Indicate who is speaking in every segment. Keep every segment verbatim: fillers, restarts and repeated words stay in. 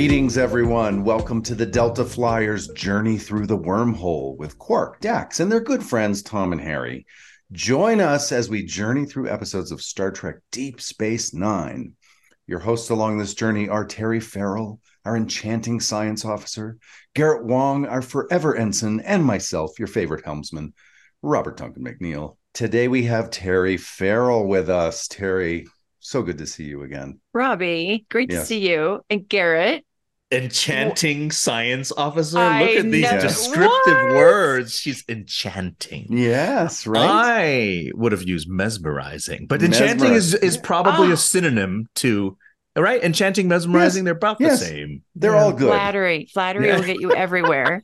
Speaker 1: Greetings, everyone. Welcome to the Delta Flyers journey through the wormhole with Quark, Dax, and their good friends Tom and Harry. Join us as we journey through episodes of Star Trek Deep Space Nine. Your hosts along this journey are Terry Farrell, our enchanting science officer, Garrett Wong, our forever ensign, and myself, your favorite helmsman, Robert Duncan McNeil. Today we have Terry Farrell with us. Terry, so good to see you again.
Speaker 2: Robbie, great
Speaker 1: Yes.
Speaker 2: to see you. And Garrett.
Speaker 3: Enchanting science officer.
Speaker 2: I
Speaker 3: Look at these
Speaker 2: know.
Speaker 3: descriptive
Speaker 2: What?
Speaker 3: words. She's enchanting.
Speaker 1: Yes, right?
Speaker 3: I would have used mesmerizing, but enchanting is, is
Speaker 1: Yeah.
Speaker 3: probably
Speaker 2: Oh.
Speaker 3: a synonym to, right? Enchanting, mesmerizing,
Speaker 1: Yes.
Speaker 3: they're about
Speaker 1: Yes.
Speaker 3: the same.
Speaker 1: They're
Speaker 3: Yeah.
Speaker 1: all good.
Speaker 2: Flattery. Flattery
Speaker 3: Yeah.
Speaker 2: will get you everywhere.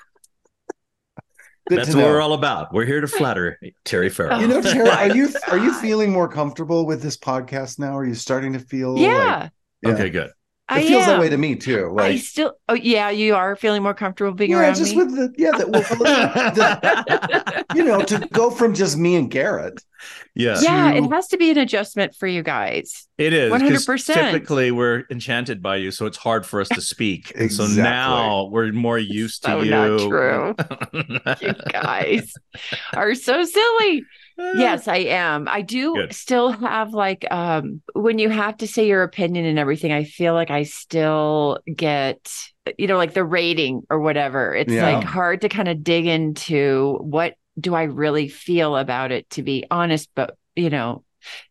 Speaker 1: Good
Speaker 3: That's
Speaker 1: to
Speaker 3: what
Speaker 1: know.
Speaker 3: we're all about. We're here to flatter Terry Farrell.
Speaker 1: You know,
Speaker 2: Oh,
Speaker 1: Terry, are you
Speaker 2: my
Speaker 1: are you
Speaker 2: God.
Speaker 1: feeling more comfortable with this podcast now? Are you starting to feel like
Speaker 2: Yeah,
Speaker 1: yeah.
Speaker 3: Okay, good.
Speaker 2: I
Speaker 1: It feels
Speaker 2: am.
Speaker 1: that way to me too.
Speaker 2: I
Speaker 1: Like
Speaker 2: still, oh, yeah, you are feeling more comfortable being
Speaker 1: yeah,
Speaker 2: around
Speaker 1: just
Speaker 2: me.
Speaker 1: with the yeah, that well, the, you know, to go from just me and Garrett.
Speaker 3: Yeah,
Speaker 2: Yeah,
Speaker 1: to-
Speaker 2: it has to be an adjustment for you guys.
Speaker 3: it is.
Speaker 2: one hundred
Speaker 3: 'cause
Speaker 2: percent.
Speaker 3: Typically, we're enchanted by you, so it's hard for us to speak. And so
Speaker 1: Exactly.
Speaker 3: now we're more used to
Speaker 2: So
Speaker 3: you.
Speaker 2: not true. You guys are so silly. Yes, I am. I do
Speaker 3: Good.
Speaker 2: still have like um when you have to say your opinion and everything, I feel like I still get, you know, like the rating or whatever. It's
Speaker 1: Yeah.
Speaker 2: like hard to kind of dig into what do I really feel about it, to be honest, but you know,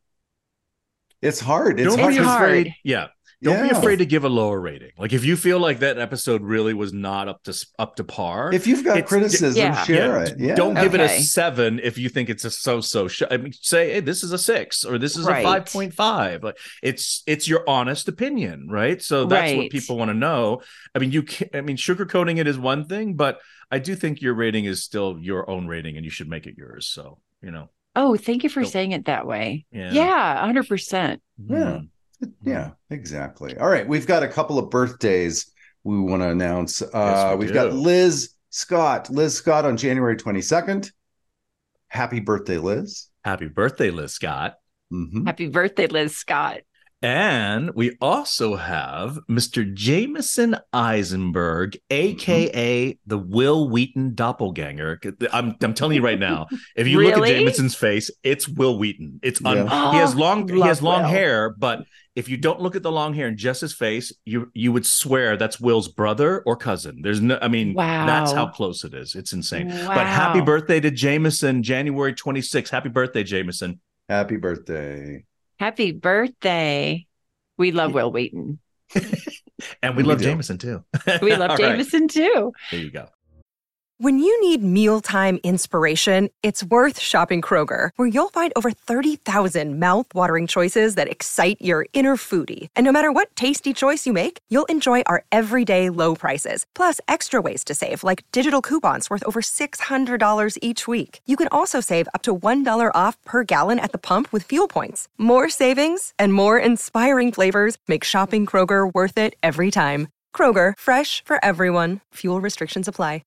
Speaker 1: It's hard. It's
Speaker 3: Don't
Speaker 1: hard.
Speaker 3: be
Speaker 2: It's
Speaker 1: to-
Speaker 2: hard.
Speaker 3: afraid. Yeah. Don't be
Speaker 1: Yeah.
Speaker 3: afraid to give a lower rating. Like if you feel like that episode really was not up to s- up to par,
Speaker 1: If you've got
Speaker 3: It's-
Speaker 1: criticism,
Speaker 2: yeah.
Speaker 1: share
Speaker 3: yeah,
Speaker 1: it. Yeah.
Speaker 3: don't give it a
Speaker 2: Okay.
Speaker 3: seven if you think it's a so-so show. I mean, say, hey, this is a six or this is
Speaker 2: Right.
Speaker 3: a five point five. Like it's it's your honest opinion, right? So that's what
Speaker 2: Right.
Speaker 3: people want to know. I mean, you can I mean, sugarcoating it is one thing, but I do think your rating is still your own rating and you should make it yours. So, you know.
Speaker 2: Oh, thank you for
Speaker 3: Don't-
Speaker 2: saying it that way.
Speaker 3: Yeah.
Speaker 2: Yeah, one hundred percent.
Speaker 1: Yeah.
Speaker 3: Hmm.
Speaker 1: Yeah, exactly. All right, we've got a couple of birthdays we want to announce. Uh,
Speaker 3: we
Speaker 1: we've got
Speaker 3: do.
Speaker 1: Liz Scott. Liz Scott on January twenty-second. Happy birthday, Liz.
Speaker 3: Happy birthday, Liz Scott.
Speaker 1: Mhm.
Speaker 2: Happy birthday, Liz Scott.
Speaker 3: And we also have Mister Jameson Eisenberg, aka the Will Wheaton doppelganger. I'm I'm telling you right now, if you look at
Speaker 2: Really?
Speaker 3: Jameson's face, it's Will Wheaton. It's un-
Speaker 1: Yeah.
Speaker 3: he has
Speaker 2: Oh,
Speaker 3: long he
Speaker 2: love
Speaker 3: has long
Speaker 2: Will.
Speaker 3: hair, but if you don't look at the long hair and just his face, you you would swear that's Will's brother or cousin. There's no, I mean, that's how
Speaker 2: Wow.
Speaker 3: close it is. It's insane. But happy
Speaker 2: Wow.
Speaker 3: birthday to Jameson, January twenty-sixth. Happy birthday, Jameson.
Speaker 1: Happy birthday.
Speaker 2: Happy birthday. We love Will Wheaton.
Speaker 3: And we,
Speaker 1: We
Speaker 3: love
Speaker 1: do.
Speaker 3: Jameson too.
Speaker 2: We love
Speaker 3: All right.
Speaker 2: Jameson too.
Speaker 3: There you go.
Speaker 4: When you need mealtime inspiration, it's worth shopping Kroger, where you'll find over thirty thousand mouth-watering choices that excite your inner foodie. And no matter what tasty choice you make, you'll enjoy our everyday low prices, plus extra ways to save, like digital coupons worth over six hundred dollars each week. You can also save up to one dollar off per gallon at the pump with fuel points. More savings and more inspiring flavors make shopping Kroger worth it every time. Kroger, fresh for everyone. Fuel restrictions apply.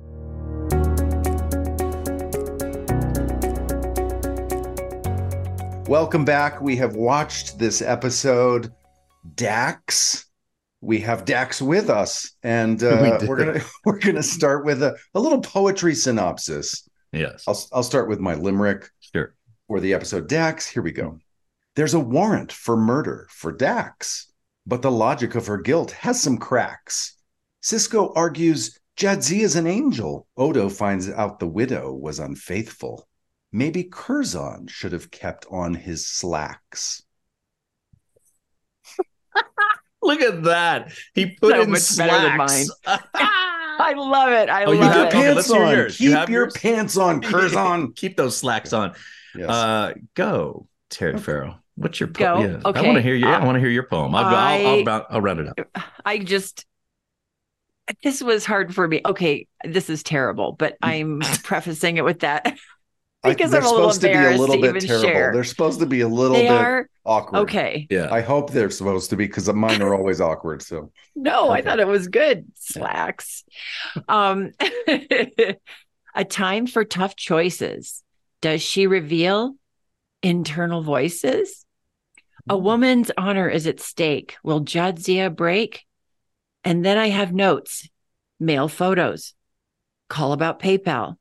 Speaker 1: Welcome back. We have watched this episode. Dax. We have Dax with us, and
Speaker 3: We
Speaker 1: uh,
Speaker 3: do.
Speaker 1: we're gonna we're gonna start with a, a little poetry synopsis.
Speaker 3: Yes.
Speaker 1: I'll I'll start with my limerick
Speaker 3: Sure.
Speaker 1: for the episode. Dax, here we go. There's a warrant for murder for Dax, but the logic of her guilt has some cracks. Cisco argues Jadzia is an angel. Odo finds out the widow was unfaithful. Maybe Curzon should have kept on his slacks.
Speaker 3: Look at that. He put
Speaker 2: So
Speaker 3: in
Speaker 2: much better than
Speaker 3: slacks.
Speaker 2: I love it. I
Speaker 3: Oh, you
Speaker 1: Keep
Speaker 2: love
Speaker 1: your
Speaker 3: have-
Speaker 2: it.
Speaker 3: okay,
Speaker 1: pants
Speaker 3: let's hear
Speaker 1: on.
Speaker 3: yours. You
Speaker 1: Keep
Speaker 3: have
Speaker 1: your
Speaker 3: yours?
Speaker 1: pants on, Curzon.
Speaker 3: Keep those slacks on.
Speaker 1: Yes.
Speaker 3: Uh, go, Terry
Speaker 1: Okay.
Speaker 3: Farrell. What's your
Speaker 2: Go?
Speaker 3: poem? I
Speaker 2: Okay.
Speaker 3: want to hear you. I
Speaker 2: Uh,
Speaker 3: want to hear your poem. I'll, go, I'll, I'll, round- I'll round it up.
Speaker 2: I just, this was hard for me. Okay, this is terrible, but I'm prefacing it with that because
Speaker 1: they're
Speaker 2: I'm a little
Speaker 1: supposed to be a
Speaker 2: embarrassed
Speaker 1: little
Speaker 2: to
Speaker 1: bit
Speaker 2: even
Speaker 1: terrible.
Speaker 2: share.
Speaker 1: They're supposed to be a little
Speaker 2: They
Speaker 1: bit
Speaker 2: are
Speaker 1: awkward.
Speaker 2: okay.
Speaker 3: Yeah.
Speaker 1: I hope they're supposed to be because mine are always awkward. So
Speaker 2: No, I
Speaker 1: Okay.
Speaker 2: thought it was good. Slacks. Um, a time for tough choices. Does she reveal internal voices? A woman's honor is at stake. Will Jadzia break? And then I have notes, mail photos, call about PayPal.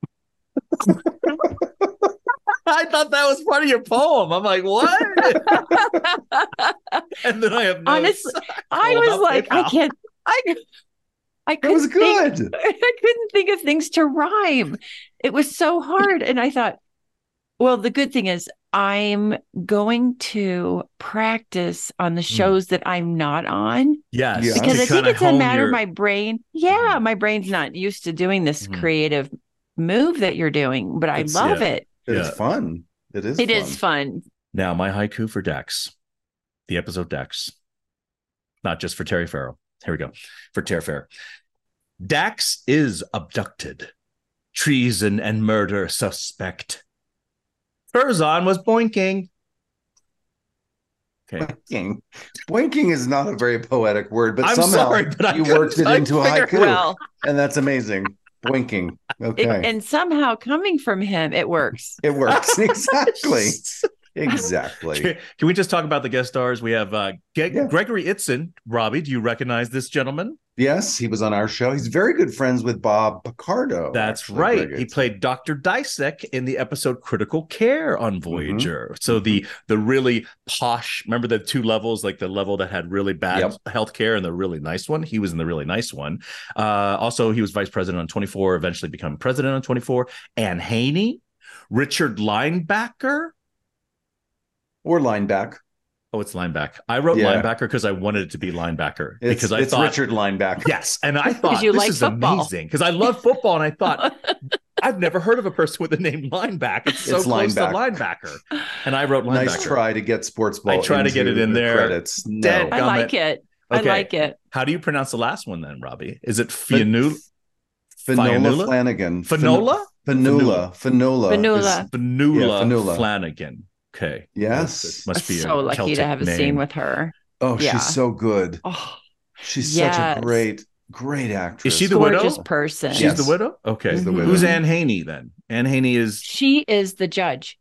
Speaker 3: I thought that was part of your poem. I'm like, what? And then I have notes.
Speaker 2: Honestly, I
Speaker 3: All
Speaker 2: was
Speaker 3: about
Speaker 2: like, I
Speaker 3: PayPal.
Speaker 2: can't, I, I
Speaker 1: That was
Speaker 2: couldn't think,
Speaker 1: good.
Speaker 2: I couldn't think of things to rhyme. It was so hard. And I thought, well, the good thing is I'm going to practice on the shows that I'm not on.
Speaker 3: Yes.
Speaker 1: Yeah.
Speaker 2: Because
Speaker 3: to
Speaker 2: I think
Speaker 3: kinda
Speaker 2: it's a
Speaker 3: hone
Speaker 2: matter
Speaker 3: your-
Speaker 2: of my brain. Yeah,
Speaker 3: Mhm.
Speaker 2: my brain's not used to doing this
Speaker 3: Mhm.
Speaker 2: creative move that you're doing, but I
Speaker 3: It's-
Speaker 2: love
Speaker 3: yeah.
Speaker 2: it.
Speaker 1: It's
Speaker 3: Yeah.
Speaker 1: fun. It is
Speaker 2: It
Speaker 1: fun.
Speaker 2: is fun.
Speaker 3: Now, my haiku for Dax, the episode Dax, not just for Terry Farrell. Here we go. For Terry Farrell. Dax is abducted. Treason and murder suspect. Curzon was boinking. Okay.
Speaker 1: Boinking. Boinking is not a very poetic word, but
Speaker 3: I'm
Speaker 1: somehow
Speaker 3: sorry, but I
Speaker 1: you
Speaker 3: couldn't-
Speaker 1: worked it
Speaker 3: I
Speaker 1: into a
Speaker 3: figured-
Speaker 1: haiku,
Speaker 2: Well,
Speaker 1: and that's amazing. Boinking. Okay,
Speaker 2: it, and somehow coming from him, it works.
Speaker 1: it works exactly. Exactly.
Speaker 3: Can, can we just talk about the guest stars? We have uh, Ge-
Speaker 1: Yeah.
Speaker 3: Gregory Itzin. Robbie, do you recognize this gentleman?
Speaker 1: Yes, he was on our show. He's very good friends with Bob Picardo.
Speaker 3: That's
Speaker 1: actually,
Speaker 3: right.
Speaker 1: Greg
Speaker 3: He
Speaker 1: Itzin.
Speaker 3: played Doctor Dissek in the episode Critical Care on Voyager.
Speaker 1: Mm-hmm.
Speaker 3: So the the really posh, remember the two levels, like the level that had really bad
Speaker 1: Yep.
Speaker 3: health care and the really nice one? He was in the really nice one. Uh, also, he was vice president on twenty-four, eventually become president on twenty-four. Anne Haney, Richard Linebacker.
Speaker 1: or lineback.
Speaker 3: Oh, it's linebacker. I wrote
Speaker 1: Yeah.
Speaker 3: linebacker because I wanted it to be linebacker
Speaker 1: It's,
Speaker 3: because I
Speaker 1: it's
Speaker 3: thought
Speaker 1: Richard lineback.
Speaker 3: yes, and I thought
Speaker 2: you
Speaker 3: this
Speaker 2: like
Speaker 3: is
Speaker 2: football.
Speaker 3: amazing because I love football, and I thought I've never heard of a person with the name linebacker. It's so
Speaker 1: It's
Speaker 3: close
Speaker 1: lineback.
Speaker 3: to linebacker, and I wrote linebacker.
Speaker 1: Nice try to get sports ball.
Speaker 3: I try to get
Speaker 1: into
Speaker 3: it in
Speaker 1: the
Speaker 3: there.
Speaker 1: Credits. No.
Speaker 3: Dead.
Speaker 2: I
Speaker 3: Gummit.
Speaker 2: like it. I
Speaker 3: Okay.
Speaker 2: like it.
Speaker 3: How do you pronounce the last one then, Robbie? Is it Fianula?
Speaker 1: Finola
Speaker 3: Fianula?
Speaker 1: Flanagan.
Speaker 3: Finola?
Speaker 1: Finola. Finola.
Speaker 2: Finola.
Speaker 1: is-
Speaker 3: Fanula
Speaker 1: Yeah, Fanula.
Speaker 3: Flanagan. Okay.
Speaker 1: Yes.
Speaker 3: This must
Speaker 2: I'm
Speaker 3: be
Speaker 2: so
Speaker 3: a
Speaker 2: lucky
Speaker 3: Celtic
Speaker 2: to have a
Speaker 3: name.
Speaker 2: scene with her.
Speaker 1: Oh,
Speaker 2: Yeah.
Speaker 1: she's so good.
Speaker 2: Oh,
Speaker 1: She's such
Speaker 2: Yes.
Speaker 1: a great, great actress.
Speaker 3: Is she the
Speaker 2: gorgeous
Speaker 3: widow?
Speaker 2: person.
Speaker 3: She's
Speaker 1: Yes.
Speaker 3: the widow? Okay.
Speaker 1: She's the
Speaker 2: Mhm.
Speaker 1: widow.
Speaker 3: Who's Anne Haney then? Anne Haney is
Speaker 2: She is the judge.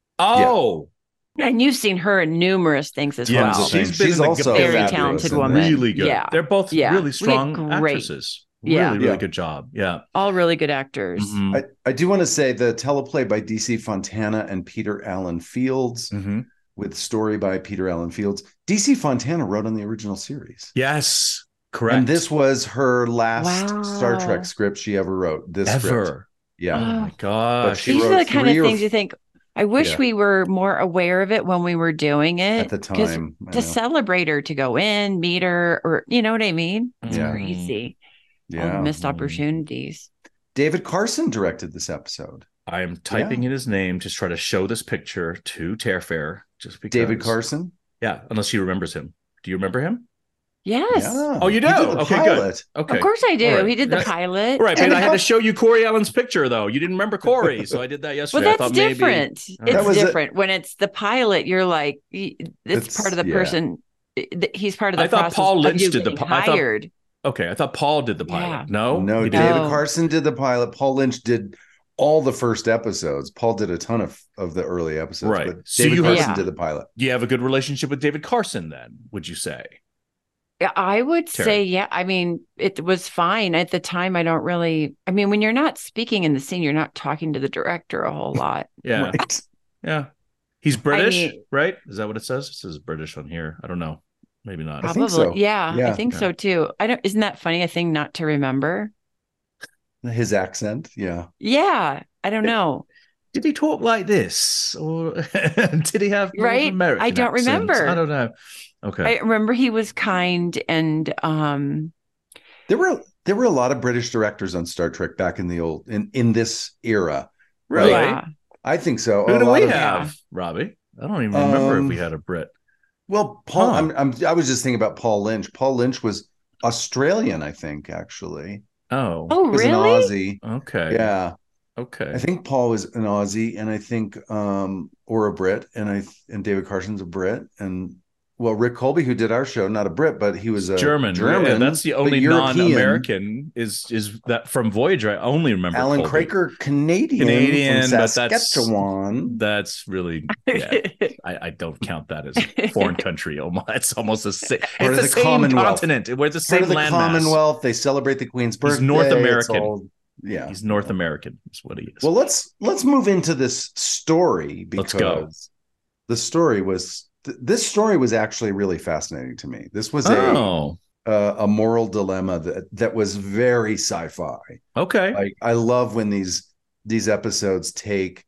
Speaker 3: oh
Speaker 2: And you've seen her in numerous things as
Speaker 3: Yeah,
Speaker 2: well.
Speaker 3: she's
Speaker 1: She's,
Speaker 3: been in the
Speaker 1: also
Speaker 2: Very
Speaker 1: fabulous
Speaker 2: talented
Speaker 1: in
Speaker 2: woman.
Speaker 1: that.
Speaker 3: really good.
Speaker 2: Yeah.
Speaker 3: They're both
Speaker 2: Yeah.
Speaker 3: really
Speaker 2: We had
Speaker 3: strong
Speaker 2: great-
Speaker 3: actresses.
Speaker 2: Yeah.
Speaker 3: Really, really
Speaker 1: Yeah.
Speaker 3: good job. Yeah.
Speaker 2: All really good actors.
Speaker 3: Mhm.
Speaker 1: I, I do want to say the teleplay by D C Fontana and Peter Allen Fields,
Speaker 3: Mhm.
Speaker 1: with story by Peter Allen Fields. D C Fontana wrote on the original series.
Speaker 3: Yes. Correct.
Speaker 1: And this was her last
Speaker 2: Wow.
Speaker 1: Star Trek script she ever wrote. This
Speaker 3: ever.
Speaker 1: script. Yeah.
Speaker 3: Oh my gosh.
Speaker 1: she
Speaker 2: These are
Speaker 1: wrote
Speaker 2: the kind
Speaker 1: three
Speaker 2: of
Speaker 1: or
Speaker 2: things you think, I wish
Speaker 1: Yeah.
Speaker 2: we were more aware of it when we were doing it.
Speaker 1: At the
Speaker 2: 'cause
Speaker 1: time. I
Speaker 2: To
Speaker 1: know.
Speaker 2: celebrate her, to go in, meet her, or you know what I mean? It's
Speaker 1: Yeah.
Speaker 2: crazy. All
Speaker 1: Yeah.
Speaker 2: the missed
Speaker 3: Mm.
Speaker 2: opportunities.
Speaker 1: David Carson directed this episode.
Speaker 3: I am typing in his name to try to show this picture to Tearfare just because
Speaker 1: David Carson?
Speaker 3: Yeah, unless she remembers him. Do you remember him?
Speaker 2: Yes.
Speaker 1: Yeah.
Speaker 3: Oh, you
Speaker 1: He
Speaker 3: do?
Speaker 1: did the
Speaker 3: Okay, good.
Speaker 1: pilot.
Speaker 3: Okay.
Speaker 2: Of course I do.
Speaker 3: All right.
Speaker 2: He did the
Speaker 3: Yeah.
Speaker 2: pilot.
Speaker 3: Right, but
Speaker 1: And
Speaker 3: I had
Speaker 1: how-
Speaker 3: to show you Corey Allen's picture though. You didn't remember Corey, so I did that
Speaker 2: Well,
Speaker 3: yesterday. I
Speaker 2: that's
Speaker 3: thought maybe
Speaker 2: different.
Speaker 3: That
Speaker 2: It's
Speaker 1: was a-
Speaker 2: different. When it's the pilot, you're like, y- it's,
Speaker 1: It's-
Speaker 2: part of the
Speaker 1: yeah.
Speaker 2: person. th- He's part of the
Speaker 3: I thought
Speaker 2: process
Speaker 3: Paul
Speaker 2: of
Speaker 3: Lynch
Speaker 2: you
Speaker 3: did the
Speaker 2: getting
Speaker 3: pi- I thought-
Speaker 2: hired.
Speaker 3: Okay, I thought Paul did the pilot.
Speaker 2: Yeah.
Speaker 3: No,
Speaker 1: No,
Speaker 3: he
Speaker 1: David
Speaker 3: didn't.
Speaker 2: No.
Speaker 1: Carson did the pilot. Paul Lynch did all the first episodes. Paul did a ton of, of the early episodes.
Speaker 3: Right.
Speaker 1: But
Speaker 3: So
Speaker 1: David
Speaker 3: you-
Speaker 1: Carson
Speaker 2: Yeah.
Speaker 1: did the pilot.
Speaker 3: Do you have a good relationship with David Carson then, would you say?
Speaker 2: Yeah, I would
Speaker 3: Terry.
Speaker 2: say, yeah. I mean, it was fine at the time. I don't really. I mean, when you're not speaking in the scene, you're not talking to the director a whole lot.
Speaker 3: Yeah.
Speaker 1: Right.
Speaker 3: Yeah. He's British,
Speaker 2: mean-
Speaker 3: right? Is that what it says? It says British on here. I don't know. Maybe not.
Speaker 1: I
Speaker 2: Probably,
Speaker 1: think so.
Speaker 2: yeah,
Speaker 1: Yeah.
Speaker 2: I think
Speaker 3: Yeah.
Speaker 2: so too. I don't. Isn't that funny? A thing not to remember.
Speaker 1: His accent. Yeah.
Speaker 2: Yeah, I don't know.
Speaker 3: Did he talk like this? Or did he have more of an
Speaker 2: Right?
Speaker 3: American
Speaker 2: I don't
Speaker 3: accent?
Speaker 2: remember.
Speaker 3: I don't know. Okay.
Speaker 2: I remember he was kind and um
Speaker 1: There were there were a lot of British directors on Star Trek back in the old in, in this era.
Speaker 3: Really?
Speaker 2: yeah.
Speaker 1: I think so.
Speaker 3: Who
Speaker 1: A
Speaker 3: do
Speaker 1: lot
Speaker 3: we
Speaker 1: of-
Speaker 3: have, Robbie? I don't even remember
Speaker 1: Um,
Speaker 3: if we had a Brit.
Speaker 1: Well, Paul,
Speaker 3: Huh.
Speaker 1: I'm, I'm I was just thinking about Paul Lynch. Paul Lynch was Australian, I think, actually.
Speaker 3: Oh,
Speaker 2: Oh,
Speaker 1: He was
Speaker 2: really?
Speaker 1: an Aussie.
Speaker 3: okay.
Speaker 1: Yeah.
Speaker 3: Okay.
Speaker 1: I think Paul was an Aussie, and I think um or a Brit, and I and David Carson's a Brit, and well, Rick Colby, who did our show, not a Brit, but he was a
Speaker 3: German.
Speaker 1: German.
Speaker 3: Yeah, that's the
Speaker 1: but
Speaker 3: only
Speaker 1: European.
Speaker 3: non-American is is that from Voyager. I only remember
Speaker 1: Alan
Speaker 3: Colby.
Speaker 1: Craker, Canadian,
Speaker 3: Canadian,
Speaker 1: from
Speaker 3: but that's
Speaker 1: Saskatchewan.
Speaker 3: that's really yeah. I, I don't count that as a foreign country. Almost, it's almost the same.
Speaker 1: Part
Speaker 3: It's
Speaker 1: of
Speaker 3: the,
Speaker 1: the
Speaker 3: same
Speaker 1: Commonwealth.
Speaker 3: continent. We're the
Speaker 1: Part
Speaker 3: same
Speaker 1: of the
Speaker 3: landmass.
Speaker 1: Commonwealth. They celebrate the Queen's birthday.
Speaker 3: He's North
Speaker 1: It's
Speaker 3: American.
Speaker 1: all- yeah,
Speaker 3: He's North American. Is what he is.
Speaker 1: Well, let's let's move into this story
Speaker 3: Let's
Speaker 1: because
Speaker 3: go.
Speaker 1: the story was th- this story was actually really fascinating to me. This was
Speaker 3: oh,
Speaker 1: a uh, a moral dilemma that that was very sci-fi.
Speaker 3: okay.
Speaker 1: Like I love when these these episodes take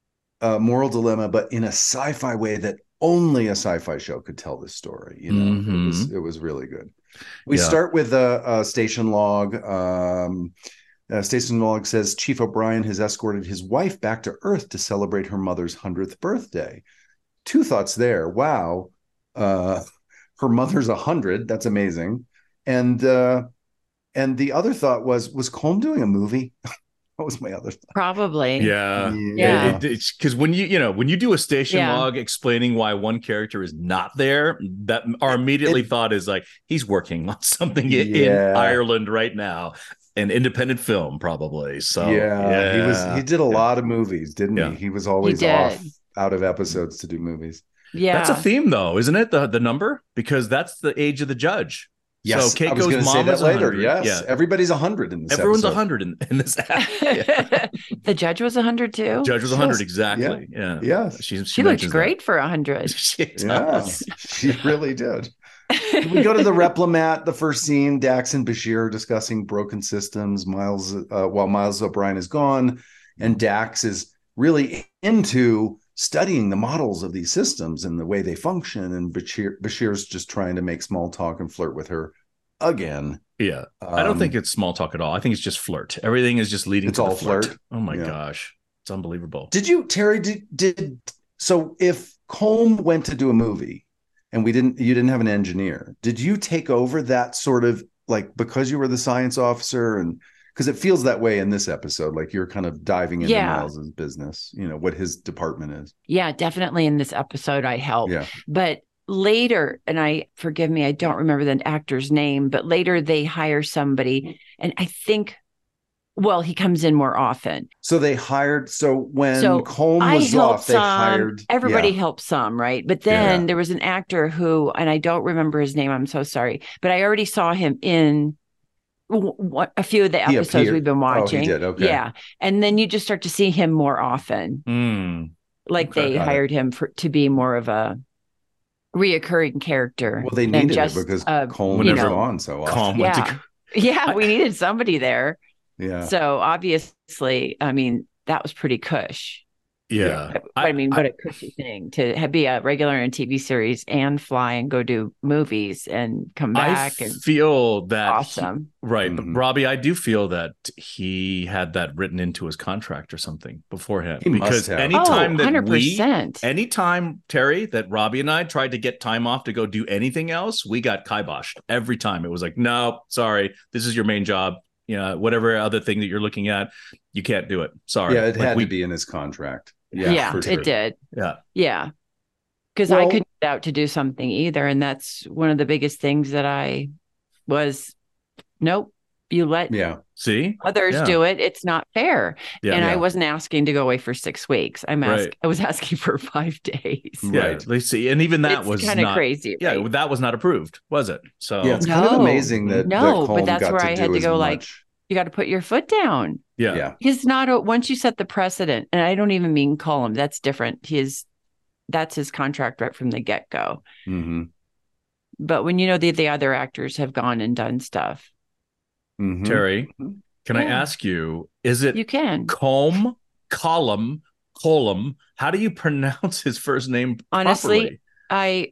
Speaker 1: a moral dilemma, but in a sci-fi way that only a sci-fi show could tell this story. You know,
Speaker 3: Mhm.
Speaker 1: it was it was really good. We
Speaker 3: Yeah.
Speaker 1: start with a, a station log. Um, uh, station log says Chief O'Brien has escorted his wife back to Earth to celebrate her mother's hundredth birthday. Two thoughts there. Wow, uh, her mother's a hundred. That's amazing. And uh, and the other thought was was Colm doing a movie? That was my other thought.
Speaker 2: Probably.
Speaker 3: Yeah.
Speaker 2: Yeah.
Speaker 3: It- it- it's because when you you know when you do a station
Speaker 2: Yeah.
Speaker 3: log explaining why one character is not there, that our immediately
Speaker 1: It-
Speaker 3: thought is like he's working on something i-
Speaker 1: Yeah.
Speaker 3: in Ireland right now, an independent film probably. So
Speaker 1: yeah, he was he did a
Speaker 3: Yeah.
Speaker 1: lot of movies, didn't
Speaker 3: Yeah.
Speaker 1: he? He was always
Speaker 2: did.
Speaker 1: off out of episodes to do movies.
Speaker 2: Yeah.
Speaker 3: That's a theme though, isn't it? The the number because that's the age of the judge.
Speaker 1: Yes,
Speaker 3: so
Speaker 1: I was
Speaker 3: Keiko's
Speaker 1: going to say
Speaker 3: mom
Speaker 1: that
Speaker 3: is
Speaker 1: later.
Speaker 3: one hundred.
Speaker 1: Yes,
Speaker 3: Yeah.
Speaker 1: everybody's a hundred in this.
Speaker 3: Everyone's a
Speaker 1: episode.
Speaker 3: hundred in, in this app. Yeah.
Speaker 2: The judge was a hundred too.
Speaker 3: Judge was a
Speaker 1: Yes.
Speaker 3: hundred exactly. Yeah.
Speaker 1: Yeah,
Speaker 3: She, she,
Speaker 2: She looked
Speaker 3: mentions
Speaker 2: great for a hundred.
Speaker 3: that. She
Speaker 1: yeah,
Speaker 3: does.
Speaker 1: she really did. We go to the Replimat. The first scene: Dax and Bashir are discussing broken systems. Miles, uh, while Miles O'Brien is gone, and Dax is really into studying the models of these systems and the way they function. And Bashir, Bashir's just trying to make small talk and flirt with her again.
Speaker 3: Yeah. I don't
Speaker 1: Um,
Speaker 3: think it's small talk at all. I think it's just flirt. Everything is just leading
Speaker 1: It's
Speaker 3: to the
Speaker 1: all flirt?
Speaker 3: Oh my
Speaker 1: Yeah.
Speaker 3: gosh. It's unbelievable.
Speaker 1: Did you, Terry? Did did so? If Colm went to do a movie, and we didn't, you didn't have an engineer. Did you take over that sort of like because you were the science officer and because it feels that way in this episode, like you're kind of diving into
Speaker 2: Yeah.
Speaker 1: Miles's business, you know what his department is.
Speaker 2: Yeah, definitely in this episode I helped.
Speaker 1: Yeah,
Speaker 2: But later, and I forgive me, I don't remember the actor's name, but later they hire somebody, and I think, well, he comes in more often.
Speaker 1: so they hired. So when
Speaker 2: So
Speaker 1: Colm
Speaker 2: I
Speaker 1: was
Speaker 2: helped
Speaker 1: off, they
Speaker 2: some.
Speaker 1: hired
Speaker 2: Everybody
Speaker 1: yeah.
Speaker 2: helped some, right? But then
Speaker 1: Yeah.
Speaker 2: there was an actor who, and I don't remember his name. I'm so sorry, but I already saw him in w- w- a few of the
Speaker 1: He
Speaker 2: episodes
Speaker 1: appeared.
Speaker 2: we've been
Speaker 1: Oh, he
Speaker 2: watching.
Speaker 1: did? Okay.
Speaker 2: Yeah, and then you just start to see him more often.
Speaker 3: Mm.
Speaker 2: Like
Speaker 3: Okay.
Speaker 2: they
Speaker 1: Got it.
Speaker 2: hired him for to be more of a reoccurring character.
Speaker 1: Well, they
Speaker 2: than
Speaker 1: needed
Speaker 2: just,
Speaker 1: it because
Speaker 2: uh,
Speaker 1: Colm
Speaker 3: you
Speaker 1: was
Speaker 3: know,
Speaker 1: gone so often.
Speaker 3: Calm went
Speaker 2: Yeah.
Speaker 3: to
Speaker 2: Yeah, we needed somebody there.
Speaker 1: Yeah,
Speaker 2: So obviously, I mean, that was pretty cush.
Speaker 3: Yeah.
Speaker 2: But, I, mean, what a cushy thing to ha- be a regular in a T V series and fly and go do movies and come
Speaker 3: I
Speaker 2: back and
Speaker 3: feel that he-
Speaker 2: awesome.
Speaker 3: right.
Speaker 1: Mhm.
Speaker 3: But Robbie, I do feel that he had that written into his contract or something beforehand.
Speaker 1: He must
Speaker 3: because
Speaker 1: have.
Speaker 3: anytime
Speaker 2: oh,
Speaker 3: that
Speaker 2: one hundred
Speaker 3: we
Speaker 2: percent.
Speaker 3: anytime, Terry, that Robbie and I tried to get time off to go do anything else, we got kiboshed every time. It was like, no, sorry, this is your main job. Yeah, whatever other thing that you're looking at, you can't do it. Sorry.
Speaker 1: yeah, it
Speaker 3: Like,
Speaker 1: had
Speaker 3: we-
Speaker 1: to be in his contract.
Speaker 2: Yeah,
Speaker 1: Yeah, for sure.
Speaker 2: it did.
Speaker 3: Yeah.
Speaker 2: Yeah. Because I
Speaker 1: Well-
Speaker 2: couldn't get out to do something either. And that's one of the biggest things that I was, nope, you let
Speaker 1: Yeah,
Speaker 3: See?
Speaker 2: others
Speaker 3: Yeah.
Speaker 2: do it. It's not fair.
Speaker 3: Yeah.
Speaker 2: and
Speaker 3: yeah.
Speaker 2: I wasn't asking to go away for six weeks. I'm
Speaker 3: Right.
Speaker 2: ask, I was asking for five days.
Speaker 3: yeah,
Speaker 1: right.
Speaker 3: let's see. And even that
Speaker 2: it's
Speaker 3: was
Speaker 2: kind of
Speaker 3: not
Speaker 2: crazy.
Speaker 3: Yeah,
Speaker 2: right?
Speaker 3: that was not approved, was it? So
Speaker 1: yeah. It's kind of
Speaker 2: No.
Speaker 1: amazing that
Speaker 2: No,
Speaker 1: that
Speaker 2: but
Speaker 1: Colm
Speaker 2: that's
Speaker 1: got
Speaker 2: where
Speaker 1: to
Speaker 2: I
Speaker 1: do
Speaker 2: had to
Speaker 1: as
Speaker 2: go, like,
Speaker 1: much.
Speaker 2: You got to put your foot down.
Speaker 3: yeah.
Speaker 1: Yeah,
Speaker 2: He's not a, once you set the precedent, and I don't even mean call him, that's different. He is, that's his contract right from the get go.
Speaker 1: hmm
Speaker 2: But when you know the, the other actors have gone and done stuff,
Speaker 1: hmm
Speaker 3: Terry, can I
Speaker 2: Yeah.
Speaker 3: ask you, is it
Speaker 2: you can.
Speaker 3: Comb, Column, Colum? How do you pronounce his first name
Speaker 2: Honestly,
Speaker 3: properly?
Speaker 2: I,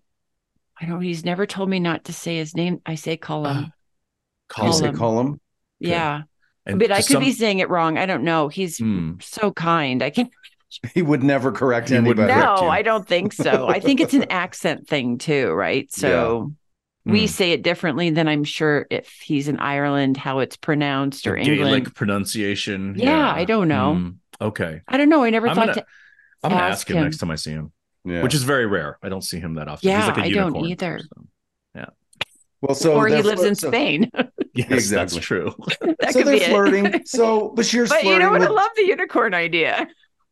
Speaker 2: I don't, he's never told me not to say his name. I say call him.
Speaker 1: You say
Speaker 2: Colm.
Speaker 1: Colm?
Speaker 2: Yeah.
Speaker 3: And
Speaker 2: But I
Speaker 3: to
Speaker 2: could
Speaker 3: some-
Speaker 2: be saying it wrong. I don't know. He's
Speaker 3: Hmm.
Speaker 2: so kind. I can't.
Speaker 1: He would never correct
Speaker 3: He wouldn't
Speaker 1: anybody.
Speaker 3: correct
Speaker 2: No,
Speaker 3: you.
Speaker 2: I don't think so. I think it's an accent thing too, right? So we
Speaker 3: Hmm.
Speaker 2: say it differently than I'm sure if he's in Ireland, how it's pronounced, or
Speaker 3: The
Speaker 2: England.
Speaker 3: Gaelic pronunciation.
Speaker 2: Yeah, I don't know.
Speaker 3: Hmm. Okay.
Speaker 2: I don't know. I never
Speaker 3: I'm
Speaker 2: thought
Speaker 3: gonna,
Speaker 2: to
Speaker 3: I'm gonna
Speaker 2: ask
Speaker 3: ask him,
Speaker 2: him.
Speaker 3: next time I see him.
Speaker 1: Yeah.
Speaker 3: which is very rare. I don't see him that often.
Speaker 2: Yeah,
Speaker 3: He's like a
Speaker 2: I
Speaker 3: unicorn,
Speaker 2: don't either.
Speaker 3: so, yeah.
Speaker 1: Well, so
Speaker 2: or he
Speaker 1: they're
Speaker 2: lives
Speaker 1: flirt-
Speaker 2: in
Speaker 1: so-
Speaker 2: Spain.
Speaker 3: Yes,
Speaker 1: Exactly.
Speaker 3: that's true.
Speaker 2: That
Speaker 1: so
Speaker 2: could
Speaker 1: they're
Speaker 2: be
Speaker 1: flirting.
Speaker 2: it.
Speaker 1: So Bashir's
Speaker 2: But
Speaker 1: flirting
Speaker 2: you know what?
Speaker 1: with
Speaker 2: I love the unicorn idea.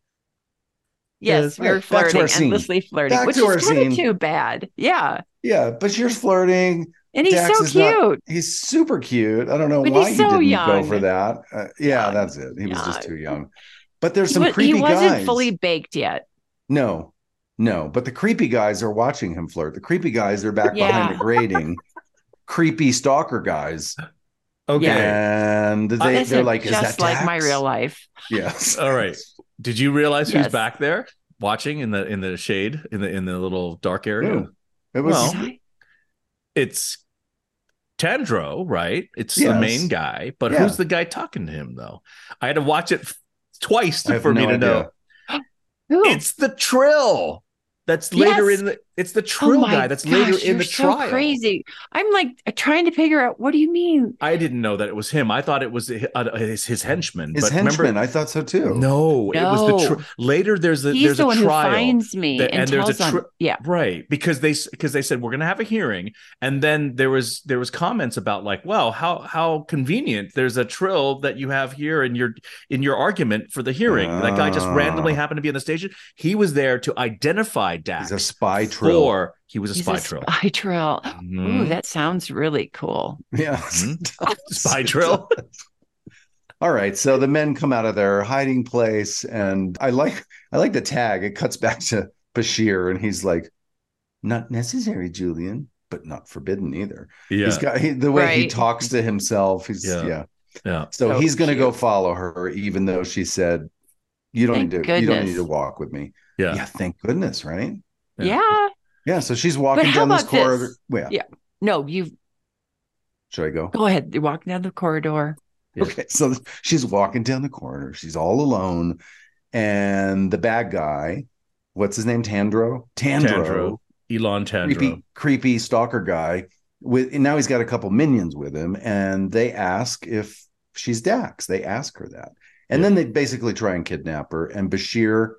Speaker 2: Yes, we were
Speaker 1: Right, back to our
Speaker 2: flirting,
Speaker 1: scene.
Speaker 2: endlessly flirting,
Speaker 1: Back
Speaker 2: which
Speaker 1: to our
Speaker 2: is kind of
Speaker 1: scene.
Speaker 2: too bad. Yeah.
Speaker 1: yeah, Bashir's flirting.
Speaker 2: And he's
Speaker 1: Dax
Speaker 2: so
Speaker 1: is not-
Speaker 2: cute.
Speaker 1: he's super cute. I don't know
Speaker 2: But
Speaker 1: why
Speaker 2: he's
Speaker 1: he
Speaker 2: so
Speaker 1: didn't go
Speaker 2: young.
Speaker 1: for that. Uh, yeah,
Speaker 2: Young.
Speaker 1: that's it. He was just
Speaker 2: Young.
Speaker 1: too young. But there's
Speaker 2: He,
Speaker 1: some
Speaker 2: wa- he
Speaker 1: creepy
Speaker 2: wasn't
Speaker 1: guys.
Speaker 2: fully baked yet.
Speaker 1: No, no. But the creepy guys are watching him flirt. The creepy guys are back
Speaker 2: Yeah.
Speaker 1: behind the grating. Creepy stalker guys.
Speaker 3: Okay.
Speaker 1: And they,
Speaker 2: This
Speaker 1: they're
Speaker 2: is
Speaker 1: like, is
Speaker 2: just
Speaker 1: that
Speaker 2: like my
Speaker 1: Dax?
Speaker 2: real life.
Speaker 1: Yes.
Speaker 3: All right. Did you realize
Speaker 2: Yes.
Speaker 3: who's back there watching in the in the shade in the in the little dark area?
Speaker 1: Ooh. It was
Speaker 3: Well,
Speaker 2: Did I?
Speaker 3: It's Tandro, right? It's the
Speaker 1: Yes.
Speaker 3: main guy, but
Speaker 1: Yeah.
Speaker 3: who's the guy talking to him though? I had to watch it f- twice
Speaker 1: I
Speaker 3: to,
Speaker 1: have
Speaker 3: for me
Speaker 1: no
Speaker 3: to
Speaker 1: idea.
Speaker 3: know.
Speaker 2: Who?
Speaker 3: It's the Trill. That's later
Speaker 2: Yes.
Speaker 3: in the. It's the
Speaker 2: Oh
Speaker 3: Trill
Speaker 2: my
Speaker 3: guy. That's
Speaker 2: gosh,
Speaker 3: later in
Speaker 2: you're
Speaker 3: the
Speaker 2: so
Speaker 3: trial.
Speaker 2: crazy. I'm like trying to figure out, what do you mean?
Speaker 3: I didn't know that it was him. I thought it was hi- uh, his, his henchman.
Speaker 1: his
Speaker 3: but
Speaker 1: henchman.
Speaker 3: remember,
Speaker 1: I thought so too.
Speaker 3: no, it was the
Speaker 2: No.
Speaker 3: tr- later. There's a
Speaker 2: He's
Speaker 3: there's
Speaker 2: the
Speaker 3: a
Speaker 2: one
Speaker 3: trial.
Speaker 2: who finds me
Speaker 3: that-
Speaker 2: and,
Speaker 3: and there's a
Speaker 2: tells them.
Speaker 3: tri-
Speaker 2: Yeah.
Speaker 3: Right, because they because they said we're going to have a hearing, and then there was there was comments about like, well, how how convenient. There's a Trill that you have here in your in your argument for the hearing. That guy just randomly
Speaker 1: Ah.
Speaker 3: happened to be on the station. He was there to identify Dax.
Speaker 1: He's a spy trill.
Speaker 3: For he was a
Speaker 2: He's
Speaker 3: spy
Speaker 2: a
Speaker 3: Trill.
Speaker 2: spy trill. Ooh,
Speaker 3: Mhm.
Speaker 2: that sounds really cool.
Speaker 1: Yeah.
Speaker 3: Mhm. Spy Trill.
Speaker 1: All right. So the men come out of their hiding place, and I like I like the tag. It cuts back to Bashir, and he's like, "Not necessary, Julian, but not forbidden either."
Speaker 3: Yeah,
Speaker 1: He's got he, the way he
Speaker 2: Right.
Speaker 1: talks to himself. He's
Speaker 3: Yeah.
Speaker 1: yeah.
Speaker 3: yeah.
Speaker 1: So
Speaker 2: So
Speaker 1: he's going to go
Speaker 2: cute.
Speaker 1: follow her, even though she said, "You don't
Speaker 2: Thank
Speaker 1: need to. You don't
Speaker 2: goodness.
Speaker 1: need to walk with me."
Speaker 3: Yeah.
Speaker 1: Yeah. Thank goodness, right?
Speaker 3: Yeah.
Speaker 2: Yeah.
Speaker 1: Yeah. So she's walking
Speaker 2: how
Speaker 1: down this
Speaker 2: about this?
Speaker 1: corridor. Well, yeah.
Speaker 2: Yeah. No, you
Speaker 1: Should I go?
Speaker 2: go ahead. You're walking down the corridor.
Speaker 3: Yeah.
Speaker 1: Okay, so she's walking down the corridor. She's all alone, and the bad guy, what's his name? Tandro. Tandro,
Speaker 3: Tandro. Elon Tandro.
Speaker 1: creepy, creepy stalker guy. With and now he's got a couple minions with him, and they ask if she's Dax. They ask her that, and
Speaker 3: Yeah.
Speaker 1: then they basically try and kidnap her. And Bashir,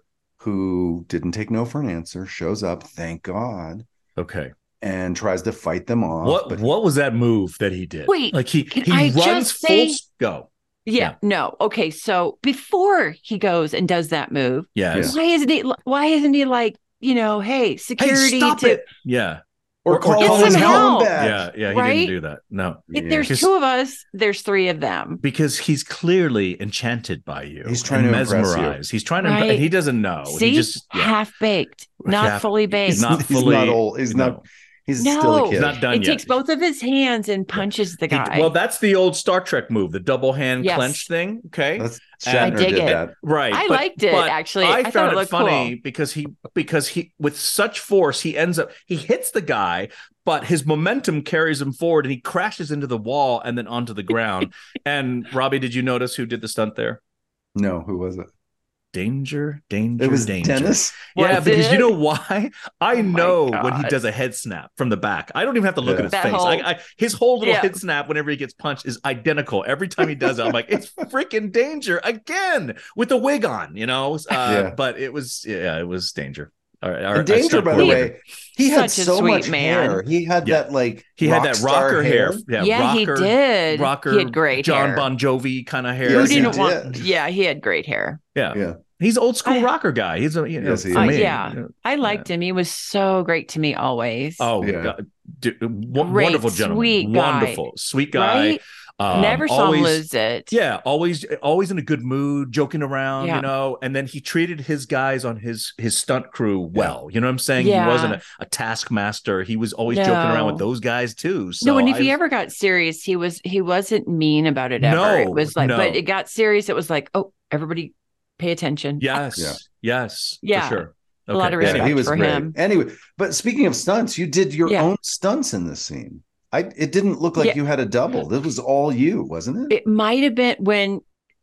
Speaker 1: who didn't take no for an answer, shows up. Thank God.
Speaker 3: Okay.
Speaker 1: And tries to fight them off.
Speaker 3: What
Speaker 1: but
Speaker 3: what was that move that he did?
Speaker 2: Wait,
Speaker 3: like he
Speaker 2: can
Speaker 3: he
Speaker 2: I
Speaker 3: runs
Speaker 2: just
Speaker 3: full
Speaker 2: say-
Speaker 3: s- go.
Speaker 2: Yeah,
Speaker 3: Yeah.
Speaker 2: no. Okay, so before he goes and does that move,
Speaker 3: Yes.
Speaker 2: why isn't he why isn't he like, you know, hey,
Speaker 3: Hey,
Speaker 2: security
Speaker 3: stop
Speaker 2: to
Speaker 3: it. Yeah.
Speaker 1: or,
Speaker 3: or
Speaker 1: call
Speaker 3: get
Speaker 1: him
Speaker 3: some
Speaker 2: help.
Speaker 1: back.
Speaker 3: Yeah. Yeah. He
Speaker 2: Right?
Speaker 3: didn't do that. No.
Speaker 2: if
Speaker 1: Yeah.
Speaker 2: there's
Speaker 3: Because-
Speaker 2: two of us, there's three of them.
Speaker 3: Because he's clearly enchanted by you.
Speaker 1: He's trying
Speaker 3: and
Speaker 1: to impress you.
Speaker 3: mesmerize. He's trying to
Speaker 2: Right.
Speaker 3: and he doesn't know.
Speaker 2: See,
Speaker 3: He just yeah.
Speaker 2: half baked, not
Speaker 3: Half-
Speaker 2: fully baked.
Speaker 3: He's not
Speaker 1: He's
Speaker 3: fully
Speaker 1: not old. He's
Speaker 3: no.
Speaker 1: not. He's
Speaker 2: No.
Speaker 1: still a
Speaker 2: He's
Speaker 1: kid.
Speaker 3: He's not done
Speaker 2: He
Speaker 3: yet.
Speaker 2: takes both of his hands and punches the
Speaker 3: He-
Speaker 2: guy.
Speaker 3: well, that's the old Star Trek move, the double hand
Speaker 2: Yes.
Speaker 3: clench thing. Okay.
Speaker 1: That's
Speaker 3: And-
Speaker 1: Shatner
Speaker 2: I dig
Speaker 1: did
Speaker 2: it.
Speaker 1: that.
Speaker 3: Right.
Speaker 2: I
Speaker 3: but-
Speaker 2: liked it,
Speaker 3: but
Speaker 2: actually.
Speaker 3: I,
Speaker 2: I thought
Speaker 3: found
Speaker 2: it
Speaker 3: it
Speaker 2: looked
Speaker 3: funny
Speaker 2: cool.
Speaker 3: because he because he with such force he ends up he hits the guy, but his momentum carries him forward and he crashes into the wall and then onto the ground. And Robbie, did you notice who did the stunt there?
Speaker 1: No, who was it?
Speaker 3: Danger, danger,
Speaker 1: It was
Speaker 3: danger.
Speaker 1: Dennis.
Speaker 3: Yeah,
Speaker 2: Was
Speaker 3: because
Speaker 2: it?
Speaker 3: you know why? I
Speaker 2: Oh my
Speaker 3: know when he
Speaker 2: God.
Speaker 3: does a head snap from the back. I don't even have to look
Speaker 1: Yeah.
Speaker 3: at his
Speaker 2: That
Speaker 3: face.
Speaker 2: whole-
Speaker 3: I, I, his whole little
Speaker 2: Yeah.
Speaker 3: head snap whenever he gets punched is identical. Every time he does it, I'm like, it's freaking danger again with the wig on, you know? Uh,
Speaker 1: Yeah.
Speaker 3: But it was, yeah, it was danger. All right, our-
Speaker 1: And
Speaker 3: our
Speaker 1: Danger,
Speaker 3: stunt
Speaker 1: by the
Speaker 3: coordinator.
Speaker 1: way, he had
Speaker 2: Such a
Speaker 1: so
Speaker 2: sweet
Speaker 1: much
Speaker 2: man.
Speaker 1: hair. He had
Speaker 3: Yeah.
Speaker 1: that like
Speaker 3: He had
Speaker 1: rock
Speaker 3: that
Speaker 1: star
Speaker 3: rocker hair. Yeah,
Speaker 2: yeah,
Speaker 3: rocker,
Speaker 2: he did.
Speaker 3: Rocker,
Speaker 2: he had great
Speaker 3: John
Speaker 2: hair.
Speaker 3: Bon Jovi kind of hair.
Speaker 1: Yes,
Speaker 2: Who
Speaker 1: he
Speaker 2: didn't
Speaker 1: did.
Speaker 2: want? Yeah, he had great hair.
Speaker 3: Yeah.
Speaker 1: Yeah.
Speaker 3: He's old school
Speaker 2: I-
Speaker 3: rocker guy. He's a, you know,
Speaker 1: Yes, he
Speaker 3: for
Speaker 2: Uh,
Speaker 1: is.
Speaker 3: me.
Speaker 2: yeah. I liked him. He was so great to me always.
Speaker 3: Oh,
Speaker 1: Yeah.
Speaker 3: God. Dude, w-
Speaker 2: Great,
Speaker 3: wonderful gentleman.
Speaker 2: sweet guy.
Speaker 3: Wonderful, sweet guy.
Speaker 2: right?
Speaker 3: Um,
Speaker 2: Never saw
Speaker 3: always,
Speaker 2: him lose it.
Speaker 3: Yeah, always, always in a good mood, joking around,
Speaker 2: Yeah.
Speaker 3: you know. And then he treated his guys on his his stunt crew well. You know what I'm saying?
Speaker 2: Yeah.
Speaker 3: He wasn't a, a taskmaster. He was always joking around with
Speaker 2: No.
Speaker 3: those guys too. So
Speaker 2: no, and if
Speaker 3: I-
Speaker 2: he ever got serious, he was he wasn't mean about it ever.
Speaker 3: No,
Speaker 2: it was like,
Speaker 3: no.
Speaker 2: but it got serious. It was like, oh, everybody, pay attention.
Speaker 3: yes,
Speaker 1: Yeah.
Speaker 3: yes,
Speaker 2: Yeah.
Speaker 3: for sure.
Speaker 2: A lot of
Speaker 3: Okay.
Speaker 2: respect
Speaker 1: Yeah, he was
Speaker 2: for
Speaker 1: great.
Speaker 2: him.
Speaker 1: Anyway, but speaking of stunts, you did your
Speaker 2: Yeah.
Speaker 1: own stunts in this scene. I it didn't look like
Speaker 2: Yeah.
Speaker 1: you had a double. This was all you, wasn't it?
Speaker 2: It might have been when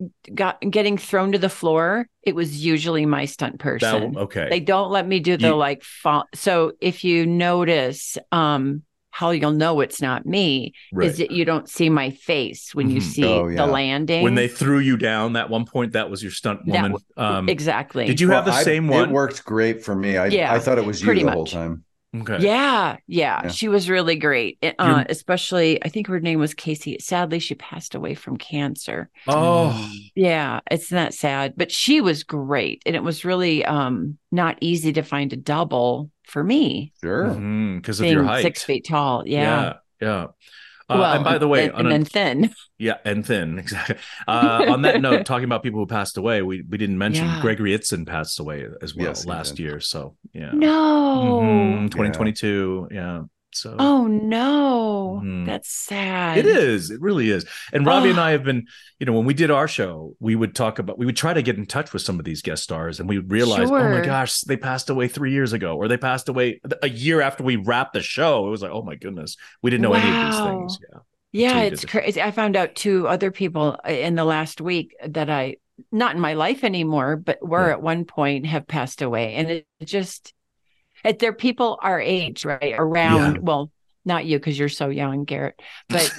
Speaker 2: got getting thrown to the floor. It was usually my stunt
Speaker 3: That,
Speaker 2: person.
Speaker 3: okay.
Speaker 2: They don't let me do the
Speaker 3: You-
Speaker 2: like fall. So if you notice, um, how you'll know it's not me
Speaker 3: Right.
Speaker 2: is that you don't see my face when you
Speaker 3: Mhm.
Speaker 2: see
Speaker 1: Oh, yeah.
Speaker 2: the landing.
Speaker 3: When they threw you down that one point, that was your stunt
Speaker 2: That
Speaker 3: woman. um,
Speaker 2: exactly.
Speaker 3: Did you have the
Speaker 1: Well, I-
Speaker 3: same
Speaker 1: It
Speaker 3: one?
Speaker 1: worked great for me. I
Speaker 2: Yeah,
Speaker 1: I thought it was you
Speaker 2: pretty
Speaker 1: the whole
Speaker 2: much.
Speaker 1: time.
Speaker 3: Okay.
Speaker 2: Yeah, yeah,
Speaker 1: Yeah.
Speaker 2: she was really great. Uh,
Speaker 3: You're-
Speaker 2: especially, I think her name was Casey. Sadly, she passed away from cancer.
Speaker 3: Oh,
Speaker 2: Yeah, it's not sad, but she was great, and it was really um not easy to find a double for me,
Speaker 1: Sure.
Speaker 3: because of your
Speaker 2: being
Speaker 3: height.
Speaker 2: six feet tall. Yeah.
Speaker 3: Yeah. Yeah. Uh,
Speaker 2: Well,
Speaker 3: and by the way,
Speaker 2: and,
Speaker 3: on
Speaker 2: and
Speaker 3: a-
Speaker 2: then thin.
Speaker 3: yeah, and thin. Exactly. Uh, on that note, talking about people who passed away, we, we didn't mention
Speaker 2: Yeah.
Speaker 3: Gregory Itzin passed away as well
Speaker 1: Yes, he
Speaker 3: last
Speaker 1: did.
Speaker 3: year. So, yeah.
Speaker 2: No.
Speaker 3: Mhm, twenty twenty-two. Yeah. So,
Speaker 2: Oh no,
Speaker 3: Mhm.
Speaker 2: that's sad.
Speaker 3: it is. It really is. And Robbie and
Speaker 2: Oh.
Speaker 3: I have been, you know, when we did our show, we would talk about, we would try to get in touch with some of these guest stars and we would realize, oh my
Speaker 2: Sure.
Speaker 3: gosh, they passed away three years ago, or they passed away a year after we wrapped the show. It was like, oh my goodness, we didn't know any of these
Speaker 2: Wow.
Speaker 3: things. Yeah.
Speaker 2: Yeah,
Speaker 3: until you did
Speaker 2: it's
Speaker 3: the show.
Speaker 2: crazy. I found out two other people in the last week that I, not in my life anymore, but were
Speaker 3: Yeah.
Speaker 2: at one point have passed away. And it just, it, they're people our age, right? Around,
Speaker 3: Yeah.
Speaker 2: well, not you because you're so young, Garrett, but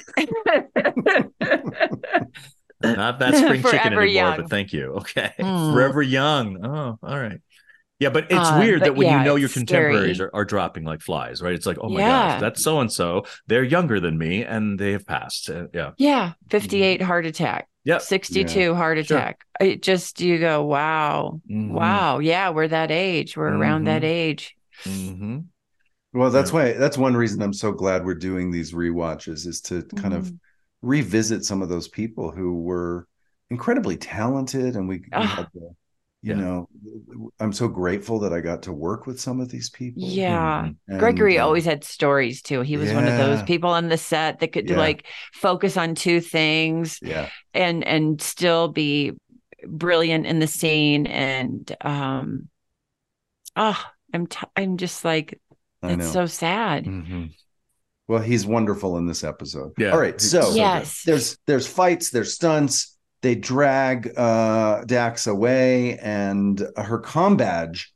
Speaker 3: Not that spring chicken
Speaker 2: Forever
Speaker 3: anymore,
Speaker 2: young.
Speaker 3: but thank you. Okay.
Speaker 2: Mm.
Speaker 3: Forever young. Oh, all right. Yeah, but it's
Speaker 2: Uh,
Speaker 3: weird
Speaker 2: but
Speaker 3: that when
Speaker 2: yeah,
Speaker 3: you know your
Speaker 2: it's
Speaker 3: contemporaries
Speaker 2: scary.
Speaker 3: are, are dropping like flies, right? It's like, oh my
Speaker 2: Yeah.
Speaker 3: gosh, that's so and so. They're younger than me and they have passed. Uh, yeah.
Speaker 2: yeah, fifty-eight heart attack,
Speaker 3: Yeah.
Speaker 2: sixty-two heart
Speaker 3: Sure.
Speaker 2: attack. It just, you go, wow,
Speaker 3: Mhm.
Speaker 2: wow. Yeah, we're that age. We're around that
Speaker 3: Mhm.
Speaker 2: age.
Speaker 3: Mm-hmm.
Speaker 1: Well, that's
Speaker 3: Yeah.
Speaker 1: why that's one reason I'm so glad we're doing these rewatches is to kind of
Speaker 2: Mhm.
Speaker 1: revisit some of those people who were incredibly talented, and we, we
Speaker 2: Ah.
Speaker 1: had the, you
Speaker 3: Yeah.
Speaker 1: know, I'm so grateful that I got to work with some of these people.
Speaker 2: Yeah.
Speaker 3: Mhm.
Speaker 1: And,
Speaker 2: Gregory
Speaker 1: uh,
Speaker 2: always had stories too. He was one of those
Speaker 1: Yeah.
Speaker 2: people on the set that could
Speaker 1: Yeah.
Speaker 2: like focus on two things
Speaker 1: yeah,
Speaker 2: and and still be brilliant in the scene. And um oh, I'm t- I'm just like,
Speaker 1: I
Speaker 2: it's
Speaker 1: know.
Speaker 2: so sad.
Speaker 3: Mm-hmm.
Speaker 1: Well, he's wonderful in this episode.
Speaker 3: Yeah.
Speaker 1: All right,
Speaker 3: He's
Speaker 1: so
Speaker 3: so good.
Speaker 2: Yes.
Speaker 1: there's there's fights, there's stunts. They drag uh, Dax away, and her comm badge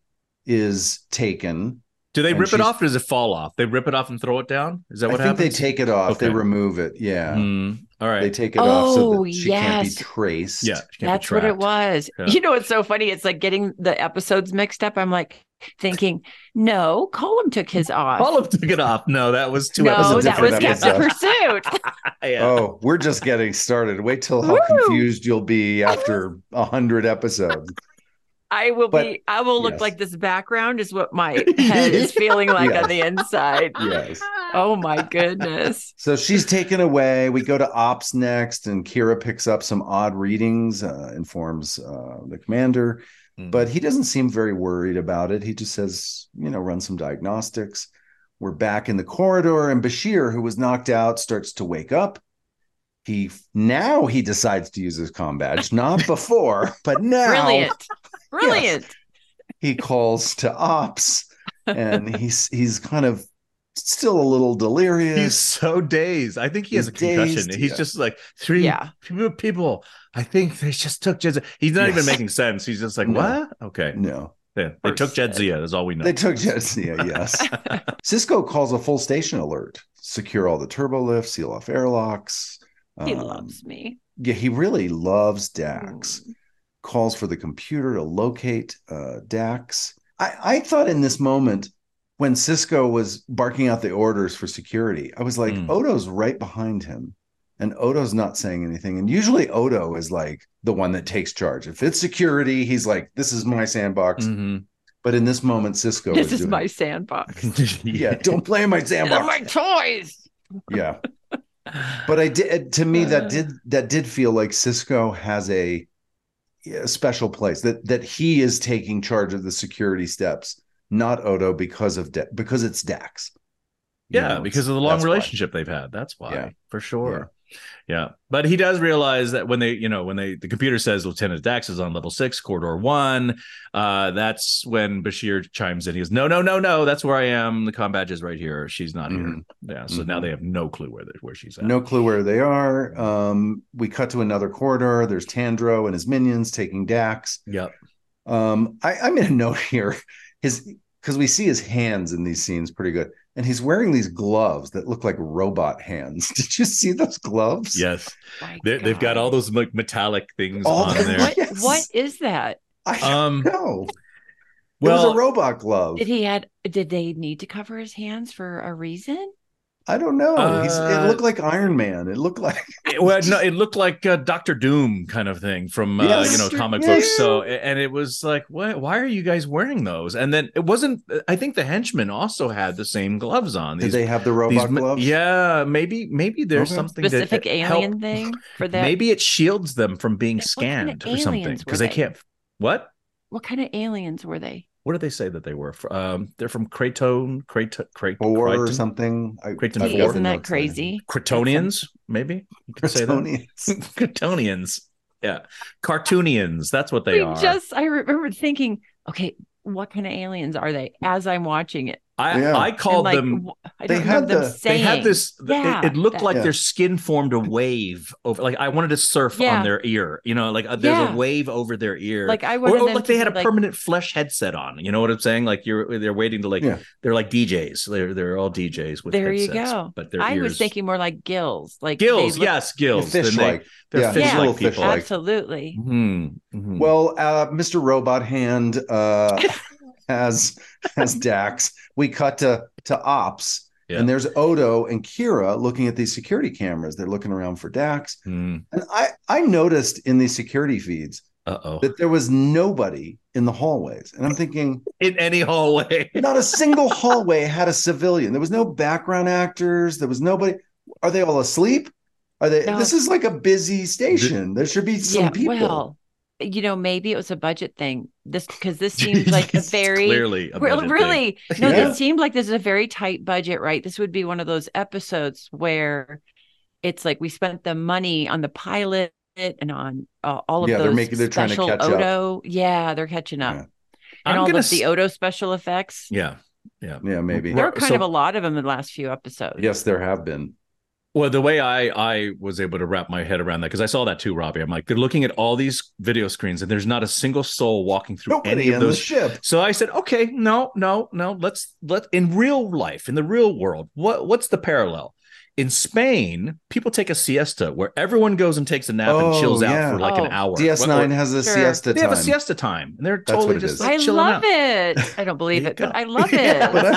Speaker 1: is taken.
Speaker 3: Do they
Speaker 1: And
Speaker 3: rip it
Speaker 1: she's-
Speaker 3: off or does it fall off? They rip it off and throw it down? Is that
Speaker 1: I
Speaker 3: what
Speaker 1: think
Speaker 3: happens?
Speaker 1: they take it off. They
Speaker 3: Okay.
Speaker 1: remove it. Yeah,
Speaker 3: Mm, all right.
Speaker 1: they take it off so
Speaker 2: Oh,
Speaker 1: that she can't
Speaker 2: yes.
Speaker 1: be traced.
Speaker 3: yeah. she can't be
Speaker 2: That's what it
Speaker 3: tracked.
Speaker 2: was.
Speaker 3: Yeah.
Speaker 2: You know, it's so funny. It's like getting the episodes mixed up. I'm like thinking, no, Colum took his off.
Speaker 3: All of them took it off. No, that was two
Speaker 2: no,
Speaker 3: episodes.
Speaker 2: that was
Speaker 1: different
Speaker 2: Captain
Speaker 1: episode.
Speaker 2: Pursuit.
Speaker 3: yeah.
Speaker 1: Oh, we're just getting started. Wait till how
Speaker 2: Woo.
Speaker 1: confused you'll be after a hundred episodes.
Speaker 2: I will
Speaker 1: But-
Speaker 2: be, I will look
Speaker 1: yes.
Speaker 2: like this background is what my head is feeling like
Speaker 1: Yes.
Speaker 2: on the inside.
Speaker 1: Yes.
Speaker 2: Oh my goodness.
Speaker 1: So she's taken away. We go to ops next, and Kira picks up some odd readings, uh, informs uh, the commander,
Speaker 3: Mm.
Speaker 1: but he doesn't seem very worried about it. He just says, you know, run some diagnostics. We're back in the corridor, and Bashir, who was knocked out, starts to wake up. He now he decides to use his comm badge, not before, but now
Speaker 2: Brilliant. Brilliant.
Speaker 1: he calls to ops, and he's he's kind of still a little delirious.
Speaker 3: He's so dazed. I think he has
Speaker 1: He's
Speaker 3: a concussion.
Speaker 1: dazed,
Speaker 3: He's
Speaker 1: yeah.
Speaker 3: just like three
Speaker 2: Yeah.
Speaker 3: people. people, I think they just took Jedzia. He's not even
Speaker 1: Yes.
Speaker 3: making sense. He's just like,
Speaker 1: No.
Speaker 3: what? Okay.
Speaker 1: no,
Speaker 3: Yeah, they took
Speaker 2: Person.
Speaker 3: Jedzia. That's all we know.
Speaker 1: they took Jedzia, yes. Cisco calls a full station alert. Secure all the turbo lifts, seal off airlocks.
Speaker 2: He
Speaker 1: Um,
Speaker 2: loves me.
Speaker 1: Yeah, he really loves Dax.
Speaker 2: Mm.
Speaker 1: Calls for the computer to locate uh, Dax. I, I thought in this moment, when Cisco was barking out the orders for security, I was like,
Speaker 3: Mm.
Speaker 1: Odo's right behind him, and Odo's not saying anything. And usually Odo is like the one that takes charge. If it's security, he's like, this is my sandbox.
Speaker 3: Mhm.
Speaker 1: But in this moment, Cisco
Speaker 2: This
Speaker 1: was
Speaker 2: is
Speaker 1: doing,
Speaker 2: my sandbox.
Speaker 1: yeah, don't play in my
Speaker 2: They're
Speaker 1: sandbox.
Speaker 2: my toys.
Speaker 1: Yeah. But I did to me that did that did feel like Cisco has a, a special place that that he is taking charge of the security steps, not Odo because of Da- because it's Dax. You
Speaker 3: Yeah,
Speaker 1: know,
Speaker 3: because
Speaker 1: it's-
Speaker 3: of the long
Speaker 1: that's why.
Speaker 3: relationship they've had. That's why,
Speaker 1: Yeah.
Speaker 3: for sure. Yeah. But he does realize that when they, you know, when they, the computer says Lieutenant Dax is on level six, corridor one, uh, that's when Bashir chimes in. He goes, no, no, no, no, that's where I am. The comm badge is right here. She's not here. Yeah. So now
Speaker 1: Mhm.
Speaker 3: they have no clue where, they- where she's at.
Speaker 1: No clue where they are. Um, we cut to another corridor. There's Tandro and his minions taking Dax.
Speaker 3: Yep.
Speaker 1: Um, I, I made a note here. His because we see his hands in these scenes pretty good. and he's wearing these gloves that look like robot hands. Did you see those gloves?
Speaker 3: Yes.
Speaker 2: My
Speaker 3: They- They've got
Speaker 2: God.
Speaker 3: all those like metallic things
Speaker 1: All
Speaker 3: on
Speaker 1: the-
Speaker 3: there.
Speaker 2: What,
Speaker 1: Yes.
Speaker 2: what is that?
Speaker 1: I don't
Speaker 3: Um,
Speaker 1: know.
Speaker 3: Well,
Speaker 1: it was a robot glove.
Speaker 2: Did he had? Did they need to cover his hands for a reason?
Speaker 1: I don't know. He's. It
Speaker 3: Uh,
Speaker 1: looked like Iron Man. It looked like.
Speaker 3: it, well, no, it looked like uh, Doctor Doom kind of thing from uh,
Speaker 1: Yes.
Speaker 3: you know comic
Speaker 1: Yeah.
Speaker 3: books. So, and it was like, what? Why are you guys wearing those? And then it wasn't. I think the henchmen also had the same gloves on.
Speaker 1: Did
Speaker 3: These,
Speaker 1: they have the
Speaker 3: these
Speaker 1: robot gloves?
Speaker 3: Yeah, maybe maybe there's
Speaker 1: Okay.
Speaker 3: something
Speaker 2: Specific
Speaker 3: that
Speaker 2: alien
Speaker 3: help-
Speaker 2: thing for that?
Speaker 3: Maybe it shields them from being
Speaker 2: What kind of
Speaker 3: scanned or something
Speaker 2: aliens were
Speaker 3: because they
Speaker 2: they?
Speaker 3: can't. What?
Speaker 2: What kind of aliens were they?
Speaker 3: What did they say that they were? Fr- Um, they're from Kraton, Kraton, Kraton,
Speaker 1: Or
Speaker 3: Crichton?
Speaker 1: something. I,
Speaker 3: Creighton
Speaker 1: I've
Speaker 3: four.
Speaker 1: got the
Speaker 2: Isn't that
Speaker 1: notes there.
Speaker 2: crazy?
Speaker 3: Kryptonians, maybe you could say that.
Speaker 1: Kryptonians.
Speaker 3: Kryptonians, yeah, cartoonians. That's what they
Speaker 2: we
Speaker 3: are.
Speaker 2: just I remember thinking, okay, what kind of aliens are they? As I'm watching it,
Speaker 3: I
Speaker 1: Yeah.
Speaker 3: I
Speaker 2: and
Speaker 3: called
Speaker 2: like
Speaker 3: them.
Speaker 2: wh- I
Speaker 1: they
Speaker 2: don't
Speaker 1: had
Speaker 2: remember them
Speaker 1: the-
Speaker 3: They
Speaker 2: saying.
Speaker 3: had this.
Speaker 2: Yeah,
Speaker 3: it, it looked
Speaker 2: that-
Speaker 3: like
Speaker 1: Yeah.
Speaker 3: their skin formed a wave over. Like I wanted to surf
Speaker 2: Yeah.
Speaker 3: on their ear. You know, like uh, there's
Speaker 2: Yeah.
Speaker 3: a wave over their ear.
Speaker 2: Like I
Speaker 3: or,
Speaker 2: wanted
Speaker 3: or
Speaker 2: them
Speaker 3: like
Speaker 2: to
Speaker 3: they had a
Speaker 2: be like,
Speaker 3: permanent flesh headset on. You know what I'm saying? Like you're they're waiting to like
Speaker 1: Yeah.
Speaker 3: they're like D Js. They're they're all D Js with
Speaker 2: there you
Speaker 3: headsets,
Speaker 2: go.
Speaker 3: But their
Speaker 2: I
Speaker 3: ears.
Speaker 2: was thinking more like gills, like they
Speaker 3: gills.
Speaker 2: look-
Speaker 3: Yes, gills.
Speaker 1: Fish
Speaker 3: Then they-
Speaker 1: like.
Speaker 3: they're
Speaker 1: Yeah,
Speaker 3: fish-like
Speaker 1: little
Speaker 3: people.
Speaker 1: fish-like.
Speaker 2: absolutely.
Speaker 3: Mhm, mhm.
Speaker 1: Well, uh, Mister Robot Hand uh, has has Dax. We cut to to Ops,
Speaker 3: Yeah.
Speaker 1: and there's Odo and Kira looking at these security cameras. They're looking around for Dax,
Speaker 3: Mm.
Speaker 1: and I I noticed in these security feeds
Speaker 3: Uh-oh.
Speaker 1: that there was nobody in the hallways, and I'm thinking
Speaker 3: In any hallway.
Speaker 1: not a single hallway had a civilian. There was no background actors. There was nobody. Are they all asleep? Are they?
Speaker 2: No.
Speaker 1: This is like a busy station. There should be some
Speaker 2: Yeah,
Speaker 1: people.
Speaker 2: well, you know, maybe it was a budget thing. This because this seems like a
Speaker 3: It's
Speaker 2: very
Speaker 3: clearly a
Speaker 2: Well,
Speaker 3: budget
Speaker 2: really, no,
Speaker 1: Yeah.
Speaker 2: it seemed like this is a very tight budget, right? This would be one of those episodes where it's like we spent the money on the pilot and on uh, all of
Speaker 1: Yeah, they're
Speaker 2: those
Speaker 1: making- they're trying to
Speaker 2: special
Speaker 1: catch up.
Speaker 2: Odo. Yeah, they're catching up.
Speaker 1: Yeah.
Speaker 2: And
Speaker 3: I'm
Speaker 2: all
Speaker 3: gonna
Speaker 2: of the
Speaker 3: s-
Speaker 2: Odo special effects.
Speaker 3: Yeah. Yeah.
Speaker 1: Yeah, maybe.
Speaker 2: There
Speaker 3: Well,
Speaker 2: were kind
Speaker 3: so-
Speaker 2: of a lot of them in the last few episodes.
Speaker 1: Yes, there have been.
Speaker 3: Well, the way I I was able to wrap my head around that because I saw that too, Robbie. I'm like, they're looking at all these video screens and there's not a single soul walking through
Speaker 1: Nobody
Speaker 3: any of
Speaker 1: on the
Speaker 3: those.
Speaker 1: ship.
Speaker 3: So I said, okay, no, no, no. Let's let in real life, in the real world, what what's the parallel? In Spain, people take a siesta where everyone goes and takes a nap
Speaker 1: Oh,
Speaker 3: and chills out
Speaker 1: yeah.
Speaker 3: for like
Speaker 2: Oh.
Speaker 3: an hour.
Speaker 1: D S nine
Speaker 3: Or-
Speaker 1: has a
Speaker 2: Sure.
Speaker 1: siesta
Speaker 3: They
Speaker 1: time.
Speaker 3: have a siesta time, and they're
Speaker 1: That's
Speaker 3: totally
Speaker 1: what it
Speaker 3: just
Speaker 1: is.
Speaker 3: like
Speaker 2: I
Speaker 3: chilling
Speaker 2: love
Speaker 3: out.
Speaker 2: it. I don't believe
Speaker 3: There
Speaker 2: it,
Speaker 3: you
Speaker 2: but
Speaker 3: go.
Speaker 2: I love
Speaker 1: Yeah, but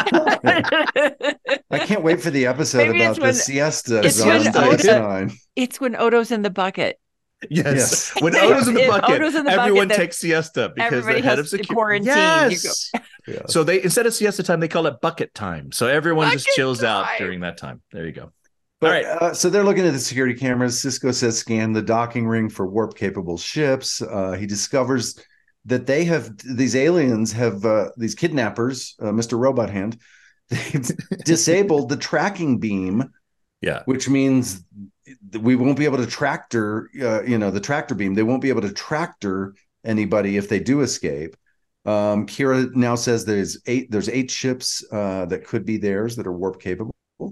Speaker 2: it.
Speaker 1: I can't wait for the episode
Speaker 2: Maybe
Speaker 1: about
Speaker 2: it's
Speaker 1: the
Speaker 2: when-
Speaker 1: siesta
Speaker 2: it's
Speaker 1: on
Speaker 3: when
Speaker 1: D S
Speaker 3: Odo-
Speaker 1: nine.
Speaker 2: It's when Odo's in the bucket.
Speaker 3: Yes.
Speaker 1: Yes.
Speaker 3: When Odo's in the
Speaker 2: If
Speaker 3: bucket,
Speaker 2: Odo's in the bucket,
Speaker 3: everyone
Speaker 2: then
Speaker 3: takes siesta because
Speaker 2: everybody
Speaker 3: the head
Speaker 2: has
Speaker 3: of
Speaker 2: to
Speaker 3: security.
Speaker 2: quarantine. You
Speaker 3: Yes.
Speaker 1: Yeah.
Speaker 3: So they instead of siesta time, they call it bucket time. So everyone just
Speaker 2: Bucket
Speaker 3: chills out
Speaker 2: time.
Speaker 3: during that time. There you go.
Speaker 1: But,
Speaker 3: All right.
Speaker 1: uh, so they're looking at the security cameras. Cisco says scan the docking ring for warp capable ships. Uh, he discovers that they have these aliens have uh, these kidnappers, uh, Mister Robot Hand, they've disabled the tracking beam,
Speaker 3: Yeah.
Speaker 1: which means we won't be able to tractor, uh, you know, the tractor beam. They won't be able to tractor anybody if they do escape. Um, Kira now says there's eight. There's eight ships uh, that could be theirs that are warp capable.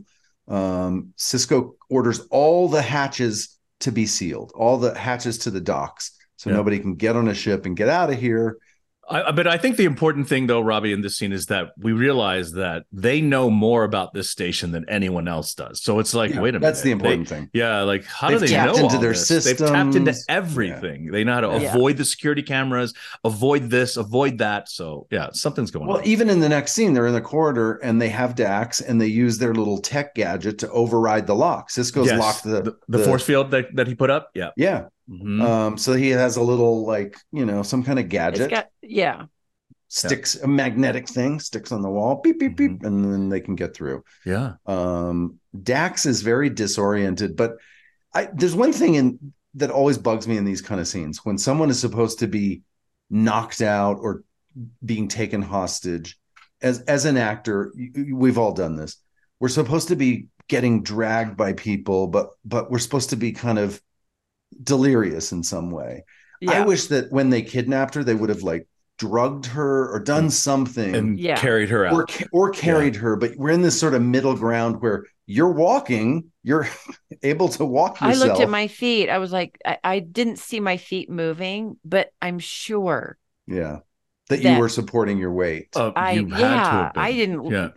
Speaker 1: Um, Cisco orders all the hatches to be sealed, all the hatches to the docks, so
Speaker 3: Yeah.
Speaker 1: nobody can get on a ship and get out of here.
Speaker 3: I, but I think the important thing, though, Robbie, in this scene is that we realize that they know more about this station than anyone else does. So it's like,
Speaker 1: Yeah,
Speaker 3: wait a minute.
Speaker 1: that's the
Speaker 3: They-
Speaker 1: important thing.
Speaker 3: Yeah, like how do
Speaker 1: They've
Speaker 3: they know
Speaker 1: tapped into
Speaker 3: all
Speaker 1: their
Speaker 3: this? They've tapped into
Speaker 1: systems.
Speaker 3: everything. They know how to
Speaker 2: Yeah.
Speaker 3: avoid the security cameras, avoid this, avoid that. So yeah, something's going
Speaker 1: Well,
Speaker 3: on.
Speaker 1: even in the next scene, they're in the corridor and they have Dax and they use their little tech gadget to override the lock. Cisco's
Speaker 3: Yes.
Speaker 1: locked the,
Speaker 3: the, the force field that, that he put up. Yeah.
Speaker 1: Yeah.
Speaker 3: Mhm.
Speaker 1: Um, so he has a little like, you know, some kind of
Speaker 2: It's
Speaker 1: gadget.
Speaker 2: got yeah.
Speaker 1: Sticks a magnetic thing, sticks on the wall, beep, beep, beep,
Speaker 3: Mm-hmm.
Speaker 1: and then they can get through.
Speaker 3: yeah.
Speaker 1: Um, Dax is very disoriented, but I, there's one thing in that always bugs me in these kind of scenes when someone is supposed to be knocked out or being taken hostage. As as an actor, you- we've all done this. We're supposed to be getting dragged by people, but but we're supposed to be kind of delirious in some way. I
Speaker 2: Yeah.
Speaker 1: wish that when they kidnapped her, they would have like drugged her or done something
Speaker 3: And
Speaker 2: Yeah.
Speaker 3: carried her out.
Speaker 1: or ca- or carried her, but we're in this sort of middle ground where you're walking, you're able to walk
Speaker 2: I
Speaker 1: yourself.
Speaker 2: looked at my feet. I was like, I, I didn't see my feet moving, but I'm sure
Speaker 1: yeah, that you
Speaker 2: that-
Speaker 1: were supporting your weight.
Speaker 3: Uh,
Speaker 2: I
Speaker 3: you had to
Speaker 2: yeah,
Speaker 3: have been.
Speaker 2: I didn't
Speaker 3: Yeah.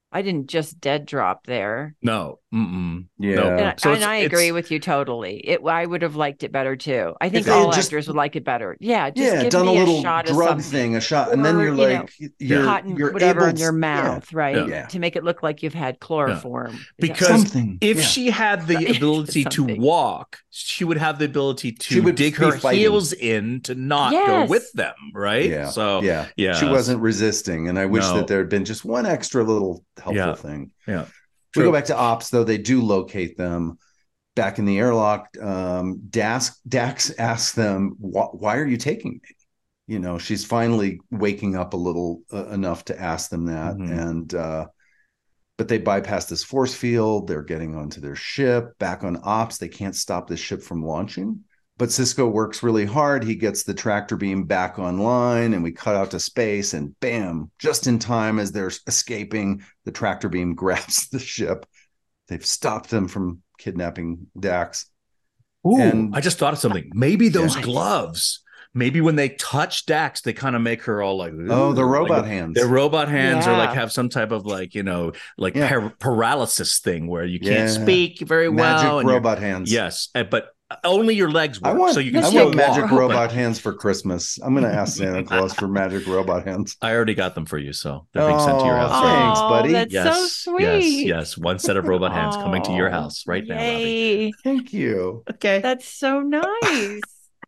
Speaker 2: I didn't just dead drop there.
Speaker 3: No. Mm-mm.
Speaker 1: Yeah.
Speaker 3: No.
Speaker 2: And,
Speaker 3: So
Speaker 2: and
Speaker 3: it's-
Speaker 2: I
Speaker 3: it's-
Speaker 2: agree with you totally. It I would have liked it better too. I think
Speaker 1: they had
Speaker 2: all
Speaker 1: just-
Speaker 2: actors would like it better. Yeah, just
Speaker 1: Yeah,
Speaker 2: give
Speaker 1: done a
Speaker 2: me a,
Speaker 1: little
Speaker 2: shot of
Speaker 1: drug
Speaker 2: something.
Speaker 1: thing, a shot, and then
Speaker 2: Or,
Speaker 1: you're
Speaker 2: you know,
Speaker 1: like, you're,
Speaker 2: cotton,
Speaker 1: you're
Speaker 2: whatever
Speaker 1: able
Speaker 2: in your
Speaker 1: to-
Speaker 2: mouth, right?
Speaker 1: Yeah.
Speaker 2: To make it look like you've had chloroform. Is that-
Speaker 3: Because
Speaker 1: Something,
Speaker 3: if
Speaker 1: yeah.
Speaker 3: she had the
Speaker 2: Right.
Speaker 3: ability to
Speaker 2: Something.
Speaker 3: walk, she would have the ability
Speaker 1: She
Speaker 3: to
Speaker 1: would
Speaker 3: dig
Speaker 1: be
Speaker 3: her
Speaker 1: fighting.
Speaker 3: heels in to not go
Speaker 2: Yes.
Speaker 3: with them, right?
Speaker 1: Yeah.
Speaker 3: So
Speaker 1: yeah,
Speaker 3: yeah.
Speaker 1: she wasn't resisting, and I wish
Speaker 3: No.
Speaker 1: that there had been just one extra little helpful
Speaker 3: Yeah.
Speaker 1: thing.
Speaker 3: Yeah.
Speaker 1: We
Speaker 3: True.
Speaker 1: go back to Ops, though. They do locate them back in the airlock. Um, Dax, Dax asks them, "Why are you taking me?" You know, she's finally waking up a little uh, enough to ask them that,
Speaker 3: Mhm.
Speaker 1: and uh, but they bypass this force field. They're getting onto their ship. Back on Ops, they can't stop this ship from launching. But Cisco works really hard. He gets the tractor beam back online, and we cut out to space, and bam, just in time as they're escaping, the tractor beam grabs the ship. They've stopped them from kidnapping Dax.
Speaker 3: Ooh,
Speaker 1: And-
Speaker 3: I just thought of something. Maybe those
Speaker 2: Yeah.
Speaker 3: gloves. Maybe when they touch Dax, they kind of make her all like,
Speaker 1: Oh, the
Speaker 3: "Ooh,"
Speaker 1: robot
Speaker 3: like,
Speaker 1: hands.
Speaker 3: Their robot hands, or like
Speaker 2: Yeah.
Speaker 3: have some type of like you know like
Speaker 1: Yeah.
Speaker 3: par- paralysis thing where you can't
Speaker 1: Yeah.
Speaker 3: speak very
Speaker 1: Magic
Speaker 3: well. and you're-
Speaker 1: robot hands.
Speaker 3: Yes, uh, but only your legs
Speaker 1: I
Speaker 3: work,
Speaker 1: want,
Speaker 3: so you can
Speaker 1: I
Speaker 3: still
Speaker 1: want magic
Speaker 3: walk,
Speaker 1: robot
Speaker 3: but
Speaker 1: hands for Christmas. I'm going to ask Santa Claus for magic robot hands.
Speaker 3: I already got them for you, so they're being sent to your
Speaker 1: Oh,
Speaker 3: house. right now.
Speaker 1: thanks, buddy.
Speaker 2: That's
Speaker 3: Yes,
Speaker 2: so sweet.
Speaker 3: yes, yes. One set of robot hands coming to your
Speaker 2: Oh,
Speaker 3: house right now, Robbie.
Speaker 2: yay.
Speaker 1: Thank you.
Speaker 3: Okay.
Speaker 2: That's so nice.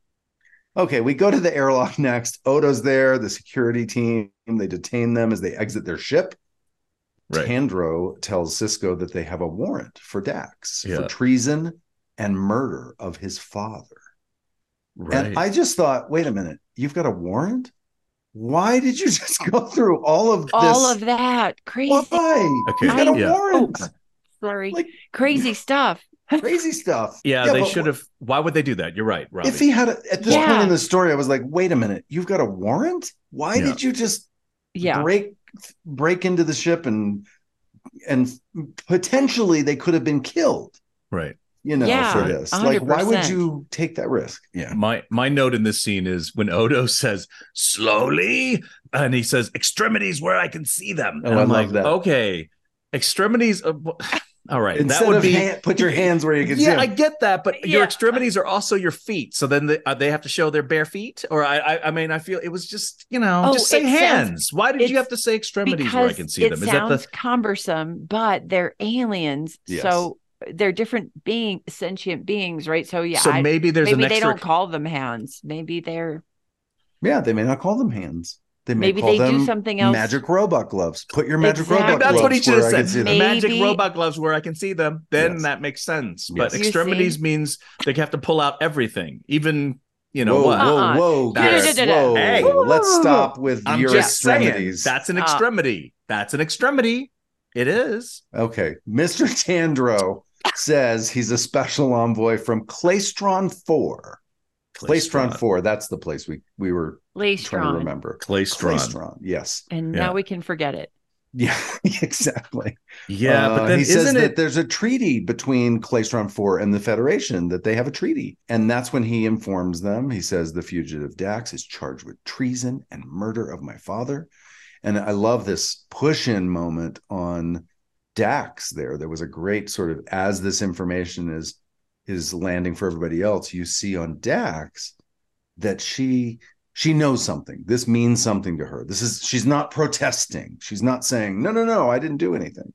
Speaker 1: Okay, we go to the airlock next. Odo's there, the security team. They detain them as they exit their ship.
Speaker 3: Right.
Speaker 1: Tandro tells Cisco that they have a warrant for Dax
Speaker 3: Yeah.
Speaker 1: for treason and murder of his father.
Speaker 3: Right.
Speaker 1: And I just thought, wait a minute, you've got a warrant? Why did you just go through all of this?
Speaker 2: All of that. Crazy.
Speaker 1: Why?
Speaker 3: Okay,
Speaker 1: You've got a
Speaker 3: yeah.
Speaker 1: warrant.
Speaker 2: Oh, sorry.
Speaker 1: Like
Speaker 2: Crazy stuff.
Speaker 1: crazy stuff.
Speaker 3: yeah, they
Speaker 1: but
Speaker 3: should have. Why would they do that? You're right, Robbie.
Speaker 1: If he had a, at this
Speaker 2: Yeah.
Speaker 1: point in the story, I was like, wait a minute, you've got a warrant? Why
Speaker 3: Yeah.
Speaker 1: did you just
Speaker 2: Yeah.
Speaker 1: break break into the ship and and potentially they could have been killed,
Speaker 3: right.
Speaker 1: you know,
Speaker 2: Yeah,
Speaker 1: for this.
Speaker 2: one
Speaker 1: Like,
Speaker 2: hundred
Speaker 1: why would
Speaker 2: percent.
Speaker 1: you take that risk? Yeah.
Speaker 3: My my note in this scene is when Odo says slowly, and he says extremities where I can see them.
Speaker 1: Oh,
Speaker 3: and
Speaker 1: I
Speaker 3: I'm
Speaker 1: love
Speaker 3: like,
Speaker 1: that.
Speaker 3: extremities. Extremities. Of, all right,
Speaker 1: Instead
Speaker 3: that would
Speaker 1: of
Speaker 3: be.
Speaker 1: hand, put your hands where you can see
Speaker 3: Yeah,
Speaker 1: them.
Speaker 3: I get that, but your
Speaker 2: Yeah.
Speaker 3: extremities are also your feet. So then they, uh, they have to show their bare feet, or I, I, I mean, I feel it was just, you know,
Speaker 2: Oh,
Speaker 3: just say
Speaker 2: it sounds-
Speaker 3: hands. Why did you
Speaker 2: it's
Speaker 3: have to say extremities where I
Speaker 2: Because
Speaker 3: can see
Speaker 2: it
Speaker 3: them? Is that
Speaker 2: sounds
Speaker 3: the
Speaker 2: cumbersome, but they're aliens.
Speaker 1: Yes.
Speaker 2: So they're different being sentient beings, right? So yeah,
Speaker 3: so
Speaker 2: I-
Speaker 3: maybe there's
Speaker 2: maybe
Speaker 3: an
Speaker 2: they
Speaker 3: extra.
Speaker 2: don't call them hands. Maybe they're
Speaker 1: Yeah, they may not call them hands. They may
Speaker 2: Maybe
Speaker 1: call
Speaker 2: they do
Speaker 1: them
Speaker 2: something else.
Speaker 1: magic robot gloves. Put your magic
Speaker 2: Exactly.
Speaker 1: robot
Speaker 3: That's
Speaker 1: gloves
Speaker 3: what he should
Speaker 1: where
Speaker 3: have
Speaker 1: I can
Speaker 3: said.
Speaker 1: see them.
Speaker 2: Maybe-
Speaker 3: Magic robot gloves where I can see them. Then
Speaker 1: Yes.
Speaker 3: that makes sense. But
Speaker 1: Yes.
Speaker 2: You
Speaker 3: extremities
Speaker 2: see?
Speaker 3: means they have to pull out everything, even you know
Speaker 1: whoa,
Speaker 3: what.
Speaker 1: whoa,
Speaker 2: Uh-uh.
Speaker 1: whoa,
Speaker 3: That's-
Speaker 1: Garrett, whoa.
Speaker 3: Hey.
Speaker 1: Let's stop with
Speaker 3: I'm
Speaker 1: your
Speaker 3: just saying
Speaker 1: extremities.
Speaker 3: that's an
Speaker 2: Uh,
Speaker 3: extremity. That's an extremity. It is.
Speaker 1: Okay. Mister Tandro says he's a special envoy from Claystron four. Claystron four. That's the place we, we were trying to
Speaker 2: Laystron.
Speaker 1: remember.
Speaker 3: Claystron.
Speaker 1: Claystron. Yes.
Speaker 2: And
Speaker 3: Yeah.
Speaker 2: now we can forget it.
Speaker 1: Yeah, exactly.
Speaker 3: Yeah,
Speaker 1: Uh,
Speaker 3: but then
Speaker 1: he says
Speaker 3: isn't
Speaker 1: that
Speaker 3: it?
Speaker 1: there's a treaty between Claystron four and the Federation, that they have a treaty. And that's when he informs them. He says the fugitive Dax is charged with treason and murder of my father. And I love this push-in moment on Dax there. There was a great sort of, as this information is is landing for everybody else, you see on Dax that she she knows something. This means something to her. This is, she's not protesting. She's not saying, no, no, no, I didn't do anything.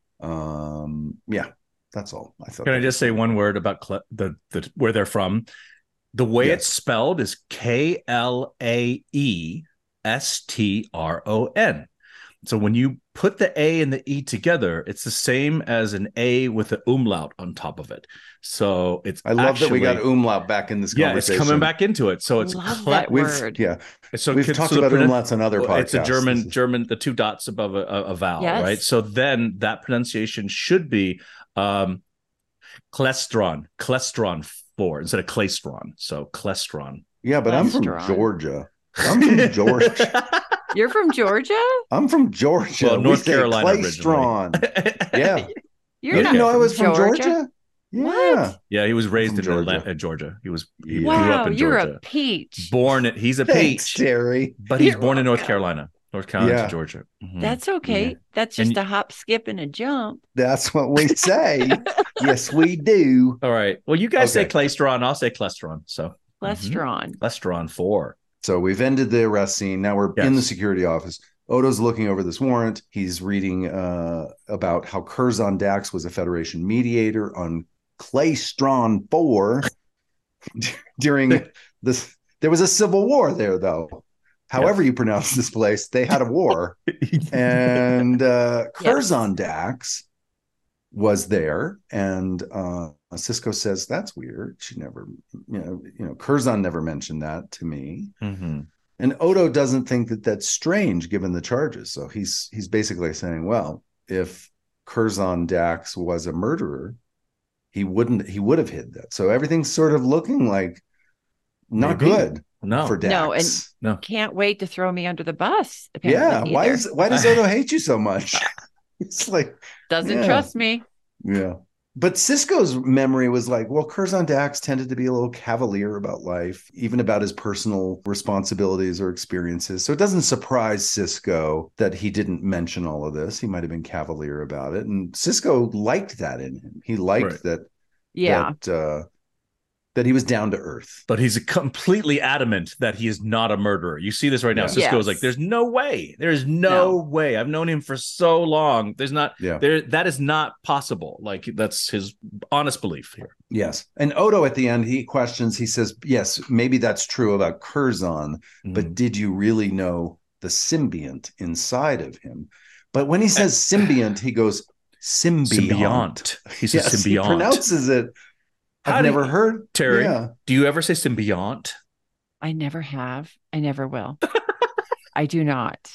Speaker 1: Um, yeah, that's all. I thought.
Speaker 3: Can I
Speaker 1: that
Speaker 3: just
Speaker 1: was
Speaker 3: say
Speaker 1: fun.
Speaker 3: one word about Cle- the the where they're from? The way
Speaker 1: Yes.
Speaker 3: it's spelled is K L A E S T R O N. So when you put the A and the E together, it's the same as an A with an umlaut on top of it. So it's
Speaker 1: I love that we got
Speaker 3: actually-
Speaker 1: umlaut back in this
Speaker 3: yeah, it's
Speaker 1: conversation.
Speaker 3: coming back into it. So it's
Speaker 2: Love
Speaker 3: cle-
Speaker 2: that
Speaker 1: We've
Speaker 2: word.
Speaker 1: yeah,
Speaker 3: so
Speaker 1: we've
Speaker 3: so
Speaker 1: talked
Speaker 3: the
Speaker 1: about
Speaker 3: pronun-
Speaker 1: umlauts on other podcasts.
Speaker 3: It's a German,
Speaker 1: This is-
Speaker 3: German, the two dots above a, a, a vowel,
Speaker 2: Yes.
Speaker 3: right? So then that pronunciation should be um, clestron, clestron four instead of claystron. So clestron.
Speaker 1: Yeah, but I'm from
Speaker 2: Restaurant.
Speaker 1: Georgia. I'm from Georgia.
Speaker 2: You're from Georgia?
Speaker 1: I'm from Georgia.
Speaker 3: Well,
Speaker 1: We
Speaker 3: North
Speaker 1: say
Speaker 3: Carolina
Speaker 1: Claystron. Yeah.
Speaker 2: You're
Speaker 1: You
Speaker 2: not
Speaker 1: didn't know I was from
Speaker 2: Georgia?
Speaker 1: Georgia? Yeah.
Speaker 2: What?
Speaker 3: Yeah, he was raised
Speaker 1: from
Speaker 3: in
Speaker 1: Georgia.
Speaker 3: Atlanta, Georgia. He was he
Speaker 1: Yeah.
Speaker 3: grew
Speaker 2: Wow,
Speaker 3: up in
Speaker 2: you're
Speaker 3: Georgia.
Speaker 2: a peach.
Speaker 3: Born, he's a
Speaker 1: Thanks,
Speaker 3: peach,
Speaker 1: Terry.
Speaker 3: but he's
Speaker 2: You're
Speaker 3: born in North
Speaker 2: welcome.
Speaker 3: Carolina. North Carolina
Speaker 1: Yeah.
Speaker 3: to Georgia. Mhm.
Speaker 2: That's okay.
Speaker 1: Yeah.
Speaker 2: That's
Speaker 3: And
Speaker 2: just
Speaker 3: y-
Speaker 2: a hop, skip, and a jump.
Speaker 1: That's what we say. Yes, we do.
Speaker 3: All right. Well, you guys
Speaker 1: Okay.
Speaker 3: say Claystron. I'll say Clestron. So
Speaker 2: Lestron.
Speaker 3: Clestron four.
Speaker 1: So we've ended the arrest scene. Now we're in the
Speaker 3: Yes.
Speaker 1: security office. Odo's looking over this warrant. He's reading uh, about how Curzon Dax was a Federation mediator on Claystron four during this. There was a civil war there, though. However you pronounce this place, they had a war. And uh, Curzon Dax was there, and uh, Cisco says that's weird. She never, you know, you know, Curzon never mentioned that to me.
Speaker 3: Mhm.
Speaker 1: And Odo doesn't think that that's strange given the charges. So he's he's basically saying, well, if Curzon Dax was a murderer, he wouldn't he would have hid that. So everything's sort of looking like not
Speaker 3: Maybe.
Speaker 1: good
Speaker 3: No.
Speaker 1: for Dax.
Speaker 2: No, and-
Speaker 3: No.
Speaker 2: Can't wait to throw me under the bus.
Speaker 1: yeah,
Speaker 2: apparently,
Speaker 1: why
Speaker 2: either.
Speaker 1: is why does Odo hate you so much? It's like
Speaker 2: Doesn't
Speaker 1: yeah.
Speaker 2: trust me.
Speaker 1: Yeah. But Cisco's memory was like, well, Curzon Dax tended to be a little cavalier about life, even about his personal responsibilities or experiences. So it doesn't surprise Cisco that he didn't mention all of this. He might have been cavalier about it. And Cisco liked that in him. He liked
Speaker 3: Right.
Speaker 1: that,
Speaker 2: Yeah.
Speaker 1: that, uh, that he was down to earth.
Speaker 3: But he's completely adamant that he is not a murderer. You see this right now.
Speaker 1: Yeah.
Speaker 3: Cisco is
Speaker 2: Yes.
Speaker 3: like, there's no way. There's no,
Speaker 2: No.
Speaker 3: way. I've known him for so long. There's not
Speaker 1: Yeah.
Speaker 3: there. That is not possible. Like that's his honest belief here.
Speaker 1: Yes. And Odo at the end, he questions, he says, yes, maybe that's true about Curzon, but
Speaker 3: Mhm.
Speaker 1: did you really know the symbiont inside of him? But when he says symbiont, he goes symbiont.
Speaker 3: Symbiont. He's
Speaker 1: Yes,
Speaker 3: a
Speaker 1: he
Speaker 3: symbiont.
Speaker 1: pronounces it.
Speaker 3: How
Speaker 1: I've
Speaker 3: do
Speaker 1: never
Speaker 3: you-
Speaker 1: heard.
Speaker 3: Terry,
Speaker 1: Yeah.
Speaker 3: do you ever say symbiont?
Speaker 2: I never have. I never will. I do not.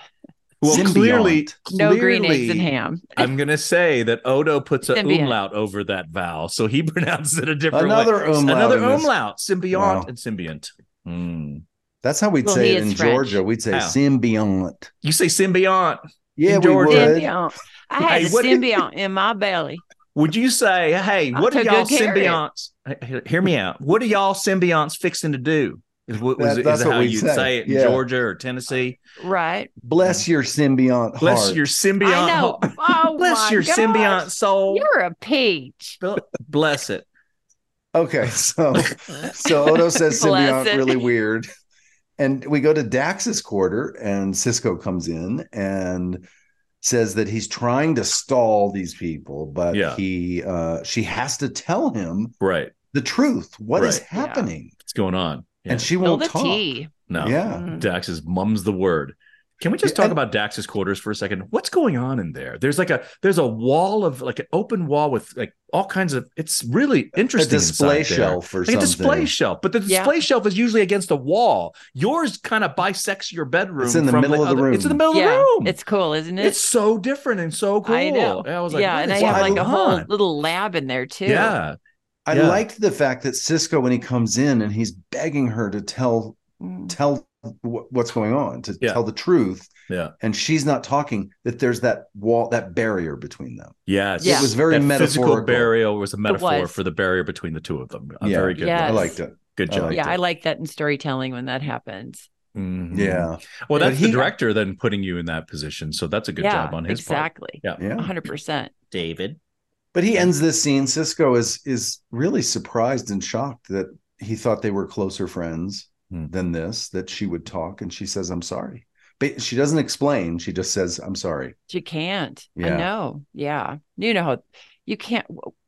Speaker 3: Well,
Speaker 1: Symbiont.
Speaker 3: clearly,
Speaker 2: No green eggs
Speaker 3: clearly,
Speaker 2: and ham.
Speaker 3: I'm gonna say that Odo puts a
Speaker 2: Symbiont.
Speaker 3: umlaut over that vowel, so he pronounces it a different
Speaker 1: Another
Speaker 3: way.
Speaker 1: umlaut
Speaker 3: Another
Speaker 1: in this.
Speaker 3: umlaut, symbiont
Speaker 1: Wow.
Speaker 3: and symbiont. Mm.
Speaker 1: That's how we'd
Speaker 2: Well,
Speaker 1: say
Speaker 2: he
Speaker 1: it
Speaker 2: is
Speaker 1: in
Speaker 2: French.
Speaker 1: Georgia. We'd say
Speaker 3: How?
Speaker 1: symbiont.
Speaker 3: You say symbiont.
Speaker 1: Yeah,
Speaker 3: In
Speaker 1: we
Speaker 3: Georgia.
Speaker 1: would.
Speaker 2: Symbiont. I had
Speaker 3: Hey,
Speaker 2: a
Speaker 3: what-
Speaker 2: symbiont in my belly.
Speaker 3: Would you say, hey,
Speaker 2: I
Speaker 3: what are
Speaker 2: took
Speaker 3: y'all
Speaker 2: good care of it.
Speaker 3: symbionts? Hey, hear me out. What are y'all symbionts fixing to do? Is, what, was
Speaker 1: That-
Speaker 3: it,
Speaker 1: that's
Speaker 3: is it
Speaker 1: what
Speaker 3: how
Speaker 1: we'd
Speaker 3: you'd
Speaker 1: say.
Speaker 3: say, it in
Speaker 1: Yeah.
Speaker 3: Georgia or Tennessee?
Speaker 2: Right.
Speaker 1: Bless your symbiont
Speaker 3: Bless
Speaker 1: heart.
Speaker 3: your symbiont.
Speaker 2: I know.
Speaker 3: heart.
Speaker 2: Oh,
Speaker 3: Bless
Speaker 2: my
Speaker 3: your
Speaker 2: gosh.
Speaker 3: symbiont soul.
Speaker 2: You're a peach.
Speaker 3: Bless it.
Speaker 1: Okay, so so Odo says
Speaker 2: Bless
Speaker 1: symbiont
Speaker 2: it.
Speaker 1: really weird. And we go to Dax's quarter, and Cisco comes in and says that he's trying to stall these people, but
Speaker 3: Yeah.
Speaker 1: he uh she has to tell him
Speaker 3: Right.
Speaker 1: the truth. What is
Speaker 3: Right.
Speaker 2: Yeah.
Speaker 1: happening?
Speaker 3: What's going on? Yeah.
Speaker 1: And she
Speaker 2: Spill
Speaker 1: won't
Speaker 2: the
Speaker 1: talk.
Speaker 2: tea.
Speaker 3: No.
Speaker 1: Yeah.
Speaker 2: Mhm.
Speaker 3: Dax is mum's the word. Can we just
Speaker 1: Yeah,
Speaker 3: talk
Speaker 1: and-
Speaker 3: about Dax's quarters for a second? What's going on in there? There's like a there's a wall of like an open wall with like all kinds of. It's really
Speaker 1: A
Speaker 3: interesting.
Speaker 1: display
Speaker 3: inside there.
Speaker 1: shelf or
Speaker 3: like
Speaker 1: something.
Speaker 3: a display shelf, but the
Speaker 2: Yeah.
Speaker 3: display shelf is usually against a wall. Yours kind of bisects your bedroom.
Speaker 1: It's in the
Speaker 3: from
Speaker 1: middle of the
Speaker 3: other-
Speaker 1: room.
Speaker 3: It's in the middle of
Speaker 2: Yeah.
Speaker 3: the room.
Speaker 2: It's cool, isn't it?
Speaker 3: It's so different and so cool.
Speaker 2: I know.
Speaker 3: I was like,
Speaker 2: yeah,
Speaker 3: what
Speaker 2: and I
Speaker 3: is
Speaker 2: have
Speaker 3: going
Speaker 2: like a whole
Speaker 3: on?
Speaker 2: little lab in there too.
Speaker 3: Yeah,
Speaker 1: I
Speaker 3: Yeah.
Speaker 1: liked the fact that Cisco, when he comes in and he's begging her to tell
Speaker 2: Mm.
Speaker 1: tell wh- what's going on, to
Speaker 3: Yeah.
Speaker 1: tell the truth,
Speaker 3: yeah,
Speaker 1: and she's not talking, that there's that wall, that barrier between them.
Speaker 3: yes.
Speaker 2: Yeah.
Speaker 1: It was very
Speaker 3: that physical
Speaker 1: metaphorical.
Speaker 3: barrier was a metaphor
Speaker 2: was.
Speaker 3: for the barrier between the two of them. Uh,
Speaker 1: Yeah.
Speaker 3: Very good.
Speaker 2: Yes.
Speaker 1: I liked it.
Speaker 3: Good
Speaker 1: I
Speaker 3: job.
Speaker 1: liked
Speaker 2: Yeah,
Speaker 1: it.
Speaker 2: I like that in storytelling when that happens.
Speaker 3: Mhm.
Speaker 1: Yeah.
Speaker 3: Well,
Speaker 1: But
Speaker 3: that's
Speaker 1: he-
Speaker 3: the director then putting you in that position. So that's a good
Speaker 2: yeah,
Speaker 3: job on his part.
Speaker 2: exactly.
Speaker 3: Yeah.
Speaker 1: Yeah.
Speaker 2: one hundred percent.
Speaker 3: David.
Speaker 1: But he ends this scene. Cisco is is really surprised and shocked that he thought they were closer friends
Speaker 3: Hmm.
Speaker 1: than this, that she would talk, and she says, I'm sorry. But she doesn't explain. She just says, I'm sorry.
Speaker 2: You can't.
Speaker 1: Yeah.
Speaker 2: I know. Yeah. You know how you can't.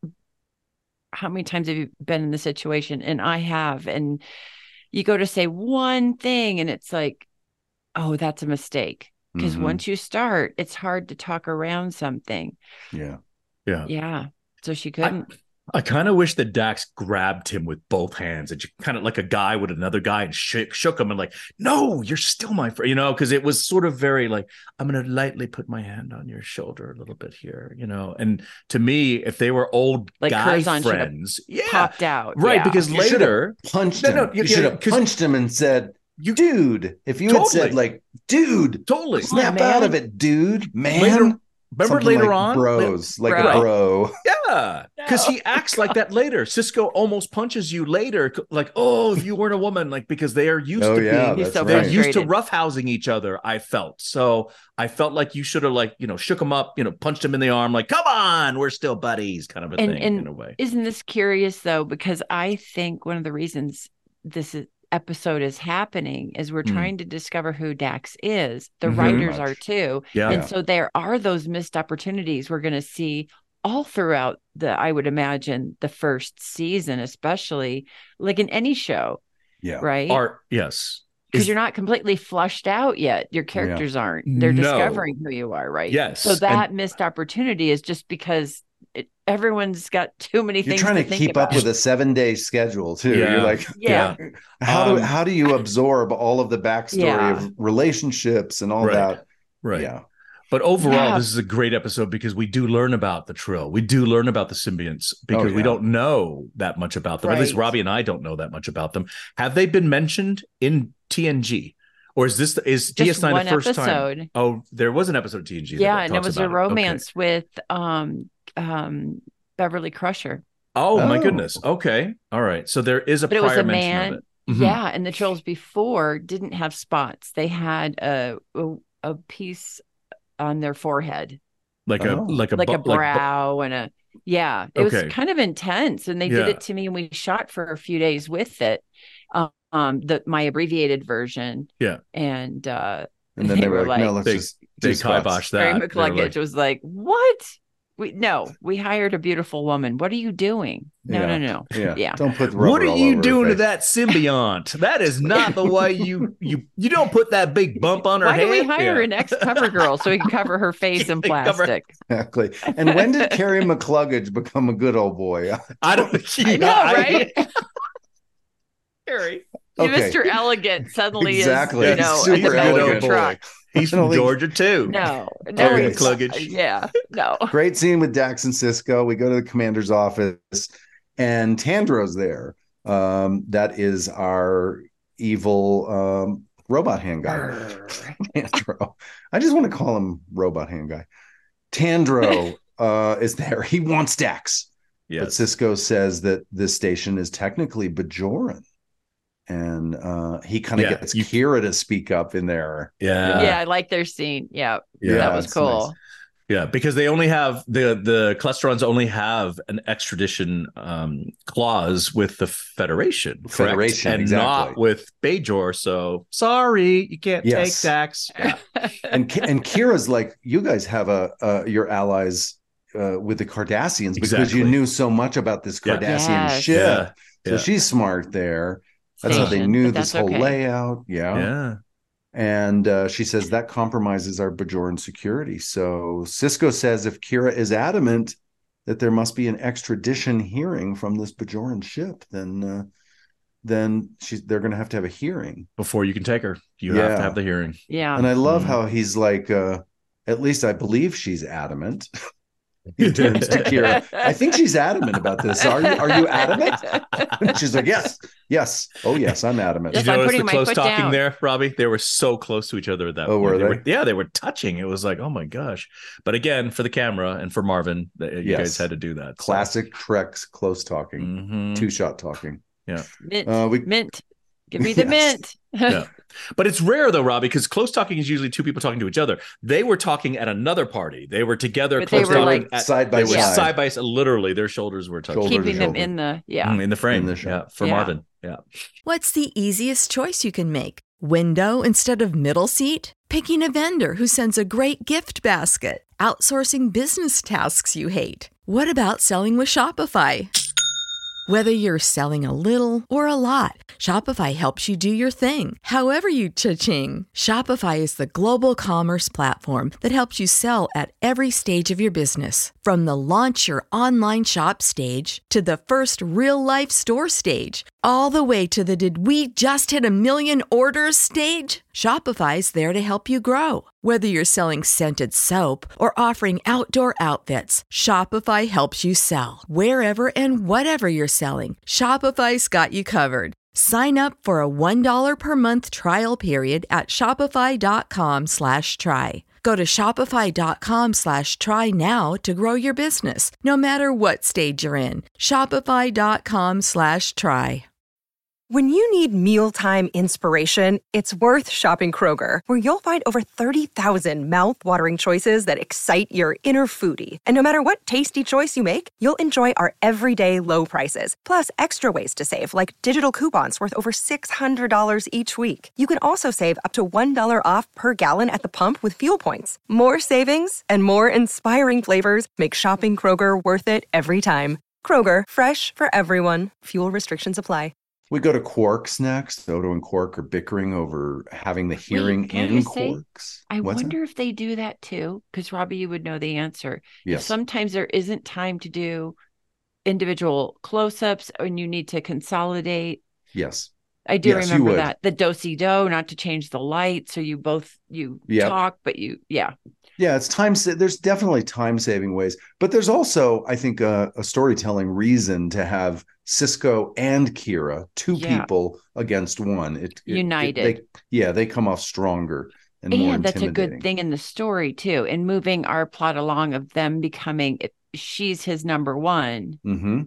Speaker 2: How many times have you been in the situation? And I have. And you go to say one thing and it's like, oh, that's a mistake. Because
Speaker 1: Mhm.
Speaker 2: once you start, it's hard to talk around something.
Speaker 1: Yeah.
Speaker 3: Yeah.
Speaker 2: Yeah. So she couldn't.
Speaker 3: I kind of wish that Dax grabbed him with both hands and kind of like a guy with another guy and shook, shook him and like, no, you're still my friend, you know, because it was sort of very like, I'm going to lightly put my hand on your shoulder a little bit here, you know. And to me, if they were old
Speaker 2: Like
Speaker 3: guy
Speaker 2: Curzon should have
Speaker 3: friends, yeah,
Speaker 2: Popped out.
Speaker 3: right.
Speaker 2: Yeah.
Speaker 3: Because
Speaker 1: You should have
Speaker 3: later,
Speaker 1: Punched
Speaker 3: No,
Speaker 1: him.
Speaker 3: no,
Speaker 1: you
Speaker 3: yeah,
Speaker 1: should
Speaker 3: yeah,
Speaker 1: have
Speaker 3: 'cause-
Speaker 1: punched him and said,
Speaker 3: you
Speaker 1: dude, if you had
Speaker 3: Totally.
Speaker 1: said like, dude,
Speaker 3: totally.
Speaker 1: snap
Speaker 2: man.
Speaker 1: out of it, dude, man.
Speaker 3: Later, Remember
Speaker 1: Something
Speaker 3: later
Speaker 1: like
Speaker 3: on?
Speaker 1: bros, like
Speaker 2: Bro.
Speaker 1: a bro.
Speaker 3: Yeah, because he acts like that later. Cisco almost punches you later, like, oh, if you weren't a woman, like, because they are used
Speaker 1: Oh
Speaker 3: to
Speaker 1: yeah,
Speaker 3: being,
Speaker 2: He's
Speaker 1: that's
Speaker 2: so
Speaker 3: they're
Speaker 1: right.
Speaker 2: frustrated.
Speaker 3: used to roughhousing each other. I felt so. I felt like you should have, like, you know, shook him up, you know, punched him in the arm, like, come on, we're still buddies, kind of a
Speaker 2: And
Speaker 3: thing
Speaker 2: and
Speaker 3: in a way.
Speaker 2: isn't this curious though? Because I think one of the reasons this is, episode is happening is we're
Speaker 3: Mm.
Speaker 2: trying to discover who Dax is. The
Speaker 3: Mhm.
Speaker 2: writers
Speaker 1: Much.
Speaker 2: are too.
Speaker 3: Yeah.
Speaker 2: And
Speaker 1: Yeah.
Speaker 2: so there are those missed opportunities we're going to see all throughout the, I would imagine, the first season, especially like in any show,
Speaker 1: Yeah.
Speaker 2: right?
Speaker 3: Art, yes.
Speaker 2: Because
Speaker 3: Is-
Speaker 2: you're not completely flushed out yet. Your characters aren't. They're
Speaker 3: No.
Speaker 2: discovering who you are, right?
Speaker 3: Yes.
Speaker 2: So
Speaker 3: And-
Speaker 2: that missed opportunity is just because it, everyone's got too many
Speaker 1: You're
Speaker 2: things
Speaker 1: trying to,
Speaker 2: to think
Speaker 1: keep
Speaker 2: about.
Speaker 1: up with a seven day schedule too.
Speaker 3: Yeah.
Speaker 1: You're like,
Speaker 2: Yeah.
Speaker 1: how do
Speaker 3: Um,
Speaker 1: how do you absorb all of the backstory
Speaker 2: Yeah.
Speaker 1: of relationships and all
Speaker 3: Right.
Speaker 1: that?
Speaker 3: Right.
Speaker 1: Yeah.
Speaker 3: But overall,
Speaker 2: Yeah.
Speaker 3: this is a great episode because we do learn about the Trill. We do learn about the symbionts because
Speaker 1: Oh,
Speaker 3: we
Speaker 1: yeah.
Speaker 3: don't know that much about them. At least
Speaker 2: Right.
Speaker 3: Robbie and I don't know that much about them. Have they been mentioned in T N G? Or is this is D S
Speaker 2: Just
Speaker 3: nine
Speaker 2: one
Speaker 3: the first
Speaker 2: episode.
Speaker 3: time? Oh, there was an episode of T N G.
Speaker 2: Yeah,
Speaker 3: that
Speaker 2: and it
Speaker 3: talks
Speaker 2: was a
Speaker 3: about
Speaker 2: romance with um um Beverly Crusher.
Speaker 3: Okay. Oh, my
Speaker 1: Oh.
Speaker 3: goodness. Okay. All right. So there is a
Speaker 2: But it was
Speaker 3: prior
Speaker 2: a
Speaker 3: mention
Speaker 2: man.
Speaker 3: of it. Mhm.
Speaker 2: Yeah, and the Trills before didn't have spots. They had a a, a piece on their forehead,
Speaker 3: Like a
Speaker 1: Oh.
Speaker 3: like a
Speaker 2: like
Speaker 3: bu-
Speaker 2: a
Speaker 3: like bu-
Speaker 2: brow and a yeah. It
Speaker 3: Okay.
Speaker 2: was kind of intense, and they
Speaker 3: Yeah.
Speaker 2: did it to me, and we shot for a few days with it. Um, the my abbreviated version.
Speaker 3: Yeah.
Speaker 2: And uh
Speaker 1: And then they, were like, no, let's
Speaker 3: they-
Speaker 1: just
Speaker 3: they
Speaker 1: do spots.
Speaker 3: kibosh
Speaker 2: Barry
Speaker 3: that. They're
Speaker 2: McCluggage
Speaker 3: like-
Speaker 2: was like, "What? We no, we hired a beautiful woman. What are you doing? No,
Speaker 1: Yeah.
Speaker 2: no, no.
Speaker 1: Yeah.
Speaker 2: Yeah.
Speaker 1: Don't put rubber
Speaker 3: What are
Speaker 1: all
Speaker 3: you
Speaker 1: over her
Speaker 3: doing to
Speaker 1: face.
Speaker 3: that symbiont? That is not the way you you you don't put that big bump on her
Speaker 2: Why
Speaker 3: head.
Speaker 2: do we hire
Speaker 3: Yeah.
Speaker 2: an ex-cover girl so we can cover her face in
Speaker 3: Cover-
Speaker 2: plastic?
Speaker 1: Exactly. And when did Carrie McCluggage become a good old boy?
Speaker 3: I don't.
Speaker 2: I know, right?
Speaker 3: Harry.
Speaker 1: Okay.
Speaker 2: Mister Elegant suddenly
Speaker 1: Exactly.
Speaker 2: is, you know,
Speaker 1: Super
Speaker 2: in the back of
Speaker 1: elegant.
Speaker 2: the truck.
Speaker 3: He's
Speaker 1: I don't
Speaker 3: from
Speaker 1: think-
Speaker 3: Georgia too.
Speaker 2: No, no,
Speaker 3: Terry
Speaker 2: it's-
Speaker 3: McCluggage.
Speaker 2: Yeah, no.
Speaker 1: Great scene with Dax and Cisco. We go to the commander's office, and Tandro's there. Um, that is our evil um, robot hand guy. Tandro. I just want to call him robot hand guy. Tandro uh, is there. He wants Dax. But
Speaker 3: Yes.
Speaker 1: Cisco says that this station is technically Bajoran. And uh, he kind of
Speaker 3: Yeah,
Speaker 1: gets
Speaker 3: you-
Speaker 1: Kira to speak up in there.
Speaker 3: Yeah.
Speaker 2: yeah, I like their scene. Yeah,
Speaker 3: Yeah,
Speaker 2: that was
Speaker 1: it's
Speaker 2: cool.
Speaker 1: nice.
Speaker 3: Yeah, because they only have the the Clusterons only have an extradition um, clause with the Federation, correct?
Speaker 1: Federation,
Speaker 3: and
Speaker 1: exactly.
Speaker 3: not with Bajor. So sorry, you can't
Speaker 1: Yes.
Speaker 3: take Dax. Yeah.
Speaker 1: And Ki- and Kira's like, you guys have a uh, your allies uh, with the Cardassians because
Speaker 3: Exactly.
Speaker 1: you knew so much about this
Speaker 3: Yeah.
Speaker 1: Cardassian
Speaker 2: Yes.
Speaker 1: ship.
Speaker 3: Yeah.
Speaker 1: So
Speaker 3: Yeah.
Speaker 1: she's smart there. That's how they
Speaker 2: Station,
Speaker 1: knew
Speaker 2: but
Speaker 1: this
Speaker 2: that's
Speaker 1: whole
Speaker 2: okay.
Speaker 1: layout. Yeah.
Speaker 3: Yeah.
Speaker 1: And uh, she says that compromises our Bajoran security. So Cisco says if Kira is adamant that there must be an extradition hearing from this Bajoran ship, then uh, then she's they're going to have to have a hearing.
Speaker 3: Before you can take her, you have
Speaker 1: Yeah.
Speaker 3: to have the hearing.
Speaker 2: Yeah,
Speaker 1: And I love
Speaker 3: Mhm.
Speaker 1: how he's like, uh, at least I believe she's adamant. He turns to Kira. I think she's adamant about this. Are you? Are you adamant? And she's like, yes, yes. Oh, yes, I'm adamant.
Speaker 2: Yes,
Speaker 3: Did you
Speaker 2: I'm
Speaker 3: notice
Speaker 2: putting
Speaker 3: the
Speaker 2: my
Speaker 3: close
Speaker 2: foot
Speaker 3: talking
Speaker 2: down.
Speaker 3: there, Robbie? They were so close to each other at that
Speaker 1: Oh,
Speaker 3: point.
Speaker 1: were they?
Speaker 3: Were, yeah, they were touching. It was like, oh my gosh. But again, for the camera and for Marvin, th- you
Speaker 1: Yes.
Speaker 3: guys had to do that. so.
Speaker 1: Classic Trek's close talking,
Speaker 3: Mhm.
Speaker 1: two shot talking.
Speaker 2: mint,
Speaker 1: Uh, we-
Speaker 2: mint. Give me the
Speaker 1: Yes.
Speaker 2: mint.
Speaker 3: Yeah. But it's rare though, Robbie, because close talking is usually two people talking to each other. They were talking at anher party. They were together,
Speaker 2: But they
Speaker 3: close
Speaker 2: were,
Speaker 3: talking
Speaker 2: like,
Speaker 3: at-
Speaker 1: side by
Speaker 3: they were
Speaker 1: side.
Speaker 3: side by side. Literally, their shoulders were touching.
Speaker 1: Shoulder to
Speaker 2: Keeping them
Speaker 1: shoulder.
Speaker 2: in the yeah.
Speaker 3: Mm, in the frame.
Speaker 1: In the shot.
Speaker 3: Yeah, for
Speaker 2: Yeah.
Speaker 3: Marvin. Yeah.
Speaker 5: What's the easiest choice you can make? Window instead of middle seat? Picking a vendor who sends a great gift basket? Outsourcing business tasks you hate? What about selling with Shopify? Whether you're selling a little or a lot, Shopify helps you do your thing, however you cha-ching. Shopify is the global commerce platform that helps you sell at every stage of your business. From the launch your online shop stage to the first real-life store stage, all the way to the did we just hit a million orders stage. Shopify's there to help you grow. Whether you're selling scented soap or offering outdoor outfits, Shopify helps you sell. Wherever and whatever you're selling, Shopify's got you covered. Sign up for a one dollar per month trial period at shopify.com slash try. Go to shopify.com slash try now to grow your business, no matter what stage you're in. Shopify.com slash try.
Speaker 4: When you need mealtime inspiration, it's worth shopping Kroger, where you'll find over thirty thousand mouth-watering choices that excite your inner foodie. And no matter what tasty choice you make, you'll enjoy our everyday low prices, plus extra ways to save, like digital coupons worth over six hundred dollars each week. You can also save up to one dollar off per gallon at the pump with fuel points. More savings and more inspiring flavors make shopping Kroger worth it every time. Kroger, fresh for everyone. Fuel restrictions apply.
Speaker 1: We go to Quarks next. Odo and Quark are bickering over having the hearing
Speaker 2: can I
Speaker 1: in
Speaker 2: just say,
Speaker 1: Quarks.
Speaker 2: I
Speaker 1: What's
Speaker 2: wonder if they do that too, because Robbie, you would know the answer.
Speaker 1: Yes.
Speaker 2: Sometimes there isn't time to do individual close-ups and you need to consolidate.
Speaker 1: Yes.
Speaker 2: I do
Speaker 1: Yes, you
Speaker 2: remember
Speaker 1: would.
Speaker 2: that. The do-si-do, not to change the light. So you both, you
Speaker 1: Yep.
Speaker 2: talk, but you, yeah.
Speaker 1: Yeah, it's time. Sa- there's definitely time saving ways, but there's also, I think, a, a storytelling reason to have Cisco and Kira, two
Speaker 2: Yeah.
Speaker 1: people against one. It, it- it-
Speaker 2: United.
Speaker 1: they, yeah, they come off stronger and, more
Speaker 2: And that's a
Speaker 1: intimidating.
Speaker 2: good thing in the story too, and moving our plot along of them becoming, if she's his number one,
Speaker 1: Mm-hmm.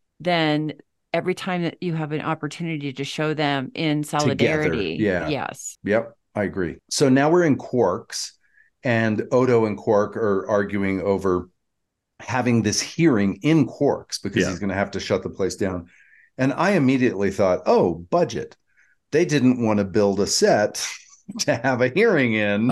Speaker 2: then every time that you have an opportunity to show them in solidarity.
Speaker 1: yeah.
Speaker 2: Yes.
Speaker 1: Yep, I agree. So now we're in Quarks, and Odo and Quark are arguing over having this hearing in Quarks because
Speaker 3: Yeah.
Speaker 1: he's going to have to shut the place down. And I immediately thought, oh, budget. They didn't want to build a set to have a hearing in.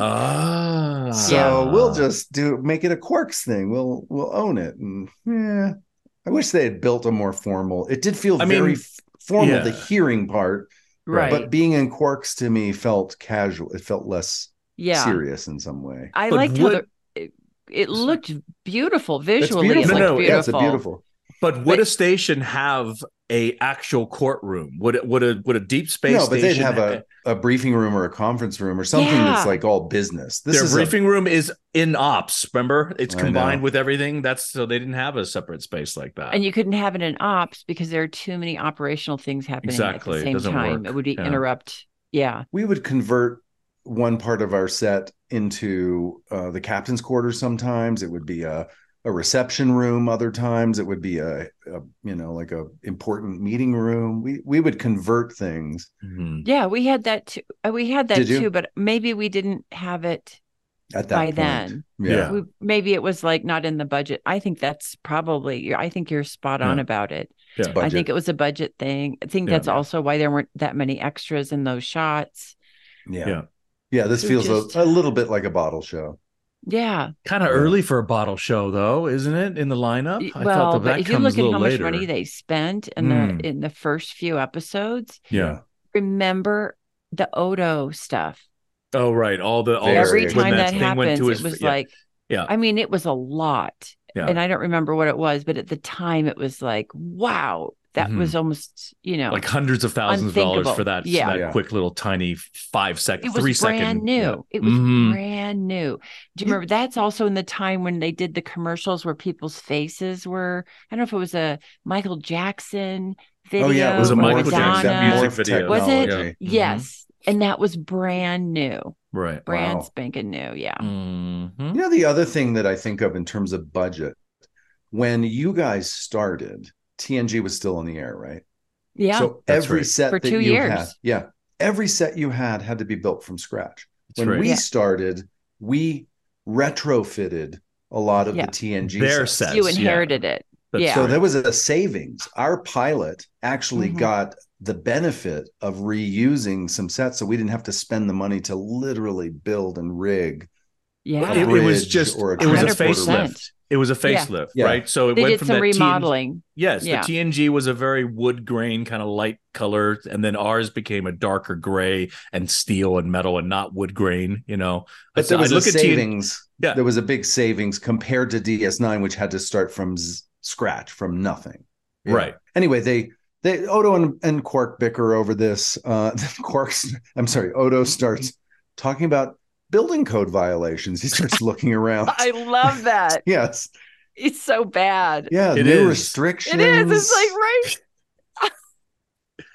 Speaker 3: Ah.
Speaker 1: So we'll just do make it a Quarks thing. We'll we'll own it. And yeah, I wish they had built a more formal. It did feel
Speaker 3: I
Speaker 1: very
Speaker 3: mean,
Speaker 1: f- formal,
Speaker 3: yeah.
Speaker 1: the hearing part,
Speaker 2: Right.
Speaker 1: but being in Quarks to me felt casual. It felt less
Speaker 2: yeah.
Speaker 1: serious in some way.
Speaker 2: I
Speaker 3: But
Speaker 2: liked
Speaker 3: would-
Speaker 2: how the, it, it looked beautiful
Speaker 1: It's
Speaker 2: visually.
Speaker 1: beautiful.
Speaker 2: It
Speaker 3: No,
Speaker 2: looked
Speaker 3: no,
Speaker 1: Yeah, it's a
Speaker 2: beautiful.
Speaker 1: beautiful.
Speaker 3: But would
Speaker 2: But-
Speaker 3: a station have a actual courtroom? Would it would a would a deep space
Speaker 1: No, but they'd
Speaker 3: station
Speaker 1: have a, a briefing room or a conference room or something that's
Speaker 2: Yeah.
Speaker 1: like all business. This
Speaker 3: their
Speaker 1: is a-
Speaker 3: briefing room is in ops, remember? It's
Speaker 1: I
Speaker 3: combined
Speaker 1: know.
Speaker 3: with everything. That's so they didn't have a separate space like that.
Speaker 2: And you couldn't have it in ops because there are too many operational things happening
Speaker 3: Exactly.
Speaker 2: at
Speaker 3: It
Speaker 2: the same
Speaker 3: doesn't
Speaker 2: time.
Speaker 3: work.
Speaker 2: It would
Speaker 3: Yeah.
Speaker 2: interrupt. Yeah.
Speaker 1: we would convert one part of our set into uh, the captain's quarters. Sometimes it would be a, a reception room. Other times it would be a, a you know like a important meeting room. We we would convert things.
Speaker 3: Mhm.
Speaker 2: Yeah. We had that too. uh, We had that
Speaker 1: Did you?
Speaker 2: too, but maybe we didn't have it
Speaker 1: At that
Speaker 2: by
Speaker 1: point.
Speaker 2: then.
Speaker 1: Yeah.
Speaker 3: Yeah.
Speaker 2: We, maybe it was like not in the budget. I think that's probably, I think you're spot on
Speaker 3: Yeah.
Speaker 2: about it.
Speaker 3: Yeah.
Speaker 1: Budget.
Speaker 2: I think it was a budget thing. I think
Speaker 3: Yeah.
Speaker 2: that's also why there weren't that many extras in those shots.
Speaker 1: Yeah.
Speaker 3: Yeah.
Speaker 1: Yeah. This
Speaker 2: So
Speaker 1: feels
Speaker 2: just-
Speaker 1: a, a little bit like a bottle show.
Speaker 2: Yeah.
Speaker 3: Kind of
Speaker 1: Yeah.
Speaker 3: early for a bottle show, though, isn't it? In the lineup,
Speaker 2: Y-
Speaker 3: I
Speaker 2: well,
Speaker 3: thought that,
Speaker 2: but
Speaker 3: that
Speaker 2: if you
Speaker 3: comes
Speaker 2: look
Speaker 3: a
Speaker 2: at
Speaker 3: little
Speaker 2: how much
Speaker 3: later.
Speaker 2: money they spent in
Speaker 3: Hmm.
Speaker 2: the in the first few episodes,
Speaker 3: yeah.
Speaker 2: remember the Odo stuff.
Speaker 3: Oh, right. All the all
Speaker 1: Very
Speaker 2: Every
Speaker 1: when
Speaker 2: time that
Speaker 3: thing went
Speaker 2: happens,
Speaker 3: to
Speaker 2: it
Speaker 3: his-
Speaker 2: was
Speaker 3: yeah.
Speaker 2: like,
Speaker 3: Yeah.
Speaker 2: I mean, it was a lot.
Speaker 3: Yeah.
Speaker 2: And I don't remember what it was, but at the time it was like, wow, that
Speaker 3: Mhm.
Speaker 2: was almost, you know,
Speaker 3: like hundreds of thousands of dollars
Speaker 2: Unthinkable.
Speaker 3: for that,
Speaker 2: Yeah.
Speaker 3: that
Speaker 1: Yeah.
Speaker 3: quick little tiny five second,
Speaker 2: it was
Speaker 3: three
Speaker 2: brand
Speaker 3: second.
Speaker 2: new.
Speaker 3: yeah.
Speaker 2: It was
Speaker 3: Mhm.
Speaker 2: brand new. Do you
Speaker 1: You-
Speaker 2: remember that's also in the time when they did the commercials where people's faces were, I don't know if it was a Michael Jackson video.
Speaker 1: Oh yeah,
Speaker 3: It was a
Speaker 2: or
Speaker 3: Michael
Speaker 2: Madonna.
Speaker 3: Jackson music
Speaker 1: Morph
Speaker 3: video.
Speaker 2: Was it?
Speaker 1: technology.
Speaker 2: Yes. And that was brand new.
Speaker 3: Right.
Speaker 2: Brand
Speaker 1: Wow.
Speaker 2: spanking new. Yeah.
Speaker 3: Mhm.
Speaker 1: You know, the other thing that I think of in terms of budget, when you guys started, T N G was still in the air, right?
Speaker 2: Yeah.
Speaker 1: So
Speaker 3: That's
Speaker 1: every
Speaker 3: right.
Speaker 1: set
Speaker 2: For
Speaker 1: that
Speaker 2: two
Speaker 1: you
Speaker 2: years.
Speaker 1: had, yeah, every set you had had to be built from scratch.
Speaker 3: That's
Speaker 1: When
Speaker 3: right.
Speaker 1: we
Speaker 2: Yeah.
Speaker 1: started, we retrofitted a lot of
Speaker 2: Yeah.
Speaker 1: the T N G
Speaker 3: Their
Speaker 1: sets.
Speaker 3: sets.
Speaker 2: you
Speaker 3: yeah.
Speaker 2: inherited it.
Speaker 3: That's
Speaker 2: Yeah.
Speaker 1: So
Speaker 3: right.
Speaker 1: there was a savings. Our pilot actually
Speaker 2: Mhm.
Speaker 1: got the benefit of reusing some sets, so we didn't have to spend the money to literally build and rig.
Speaker 2: Yeah.
Speaker 1: a
Speaker 3: it, it was
Speaker 1: bridge
Speaker 3: just
Speaker 1: or a
Speaker 3: it was a
Speaker 2: one hundred percent.
Speaker 3: facelift. It was a
Speaker 2: Yeah.
Speaker 3: facelift,
Speaker 1: Yeah.
Speaker 3: right? So it
Speaker 2: They
Speaker 3: went
Speaker 2: did
Speaker 3: from
Speaker 2: some
Speaker 3: that T N G
Speaker 2: remodeling.
Speaker 3: yes,
Speaker 2: Yeah.
Speaker 3: the T N G was a very wood grain kind of light color, and then ours became a darker gray and steel and metal and not wood grain. You know,
Speaker 1: But there
Speaker 3: I
Speaker 1: was a
Speaker 3: look at T N G
Speaker 1: savings.
Speaker 3: Yeah.
Speaker 1: There was a big savings compared to D S nine, which had to start from z- scratch, from nothing. Yeah.
Speaker 3: Right.
Speaker 1: Anyway, they they Odo and, and Quark bicker over this. Uh, Quark's, I'm sorry, Odo starts talking about building code violations. He starts looking around.
Speaker 2: I love that.
Speaker 1: Yes.
Speaker 2: It's so bad.
Speaker 1: Yeah.
Speaker 3: It
Speaker 1: new
Speaker 3: is.
Speaker 1: restrictions.
Speaker 2: It is. It's like right.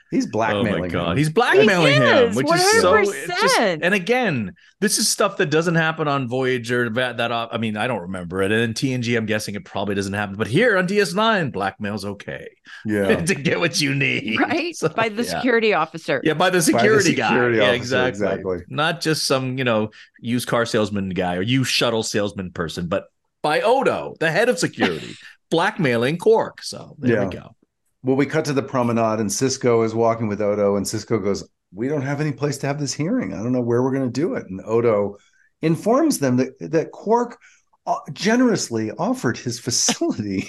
Speaker 1: He's blackmailing
Speaker 3: Oh my God.
Speaker 1: him.
Speaker 3: He's blackmailing
Speaker 2: He
Speaker 3: him,
Speaker 2: is,
Speaker 3: which is so. It's just,
Speaker 2: one hundred percent.
Speaker 3: and again, this is stuff that doesn't happen on Voyager. That, that I mean, I don't remember it. And in T N G, I'm guessing it probably doesn't happen. But here on D S nine, blackmail's okay.
Speaker 1: Yeah.
Speaker 3: To get what you need.
Speaker 2: Right?
Speaker 3: So,
Speaker 2: By the
Speaker 3: yeah.
Speaker 2: security officer.
Speaker 3: Yeah, by the security,
Speaker 1: security
Speaker 3: guy. Yeah,
Speaker 1: officer,
Speaker 3: exactly.
Speaker 1: exactly.
Speaker 3: Not just some, you know, used car salesman guy or used shuttle salesman person, but by Odo, the head of security, blackmailing Quark. So there
Speaker 1: Yeah.
Speaker 3: we go.
Speaker 1: Well, we cut to the promenade and Sisko is walking with Odo, and Sisko goes, we don't have any place to have this hearing. I don't know where we're going to do it. And Odo informs them that, that Quark generously offered his facility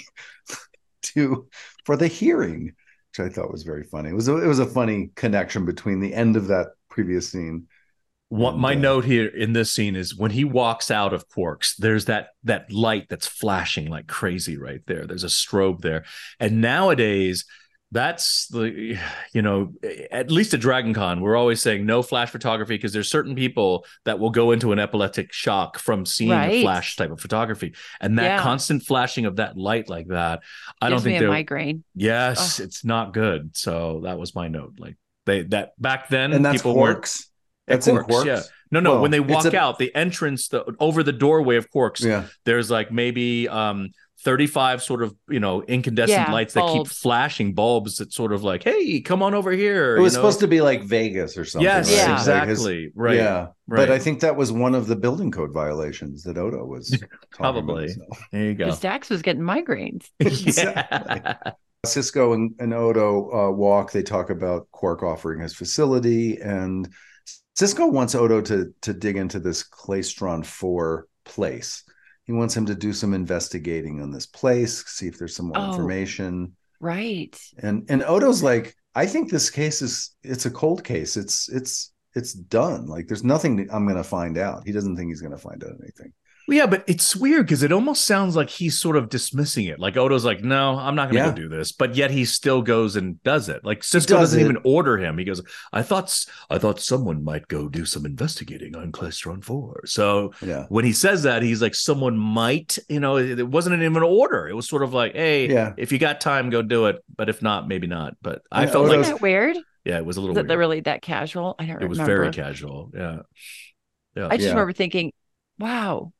Speaker 1: to for the hearing, which I thought was very funny. It was a, it was a funny connection between the end of that previous scene.
Speaker 3: What
Speaker 1: And,
Speaker 3: my
Speaker 1: uh,
Speaker 3: note here in this scene is when he walks out of Quark's, there's that that light that's flashing like crazy right there. There's a strobe there. And nowadays, that's the, you know, at least at Dragon Con, we're always saying no flash photography because there's certain people that will go into an epileptic shock from seeing
Speaker 2: Right.
Speaker 3: a flash type of photography. And that
Speaker 2: Yeah.
Speaker 3: constant flashing of that light like that, I
Speaker 2: Gives
Speaker 3: don't think
Speaker 2: me a
Speaker 3: they're,
Speaker 2: migraine.
Speaker 3: yes,
Speaker 2: Oh.
Speaker 3: it's not good. So that was my note. Like they, that back then,
Speaker 1: And that's
Speaker 3: people weren't.
Speaker 1: Quark's.
Speaker 3: At
Speaker 1: That's in
Speaker 3: Quark's,
Speaker 1: Quark's.
Speaker 3: yeah. No, no.
Speaker 1: Well,
Speaker 3: when they
Speaker 1: it's
Speaker 3: walk
Speaker 1: a-
Speaker 3: out, the entrance the, over the doorway of Quark's,
Speaker 1: Yeah.
Speaker 3: there's like maybe um, thirty-five sort of, you know, incandescent
Speaker 2: Yeah,
Speaker 3: lights that keep
Speaker 2: bulbs.
Speaker 3: flashing, bulbs that sort of like, hey, come on over here.
Speaker 1: It was
Speaker 3: you know?
Speaker 1: supposed to be like Vegas or something.
Speaker 3: Yes,
Speaker 1: right?
Speaker 2: Yeah.
Speaker 1: Like his-
Speaker 3: exactly. right.
Speaker 1: Yeah. But
Speaker 3: right.
Speaker 1: I think that was one of the building code violations that Odo was talking
Speaker 3: Probably.
Speaker 1: about, so.
Speaker 3: There you go.
Speaker 2: Because Dax was getting migraines.
Speaker 3: Yeah.
Speaker 1: Sisko and, and Odo uh, walk. They talk about Quark offering his facility, and Sisko wants Odo to to dig into this Claystron four place. He wants him to do some investigating on this place, see if there's some more
Speaker 2: Oh.
Speaker 1: information.
Speaker 2: Right.
Speaker 1: And and Odo's like, I think this case is it's a cold case. It's it's it's done. Like there's nothing I'm going to find out. He doesn't think he's going to find out anything.
Speaker 3: Well, yeah, but it's weird because it almost sounds like he's sort of dismissing it. Like Odo's like, no, I'm not going to
Speaker 1: Yeah.
Speaker 3: go do this. But yet he still goes and does it. Like Sisko
Speaker 1: does
Speaker 3: doesn't
Speaker 1: it.
Speaker 3: even order him. He goes, I thought s- I thought someone might go do some investigating on Claystron four. So
Speaker 1: Yeah.
Speaker 3: when he says that, he's like, someone might, you know, it, it wasn't even an order. It was sort of like, hey,
Speaker 1: Yeah.
Speaker 3: if you got time, go do it. But if not, maybe not. But I
Speaker 1: And
Speaker 3: felt
Speaker 1: Odo's-
Speaker 3: like,
Speaker 2: Isn't that weird?
Speaker 3: yeah, it was a little
Speaker 2: Is it
Speaker 3: weird.
Speaker 2: really that casual? I don't
Speaker 3: It was
Speaker 2: remember.
Speaker 3: very casual. Yeah. Yeah.
Speaker 2: I just
Speaker 1: Yeah.
Speaker 2: remember thinking, wow,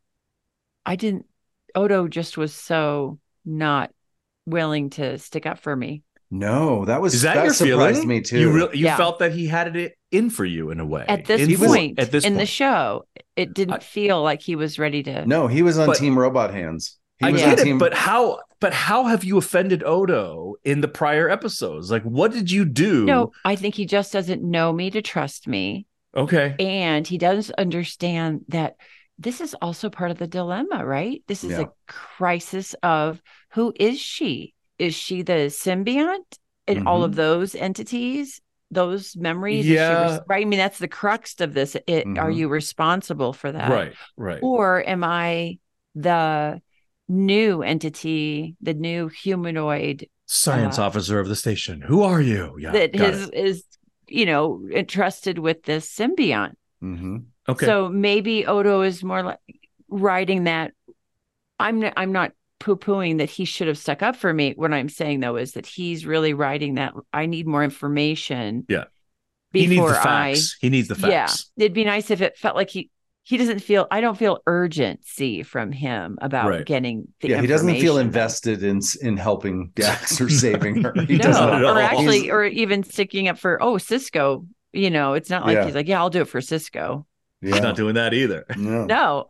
Speaker 2: I didn't, Odo just was so not willing to stick up for me.
Speaker 1: No, that was
Speaker 3: Is that,
Speaker 1: that
Speaker 3: your
Speaker 1: surprised
Speaker 3: feeling?
Speaker 1: me too.
Speaker 3: You really, you
Speaker 2: Yeah.
Speaker 3: felt that he had it in for you in a way.
Speaker 2: At this
Speaker 3: In-
Speaker 2: point
Speaker 3: at this
Speaker 2: in the
Speaker 3: point.
Speaker 2: show, it didn't
Speaker 3: I-
Speaker 2: feel like he was ready to.
Speaker 1: No, he was on
Speaker 3: But-
Speaker 1: Team Robot Hands. He
Speaker 3: I
Speaker 1: was
Speaker 3: get
Speaker 1: on
Speaker 3: it,
Speaker 1: team,
Speaker 3: but how? But how have you offended Odo in the prior episodes? Like, what did you do?
Speaker 2: No, I think he just doesn't know me to trust me.
Speaker 3: Okay.
Speaker 2: And he does understand that this is also part of the dilemma, right? This is
Speaker 1: Yeah.
Speaker 2: a crisis of who is she? Is she the symbiont in all of
Speaker 1: Mhm.
Speaker 2: those entities, those memories? Is she
Speaker 3: Yeah.
Speaker 2: res- right. I mean, that's the crux of this. It, Are
Speaker 1: Mhm.
Speaker 2: you responsible for that?
Speaker 3: Right. Right.
Speaker 2: Or am I the new entity, the new humanoid
Speaker 3: Science
Speaker 2: uh,
Speaker 3: officer of the station. Who are you? Yeah.
Speaker 2: that
Speaker 3: got
Speaker 2: is,
Speaker 3: it.
Speaker 2: is, you know, entrusted with this symbiont?
Speaker 1: Mhm.
Speaker 3: Okay.
Speaker 2: So maybe Odo is more like writing that. I'm n- I'm not poo-pooing that he should have stuck up for me. What I'm saying though is that he's really writing that I need more information.
Speaker 3: Yeah. he needs
Speaker 2: Before
Speaker 3: the
Speaker 2: I,
Speaker 3: facts. He needs the
Speaker 2: yeah,
Speaker 3: facts.
Speaker 2: it'd be nice if it felt like he he doesn't feel. I don't feel urgency from him about
Speaker 3: Right.
Speaker 2: getting the
Speaker 1: Yeah, he doesn't feel
Speaker 2: information.
Speaker 1: invested in in helping Dax or saving her. He
Speaker 3: No,
Speaker 1: does
Speaker 3: not at
Speaker 1: not.
Speaker 3: all.
Speaker 2: or actually,
Speaker 1: He's-
Speaker 2: or even sticking up for oh Cisco. You know, it's not like
Speaker 1: Yeah.
Speaker 2: he's like, yeah, I'll do it for Cisco.
Speaker 1: yeah.
Speaker 3: He's not doing that either.
Speaker 1: No.
Speaker 2: No,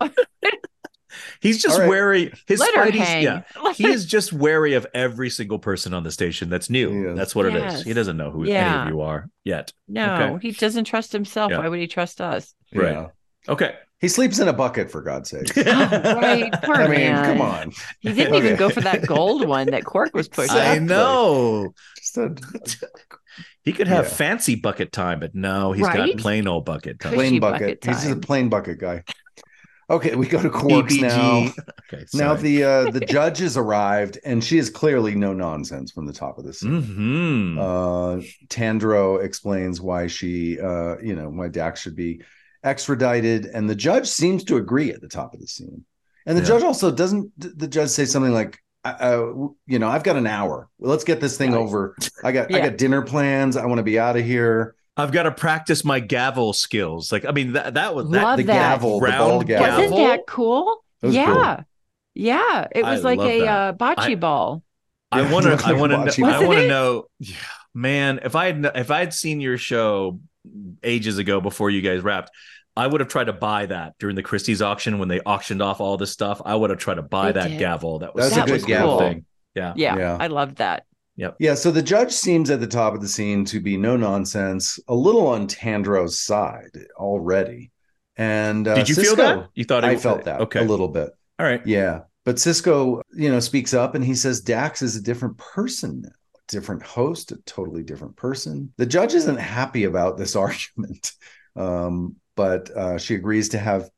Speaker 3: He's just
Speaker 1: All right.
Speaker 3: wary. His
Speaker 2: let her
Speaker 3: Spidey's-
Speaker 2: hang.
Speaker 3: yeah. He is just wary of every single person on the station that's
Speaker 1: He
Speaker 3: new.
Speaker 1: is.
Speaker 3: That's what it is.
Speaker 2: Yes.
Speaker 3: He doesn't know who any
Speaker 2: Yeah.
Speaker 3: of you are yet.
Speaker 2: No,
Speaker 3: Okay.
Speaker 2: he doesn't trust himself.
Speaker 3: Yeah.
Speaker 2: Why would he trust us?
Speaker 3: Right.
Speaker 1: Yeah.
Speaker 3: Okay.
Speaker 1: He sleeps in a bucket, for God's sake.
Speaker 2: Oh, right. Poor
Speaker 1: I mean,
Speaker 2: man.
Speaker 1: come on.
Speaker 2: He didn't even
Speaker 1: Okay.
Speaker 2: go for that gold one that Quark was pushing.
Speaker 3: I
Speaker 1: Exactly.
Speaker 3: know.
Speaker 1: Just a
Speaker 3: He could have
Speaker 1: Yeah.
Speaker 3: fancy bucket time, but no, he's
Speaker 2: Right?
Speaker 3: got plain old bucket time.
Speaker 2: Cushy
Speaker 1: plain
Speaker 2: bucket
Speaker 1: bucket. He's just a
Speaker 2: time.
Speaker 1: plain bucket guy. Okay, we go to Quark's
Speaker 3: E B G.
Speaker 1: now.
Speaker 3: Okay.
Speaker 1: Now
Speaker 3: sorry.
Speaker 1: the uh, the judge has arrived, and she is clearly no nonsense from the top of the scene.
Speaker 3: Mhm.
Speaker 1: Uh, Tandro explains why she, uh, you know, why Dax should be extradited, and the judge seems to agree at the top of the scene. And the
Speaker 3: Yeah.
Speaker 1: judge also doesn't. The judge say something like, uh, you know, I've got an hour. Let's get this thing
Speaker 2: Nice.
Speaker 1: over. I got,
Speaker 2: Yeah.
Speaker 1: I got dinner plans. I want to be out of here.
Speaker 3: I've got to practice my gavel skills. Like, I mean, that that was that
Speaker 2: Love
Speaker 1: The
Speaker 2: that.
Speaker 1: gavel, the
Speaker 3: round
Speaker 1: ball gavel.
Speaker 2: Wasn't
Speaker 3: gavel?
Speaker 2: that cool?
Speaker 1: That was
Speaker 2: Yeah.
Speaker 1: cool.
Speaker 2: Yeah. It
Speaker 3: I
Speaker 2: was like
Speaker 3: love
Speaker 2: a
Speaker 3: that.
Speaker 2: uh, bocce
Speaker 3: I-
Speaker 2: ball.
Speaker 3: I
Speaker 1: Yeah,
Speaker 3: want to.
Speaker 1: looked
Speaker 3: I
Speaker 1: like
Speaker 3: want to.
Speaker 1: bocce
Speaker 3: know I
Speaker 2: ball.
Speaker 3: want to
Speaker 2: Wasn't it?
Speaker 3: know, yeah, man. If I had kn- if I had seen your show ages ago before you guys wrapped, I would have tried to buy that during the Christie's auction when they auctioned off all this stuff. I would have tried to buy
Speaker 2: They
Speaker 3: that
Speaker 2: did.
Speaker 3: gavel. That was
Speaker 1: That's
Speaker 2: a
Speaker 3: such
Speaker 2: good
Speaker 3: cool
Speaker 1: gavel.
Speaker 3: thing. Yeah.
Speaker 2: Yeah,
Speaker 1: Yeah.
Speaker 2: I loved that.
Speaker 1: Yeah, so the judge seems at the top of the scene to be no nonsense, a little on Tandro's side already. And uh,
Speaker 3: Did you
Speaker 1: Cisco,
Speaker 3: feel that? You thought it
Speaker 1: I
Speaker 3: was-
Speaker 1: felt that
Speaker 3: Okay.
Speaker 1: a little bit.
Speaker 3: All right.
Speaker 1: Yeah, but Cisco, you know, speaks up and he says Dax is a different person now, a different host, a totally different person. The judge isn't happy about this argument, um, but uh, she agrees to have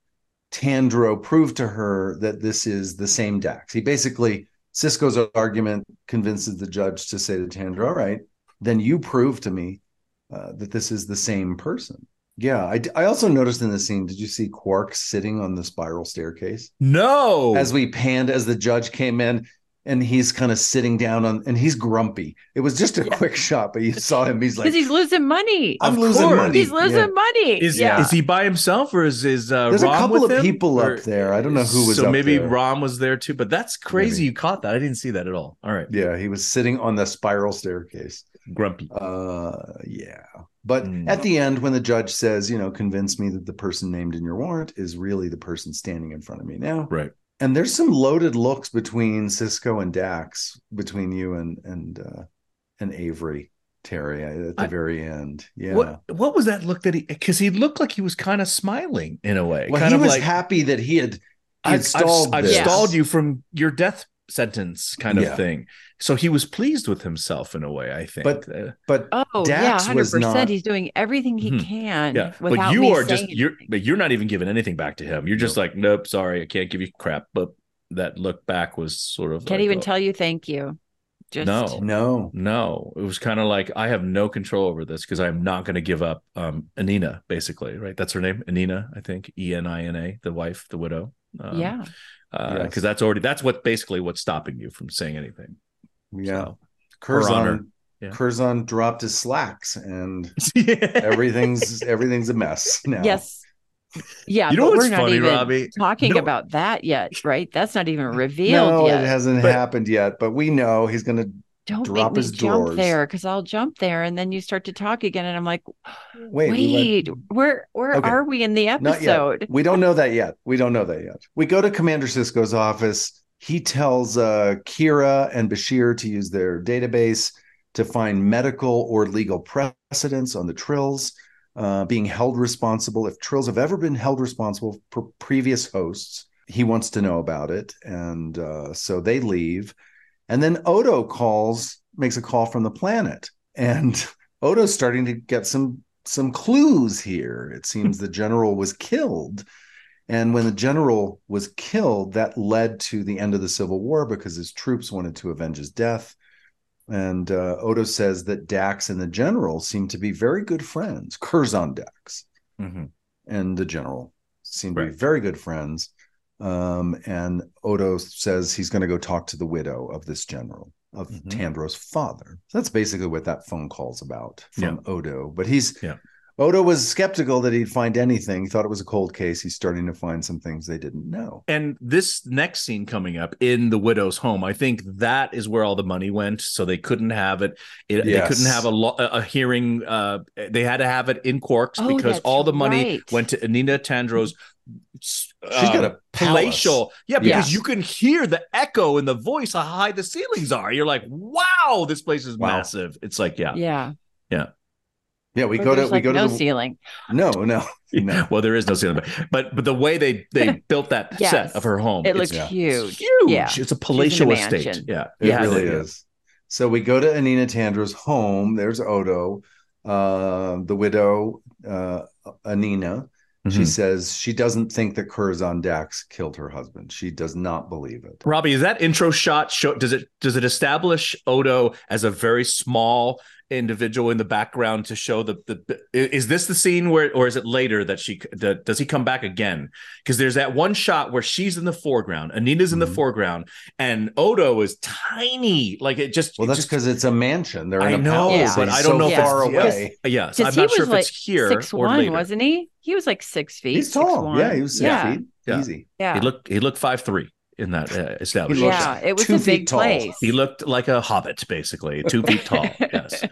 Speaker 1: Tandro prove to her that this is the same Dax. He basically, Cisco's argument convinces the judge to say to Tandro, all right, then you prove to me uh, that this is the same person. Yeah, I, I also noticed in the scene, did you see Quark sitting on the spiral staircase?
Speaker 3: No.
Speaker 1: As we panned, as the judge came in, and he's kind of sitting down on, and he's grumpy. It was just a
Speaker 2: Yeah.
Speaker 1: quick shot, but you saw him. He's like,
Speaker 2: Because he's losing money.
Speaker 1: I'm
Speaker 3: Of
Speaker 1: losing
Speaker 3: course.
Speaker 1: money.
Speaker 2: He's losing
Speaker 1: Yeah.
Speaker 2: money.
Speaker 3: is
Speaker 2: yeah.
Speaker 3: is he by himself or is is uh,
Speaker 1: There's a
Speaker 3: Rom
Speaker 1: couple
Speaker 3: with
Speaker 1: of
Speaker 3: him?
Speaker 1: people
Speaker 3: Or-
Speaker 1: up there. I don't know who was
Speaker 3: So
Speaker 1: up
Speaker 3: maybe
Speaker 1: there.
Speaker 3: Rom was there too. But that's crazy.
Speaker 1: Maybe.
Speaker 3: You caught that. I didn't see that at all. All right.
Speaker 1: Yeah, he was sitting on the spiral staircase.
Speaker 3: Grumpy.
Speaker 1: Uh, yeah. But
Speaker 3: Hmm.
Speaker 1: at the end, when the judge says, you know, convince me that the person named in your warrant is really the person standing in front of me now.
Speaker 3: Right.
Speaker 1: And there's some loaded looks between Cisco and Dax, between you and and uh, and Avery, Terry, at the
Speaker 3: I-
Speaker 1: very end. Yeah.
Speaker 3: What what was that look that he? Because he looked like he was kind of smiling in a way.
Speaker 1: well,
Speaker 3: kind
Speaker 1: he
Speaker 3: of
Speaker 1: was
Speaker 3: like,
Speaker 1: happy that he had, he had
Speaker 3: I've,
Speaker 1: stalled
Speaker 3: I've, I've
Speaker 1: this.
Speaker 3: stalled you from your death sentence, kind of
Speaker 1: Yeah.
Speaker 3: thing. So he was pleased with himself in a way. I think.
Speaker 1: But-
Speaker 3: Uh,
Speaker 1: But
Speaker 2: Oh,
Speaker 1: Dax
Speaker 2: yeah,
Speaker 1: was
Speaker 2: one hundred percent.
Speaker 1: not-
Speaker 2: He's doing everything he
Speaker 3: Mhm.
Speaker 2: can
Speaker 3: yeah,
Speaker 2: without
Speaker 3: but you
Speaker 2: me
Speaker 3: are just
Speaker 2: saying
Speaker 3: you're
Speaker 2: anything.
Speaker 3: but you're not even giving anything back to him. You're just like, nope, sorry, I can't give you crap. But that look back was sort of
Speaker 2: Can't
Speaker 3: like,
Speaker 2: even
Speaker 3: oh,
Speaker 2: tell you thank you. Just
Speaker 3: No.
Speaker 1: no.
Speaker 3: No, it was kind of like I have no control over this because I'm not going to give up um Anina, basically, right? That's her name, Anina, I think, E N I N A, the wife, the widow. Um,
Speaker 2: yeah.
Speaker 3: because
Speaker 1: Yes.
Speaker 3: that's already that's what basically what's stopping you from saying anything.
Speaker 1: Yeah.
Speaker 3: So,
Speaker 1: Curzon,
Speaker 3: honor. Yeah.
Speaker 1: Curzon dropped his slacks and
Speaker 3: yeah.
Speaker 1: everything's everything's a mess now.
Speaker 2: Yes. Yeah.
Speaker 3: You know
Speaker 2: but
Speaker 3: what's
Speaker 2: we're not
Speaker 3: funny,
Speaker 2: even
Speaker 3: Robbie?
Speaker 2: talking
Speaker 3: No.
Speaker 2: about that yet, right? That's not even revealed
Speaker 1: No,
Speaker 2: yet.
Speaker 1: it hasn't
Speaker 3: But-
Speaker 1: happened yet, but we know he's going to
Speaker 2: Don't
Speaker 1: drop
Speaker 2: make me
Speaker 1: his
Speaker 2: jump
Speaker 1: drawers.
Speaker 2: there because I'll jump there and then you start to talk again and I'm like,
Speaker 1: wait.
Speaker 2: wait,
Speaker 1: we went-
Speaker 2: where where
Speaker 1: Okay.
Speaker 2: are we in the
Speaker 1: Not
Speaker 2: episode?
Speaker 1: yet. We don't know that yet. We don't know that yet. We go to Commander Cisco's office. He tells uh, Kira and Bashir to use their database to find medical or legal precedents on the Trills uh, being held responsible. If Trills have ever been held responsible for previous hosts, he wants to know about it. And uh, so they leave. And then Odo calls, makes a call from the planet. And Odo's starting to get some some clues here. It seems the general was killed. And when the general was killed, that led to the end of the Civil War because his troops wanted to avenge his death. And uh, Odo says that Dax and the general seem to be very good friends. Curzon Dax
Speaker 3: Mhm.
Speaker 1: and the general seem to be
Speaker 3: Right.
Speaker 1: very good friends. Um, and Odo says he's going to go talk to the widow of this general, of
Speaker 3: Mhm.
Speaker 1: Tandro's father. So that's basically what that phone call's about from
Speaker 3: Yeah.
Speaker 1: Odo. But he's
Speaker 3: Yeah.
Speaker 1: Odo was skeptical that he'd find anything. He thought it was a cold case. He's starting to find some things they didn't know.
Speaker 3: And this next scene coming up in the widow's home, I think that is where all the money went. So they couldn't have it. it They
Speaker 1: Yes.
Speaker 3: couldn't have a, lo- a hearing. Uh, they had to have it in Quarks
Speaker 2: Oh,
Speaker 3: because
Speaker 2: that's
Speaker 3: all the money
Speaker 2: right.
Speaker 3: went to Anina Tandro's.
Speaker 1: She's got a palace.
Speaker 3: palatial, yeah, because
Speaker 2: Yeah.
Speaker 3: you can hear the echo in the voice how high the ceilings are. You're like, wow, this place is
Speaker 1: Wow.
Speaker 3: massive. It's like, yeah,
Speaker 2: Yeah.
Speaker 1: Yeah, we
Speaker 2: But
Speaker 1: go to
Speaker 2: there's,
Speaker 1: we
Speaker 2: like,
Speaker 1: go to
Speaker 2: no
Speaker 1: the
Speaker 2: ceiling.
Speaker 1: no no no.
Speaker 3: Well, there is no ceiling, but but, but the way they they built that
Speaker 2: Yes.
Speaker 3: set of her home,
Speaker 2: It
Speaker 3: it's
Speaker 2: looks
Speaker 1: yeah.
Speaker 2: huge.
Speaker 3: huge.
Speaker 2: Yeah.
Speaker 3: It's a palatial
Speaker 2: a
Speaker 3: estate.
Speaker 2: mansion.
Speaker 3: Yeah,
Speaker 1: It
Speaker 2: Yes.
Speaker 1: really
Speaker 3: Yeah.
Speaker 1: is. So we go to Anina Tandro's home. There's Odo, uh, the widow, uh, Anina. She
Speaker 3: Mhm.
Speaker 1: says she doesn't think that Curzon Dax killed her husband. She does not believe it.
Speaker 3: Robbie, is that intro shot show? Does it does it establish Odo as a very small, individual in the background to show the the is this the scene where, or is it later that she that does he come back again? Because there's that one shot where she's in the foreground, Anina's in
Speaker 1: Mhm.
Speaker 3: the foreground, and Odo is tiny. Like it just
Speaker 1: Well,
Speaker 3: it
Speaker 1: that's
Speaker 3: just-
Speaker 1: because it's a mansion. They're in
Speaker 3: I
Speaker 1: a
Speaker 3: know,
Speaker 1: palace.
Speaker 2: but
Speaker 1: He's
Speaker 3: I don't
Speaker 1: so
Speaker 3: know if
Speaker 1: far
Speaker 3: it's- yes.
Speaker 1: away.
Speaker 3: yes, I'm
Speaker 2: Because
Speaker 3: not
Speaker 2: he
Speaker 3: sure
Speaker 2: was
Speaker 3: if
Speaker 2: like
Speaker 3: it's here
Speaker 2: six
Speaker 3: or
Speaker 2: one,
Speaker 3: later.
Speaker 2: wasn't he? He was like six feet.
Speaker 1: He's tall.
Speaker 2: 6'1".
Speaker 1: Yeah, he was six
Speaker 2: yeah.
Speaker 1: feet.
Speaker 3: Yeah.
Speaker 1: Easy.
Speaker 2: Yeah.
Speaker 3: He looked he looked five three in that uh,
Speaker 1: He
Speaker 3: establishment.
Speaker 1: looked
Speaker 2: yeah, it was
Speaker 1: two
Speaker 2: a
Speaker 1: feet
Speaker 2: big
Speaker 1: tall.
Speaker 2: place.
Speaker 3: He looked like a hobbit, basically, two feet tall. Yes.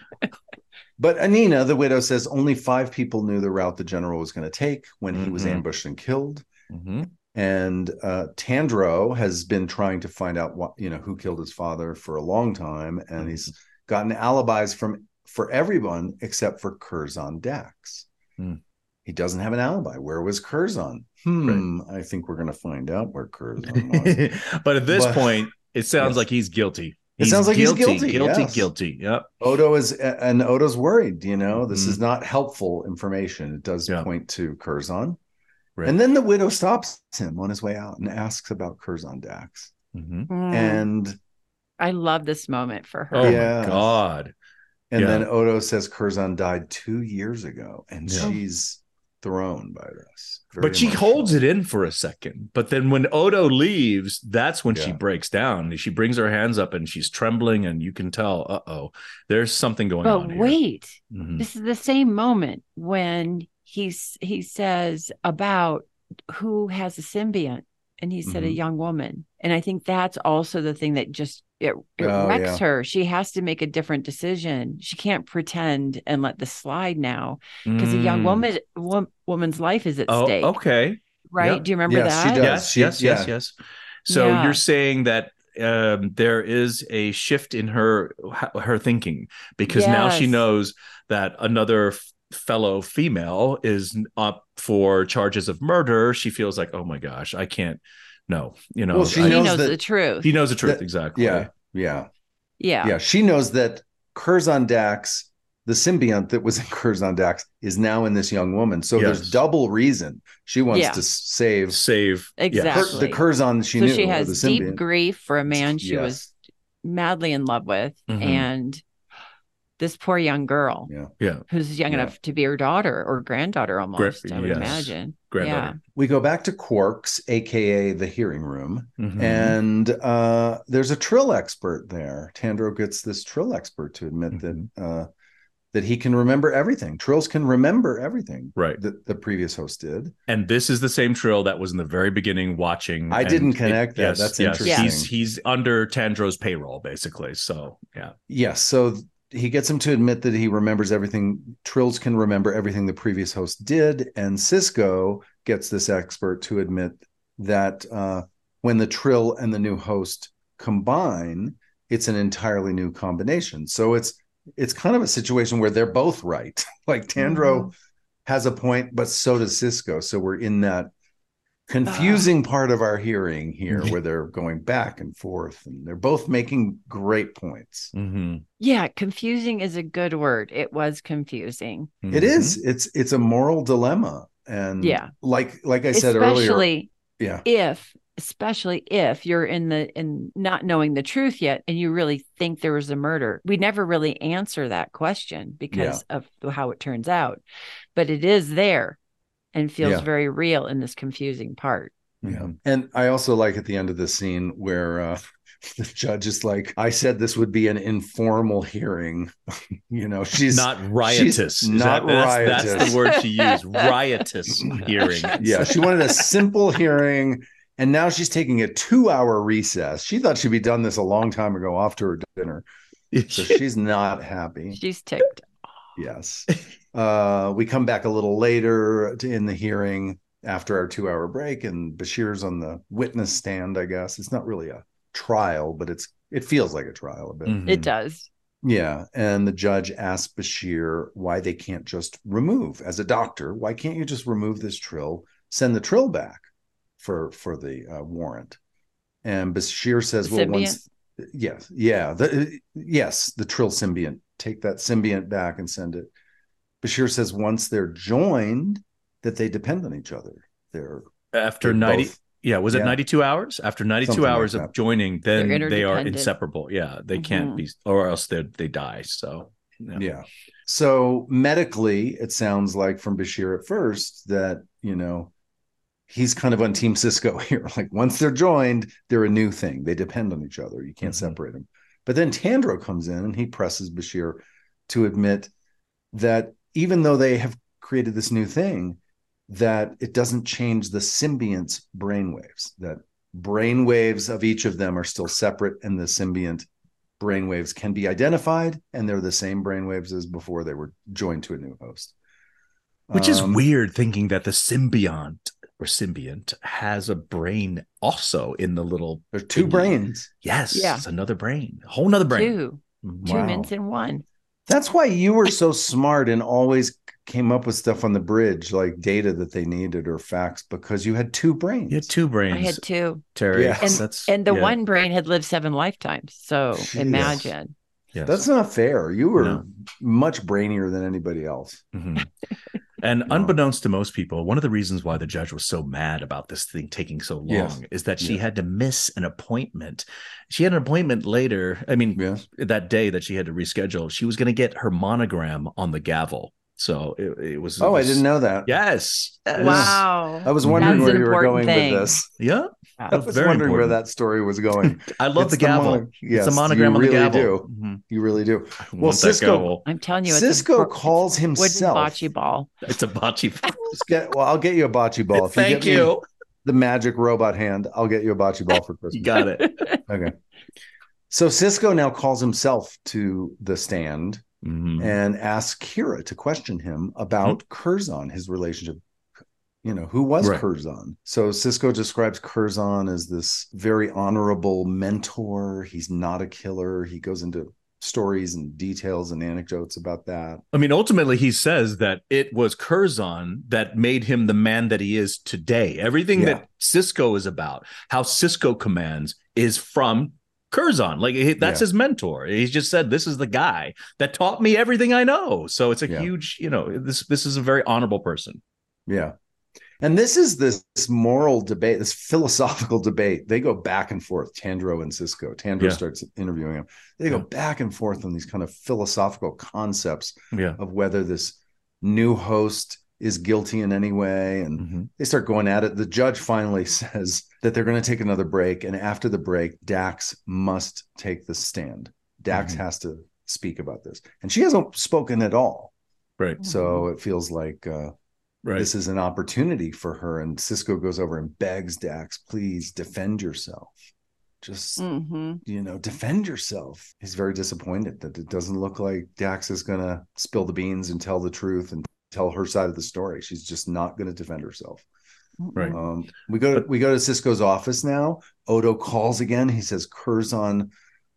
Speaker 1: But Anina, the widow, says only five people knew the route the general was going to take when he was
Speaker 3: Mhm.
Speaker 1: ambushed and killed.
Speaker 3: Mm-hmm.
Speaker 1: And uh, Tandro has been trying to find out what, you know, who killed his father for a long time, and
Speaker 3: Mhm.
Speaker 1: he's gotten alibis from for everyone except for Curzon Dax.
Speaker 3: Mm.
Speaker 1: He doesn't have an alibi. Where was Curzon? Hmm. I think we're going to find out where Curzon was.
Speaker 3: But at this
Speaker 1: But-
Speaker 3: point, it sounds
Speaker 1: Yes.
Speaker 3: like he's guilty.
Speaker 1: It
Speaker 3: He's
Speaker 1: sounds like he's
Speaker 3: guilty,
Speaker 1: guilty,
Speaker 3: guilty,
Speaker 1: yes.
Speaker 3: guilty. Yep.
Speaker 1: Odo is, and Odo's worried. You know, this
Speaker 3: Mhm.
Speaker 1: is not helpful information. It does
Speaker 3: Yeah.
Speaker 1: point to Curzon.
Speaker 3: Right.
Speaker 1: And then the widow stops him on his way out and asks about Curzon Dax.
Speaker 3: Mm-hmm.
Speaker 2: Mm.
Speaker 1: And
Speaker 2: I love this moment for her.
Speaker 3: Oh
Speaker 1: Yes.
Speaker 3: my God.
Speaker 1: and
Speaker 3: Yeah.
Speaker 1: then Odo says Curzon died two years ago, and
Speaker 3: Yeah.
Speaker 1: she's thrown by this. Very
Speaker 3: But she
Speaker 1: emotional.
Speaker 3: holds it in for a second. But then when Odo leaves, that's when she
Speaker 1: Yeah.
Speaker 3: breaks down. She brings her hands up and she's trembling, and you can tell, uh oh, there's something going on
Speaker 2: But
Speaker 3: here.
Speaker 2: wait,
Speaker 3: Mhm.
Speaker 2: this is the same moment when he's he says about who has a symbiont, and he said a
Speaker 1: Mhm.
Speaker 2: young woman, and I think that's also the thing that just it, it
Speaker 1: Oh,
Speaker 2: wrecks
Speaker 1: yeah.
Speaker 2: her. She has to make a different decision. She can't pretend and let this slide now, because a young
Speaker 3: Mm.
Speaker 2: woman wo- woman's life is at
Speaker 3: Oh,
Speaker 2: stake,
Speaker 3: okay.
Speaker 2: right?
Speaker 3: Yeah.
Speaker 2: Do you remember
Speaker 1: Yes, she
Speaker 2: that?
Speaker 1: does.
Speaker 3: Yes,
Speaker 1: She-
Speaker 3: yes, yes,
Speaker 1: yeah.
Speaker 3: yes. So
Speaker 2: Yeah.
Speaker 3: you're saying that um, there is a shift in her her thinking, because now she
Speaker 2: Yes.
Speaker 3: knows that another f- fellow female is up for charges of murder. She feels like, oh my gosh, I can't. No, you know,
Speaker 1: Well, she
Speaker 3: I-
Speaker 2: He
Speaker 1: knows
Speaker 2: knows
Speaker 1: that-
Speaker 2: the truth.
Speaker 3: he knows the truth
Speaker 1: that-
Speaker 3: exactly.
Speaker 1: Yeah, yeah,
Speaker 2: yeah.
Speaker 1: yeah. She knows that Curzon Dax, the symbiont that was in Curzon Dax, is now in this young woman. So
Speaker 3: Yes.
Speaker 1: there's double reason she wants
Speaker 2: Yeah.
Speaker 1: to save
Speaker 3: Save
Speaker 1: Cur-
Speaker 2: Exactly.
Speaker 1: the Curzon she
Speaker 2: so
Speaker 1: knew.
Speaker 2: she
Speaker 1: or
Speaker 2: has
Speaker 1: the
Speaker 2: deep
Speaker 1: symbiont.
Speaker 2: grief for a man she
Speaker 1: Yes.
Speaker 2: was madly in love with,
Speaker 3: Mhm.
Speaker 2: and this poor young girl
Speaker 1: Yeah.
Speaker 3: Yeah,
Speaker 2: who's young
Speaker 1: Yeah.
Speaker 2: enough to be her daughter or granddaughter almost, I would
Speaker 3: yes.
Speaker 2: imagine.
Speaker 3: Granddaughter.
Speaker 1: We go back to Quark's, aka the hearing room,
Speaker 3: Mhm.
Speaker 1: and uh, there's a trill expert there. Tandro gets this trill expert to admit
Speaker 3: Mhm.
Speaker 1: that uh, that he can remember everything. Trills can remember everything
Speaker 3: Right.
Speaker 1: that the previous host did.
Speaker 3: And this is the same Trill that was in the very beginning watching.
Speaker 1: I
Speaker 3: and
Speaker 1: didn't
Speaker 3: it-
Speaker 1: connect that.
Speaker 3: yes,
Speaker 1: That's
Speaker 3: yes.
Speaker 1: interesting.
Speaker 3: He's he's under Tandro's payroll, basically. So yeah.
Speaker 1: Yes, so he gets him to admit that he remembers everything. Trills can remember everything the previous host did, and Cisco gets this expert to admit that uh, when the Trill and the new host combine, it's an entirely new combination. So it's it's kind of a situation where they're both right. Like Tandro
Speaker 2: Mhm.
Speaker 1: has a point, but so does Cisco. So we're in that confusing part of our hearing here where they're going back and forth, and they're both making great points.
Speaker 3: Mm-hmm.
Speaker 2: Yeah, confusing is a good word. It was confusing.
Speaker 1: It is. It's it's a moral dilemma, and
Speaker 2: Yeah.
Speaker 1: like like I said earlier,
Speaker 2: Especially
Speaker 1: yeah,
Speaker 2: if especially if you're in the in not knowing the truth yet and you really think there was a murder. We never really answer that question because of how it turns out, but it is there and feels
Speaker 1: Yeah.
Speaker 2: very real in this confusing part.
Speaker 1: yeah. And I also like at the end of the scene where uh, the judge is like, "I said this would be an informal hearing." You know, she's
Speaker 3: not riotous.
Speaker 1: she's
Speaker 3: Is
Speaker 1: not
Speaker 3: that- that's,
Speaker 1: riotous.
Speaker 3: That's the word she used. Riotous hearing.
Speaker 1: Yeah, she wanted a simple hearing, and now she's taking a two-hour recess. She thought she'd be done this a long time ago, off to her dinner. So she's not happy.
Speaker 2: She's ticked.
Speaker 1: Yes. Uh, we come back a little later to, in the hearing after our two-hour break, and Bashir's on the witness stand. I guess it's not really a trial, but it's it feels like a trial a bit.
Speaker 3: Mhm.
Speaker 2: It does.
Speaker 1: Yeah, and the judge asks Bashir why they can't just remove, as a doctor, why can't you just remove this trill, send the trill back for for the uh, warrant? And Bashir says,
Speaker 2: The
Speaker 1: "Well,
Speaker 2: symbiont?
Speaker 1: once, yes, yeah, the, yes, the trill symbiont, take that symbiont back and send it." Bashir says, once they're joined, that they depend on each other. They're
Speaker 3: After
Speaker 1: they're
Speaker 3: ninety,
Speaker 1: both-
Speaker 3: yeah, was it
Speaker 1: yeah.
Speaker 3: ninety-two hours? After ninety-two
Speaker 1: Something like
Speaker 3: hours
Speaker 1: that.
Speaker 3: of joining, then
Speaker 2: They're
Speaker 3: they are
Speaker 2: interdependent.
Speaker 3: inseparable. Yeah, they can't
Speaker 2: Mhm.
Speaker 3: be, or else they they die. So Yeah.
Speaker 1: Yeah. So medically, it sounds like from Bashir at first that, you know, he's kind of on Team Sisko here. Like once they're joined, they're a new thing. They depend on each other. You can't mm-hmm. separate them. But then Tandro comes in and he presses Bashir to admit that even though they have created this new thing, that it doesn't change the symbiont's brainwaves, that brainwaves of each of them are still separate and the symbiont brainwaves can be identified and they're the same brainwaves as before they were joined to a new host.
Speaker 3: Which is um, weird thinking that the symbiont or symbiont has a brain also in the little...
Speaker 1: There's two thingy. brains.
Speaker 3: Yes, yeah. It's another brain. A whole nother brain.
Speaker 2: Two. Wow. Two mints in one.
Speaker 1: That's why you were so smart and always came up with stuff on the bridge, like data that they needed or facts, because you had two brains.
Speaker 3: You had two brains.
Speaker 2: I had two.
Speaker 3: Terry.
Speaker 1: Yes.
Speaker 2: And,
Speaker 3: that's,
Speaker 2: and the
Speaker 3: yeah.
Speaker 2: one brain had lived seven lifetimes. So
Speaker 1: Jeez.
Speaker 2: imagine.
Speaker 1: Yes. That's not fair. You were
Speaker 3: no.
Speaker 1: much brainier than anybody else.
Speaker 3: Mm-hmm. And no. unbeknownst to most people, one of the reasons why the judge was so mad about this thing taking so long yes. is that she yes. had to miss an appointment. She had an appointment later. I mean, yes. that day that she had to reschedule, she was going to get her monogram on the gavel. So it, it was.
Speaker 1: Oh,
Speaker 3: it was,
Speaker 1: I didn't know that.
Speaker 3: Yes. yes.
Speaker 2: Wow.
Speaker 1: I was wondering That's where you were going thing. with this.
Speaker 3: Yeah.
Speaker 1: I was Very wondering important. where that story was going.
Speaker 3: I love
Speaker 1: it's
Speaker 3: the gavel.
Speaker 1: The mon- yes,
Speaker 3: it's a monogram on
Speaker 1: really
Speaker 3: the gavel.
Speaker 1: Do.
Speaker 3: Mm-hmm.
Speaker 1: You really do. Well, Sisko,
Speaker 2: I'm telling you, it's
Speaker 1: Sisko
Speaker 2: a,
Speaker 1: calls
Speaker 2: it's
Speaker 1: himself
Speaker 2: bocce ball.
Speaker 3: It's a bocce ball.
Speaker 1: Just get, well, I'll get you a bocce ball. If
Speaker 3: Thank
Speaker 1: you. Get
Speaker 3: you.
Speaker 1: Me the magic robot hand. I'll get you a bocce ball for Christmas.
Speaker 3: You got it.
Speaker 1: Okay. So Sisko now calls himself to the stand mm-hmm. and asks Kira to question him about mm-hmm. Curzon, his relationship. You know, who was right. Curzon? So Sisko describes Curzon as this very honorable mentor. He's not a killer. He goes into stories and details and anecdotes about that.
Speaker 3: I mean, ultimately, he says that it was Curzon that made him the man that he is today. Everything yeah. that Sisko is about, how Sisko commands, is from Curzon. Like, that's yeah. his mentor. He's just said, this is the guy that taught me everything I know. So it's a yeah. huge, you know, this this is a very honorable person.
Speaker 1: Yeah. And this is this moral debate, this philosophical debate. They go back and forth, Tandro and Sisko. Tandro yeah. starts interviewing him. They go yeah. back and forth on these kind of philosophical concepts
Speaker 3: yeah.
Speaker 1: of whether this new host is guilty in any way. And mm-hmm. they start going at it. The judge finally says that they're going to take another break. And after the break, Dax must take the stand. Dax mm-hmm. has to speak about this. And she hasn't spoken at all.
Speaker 3: Right.
Speaker 1: So it feels like... Uh,
Speaker 3: Right.
Speaker 1: This is an opportunity for her. And Sisko goes over and begs Dax, please defend yourself. Just, mm-hmm. you know, defend yourself. He's very disappointed that it doesn't look like Dax is going to spill the beans and tell the truth and tell her side of the story. She's just not going to defend herself.
Speaker 3: Right.
Speaker 1: Um, we go to, we go to Sisko's office now. Odo calls again. He says Curzon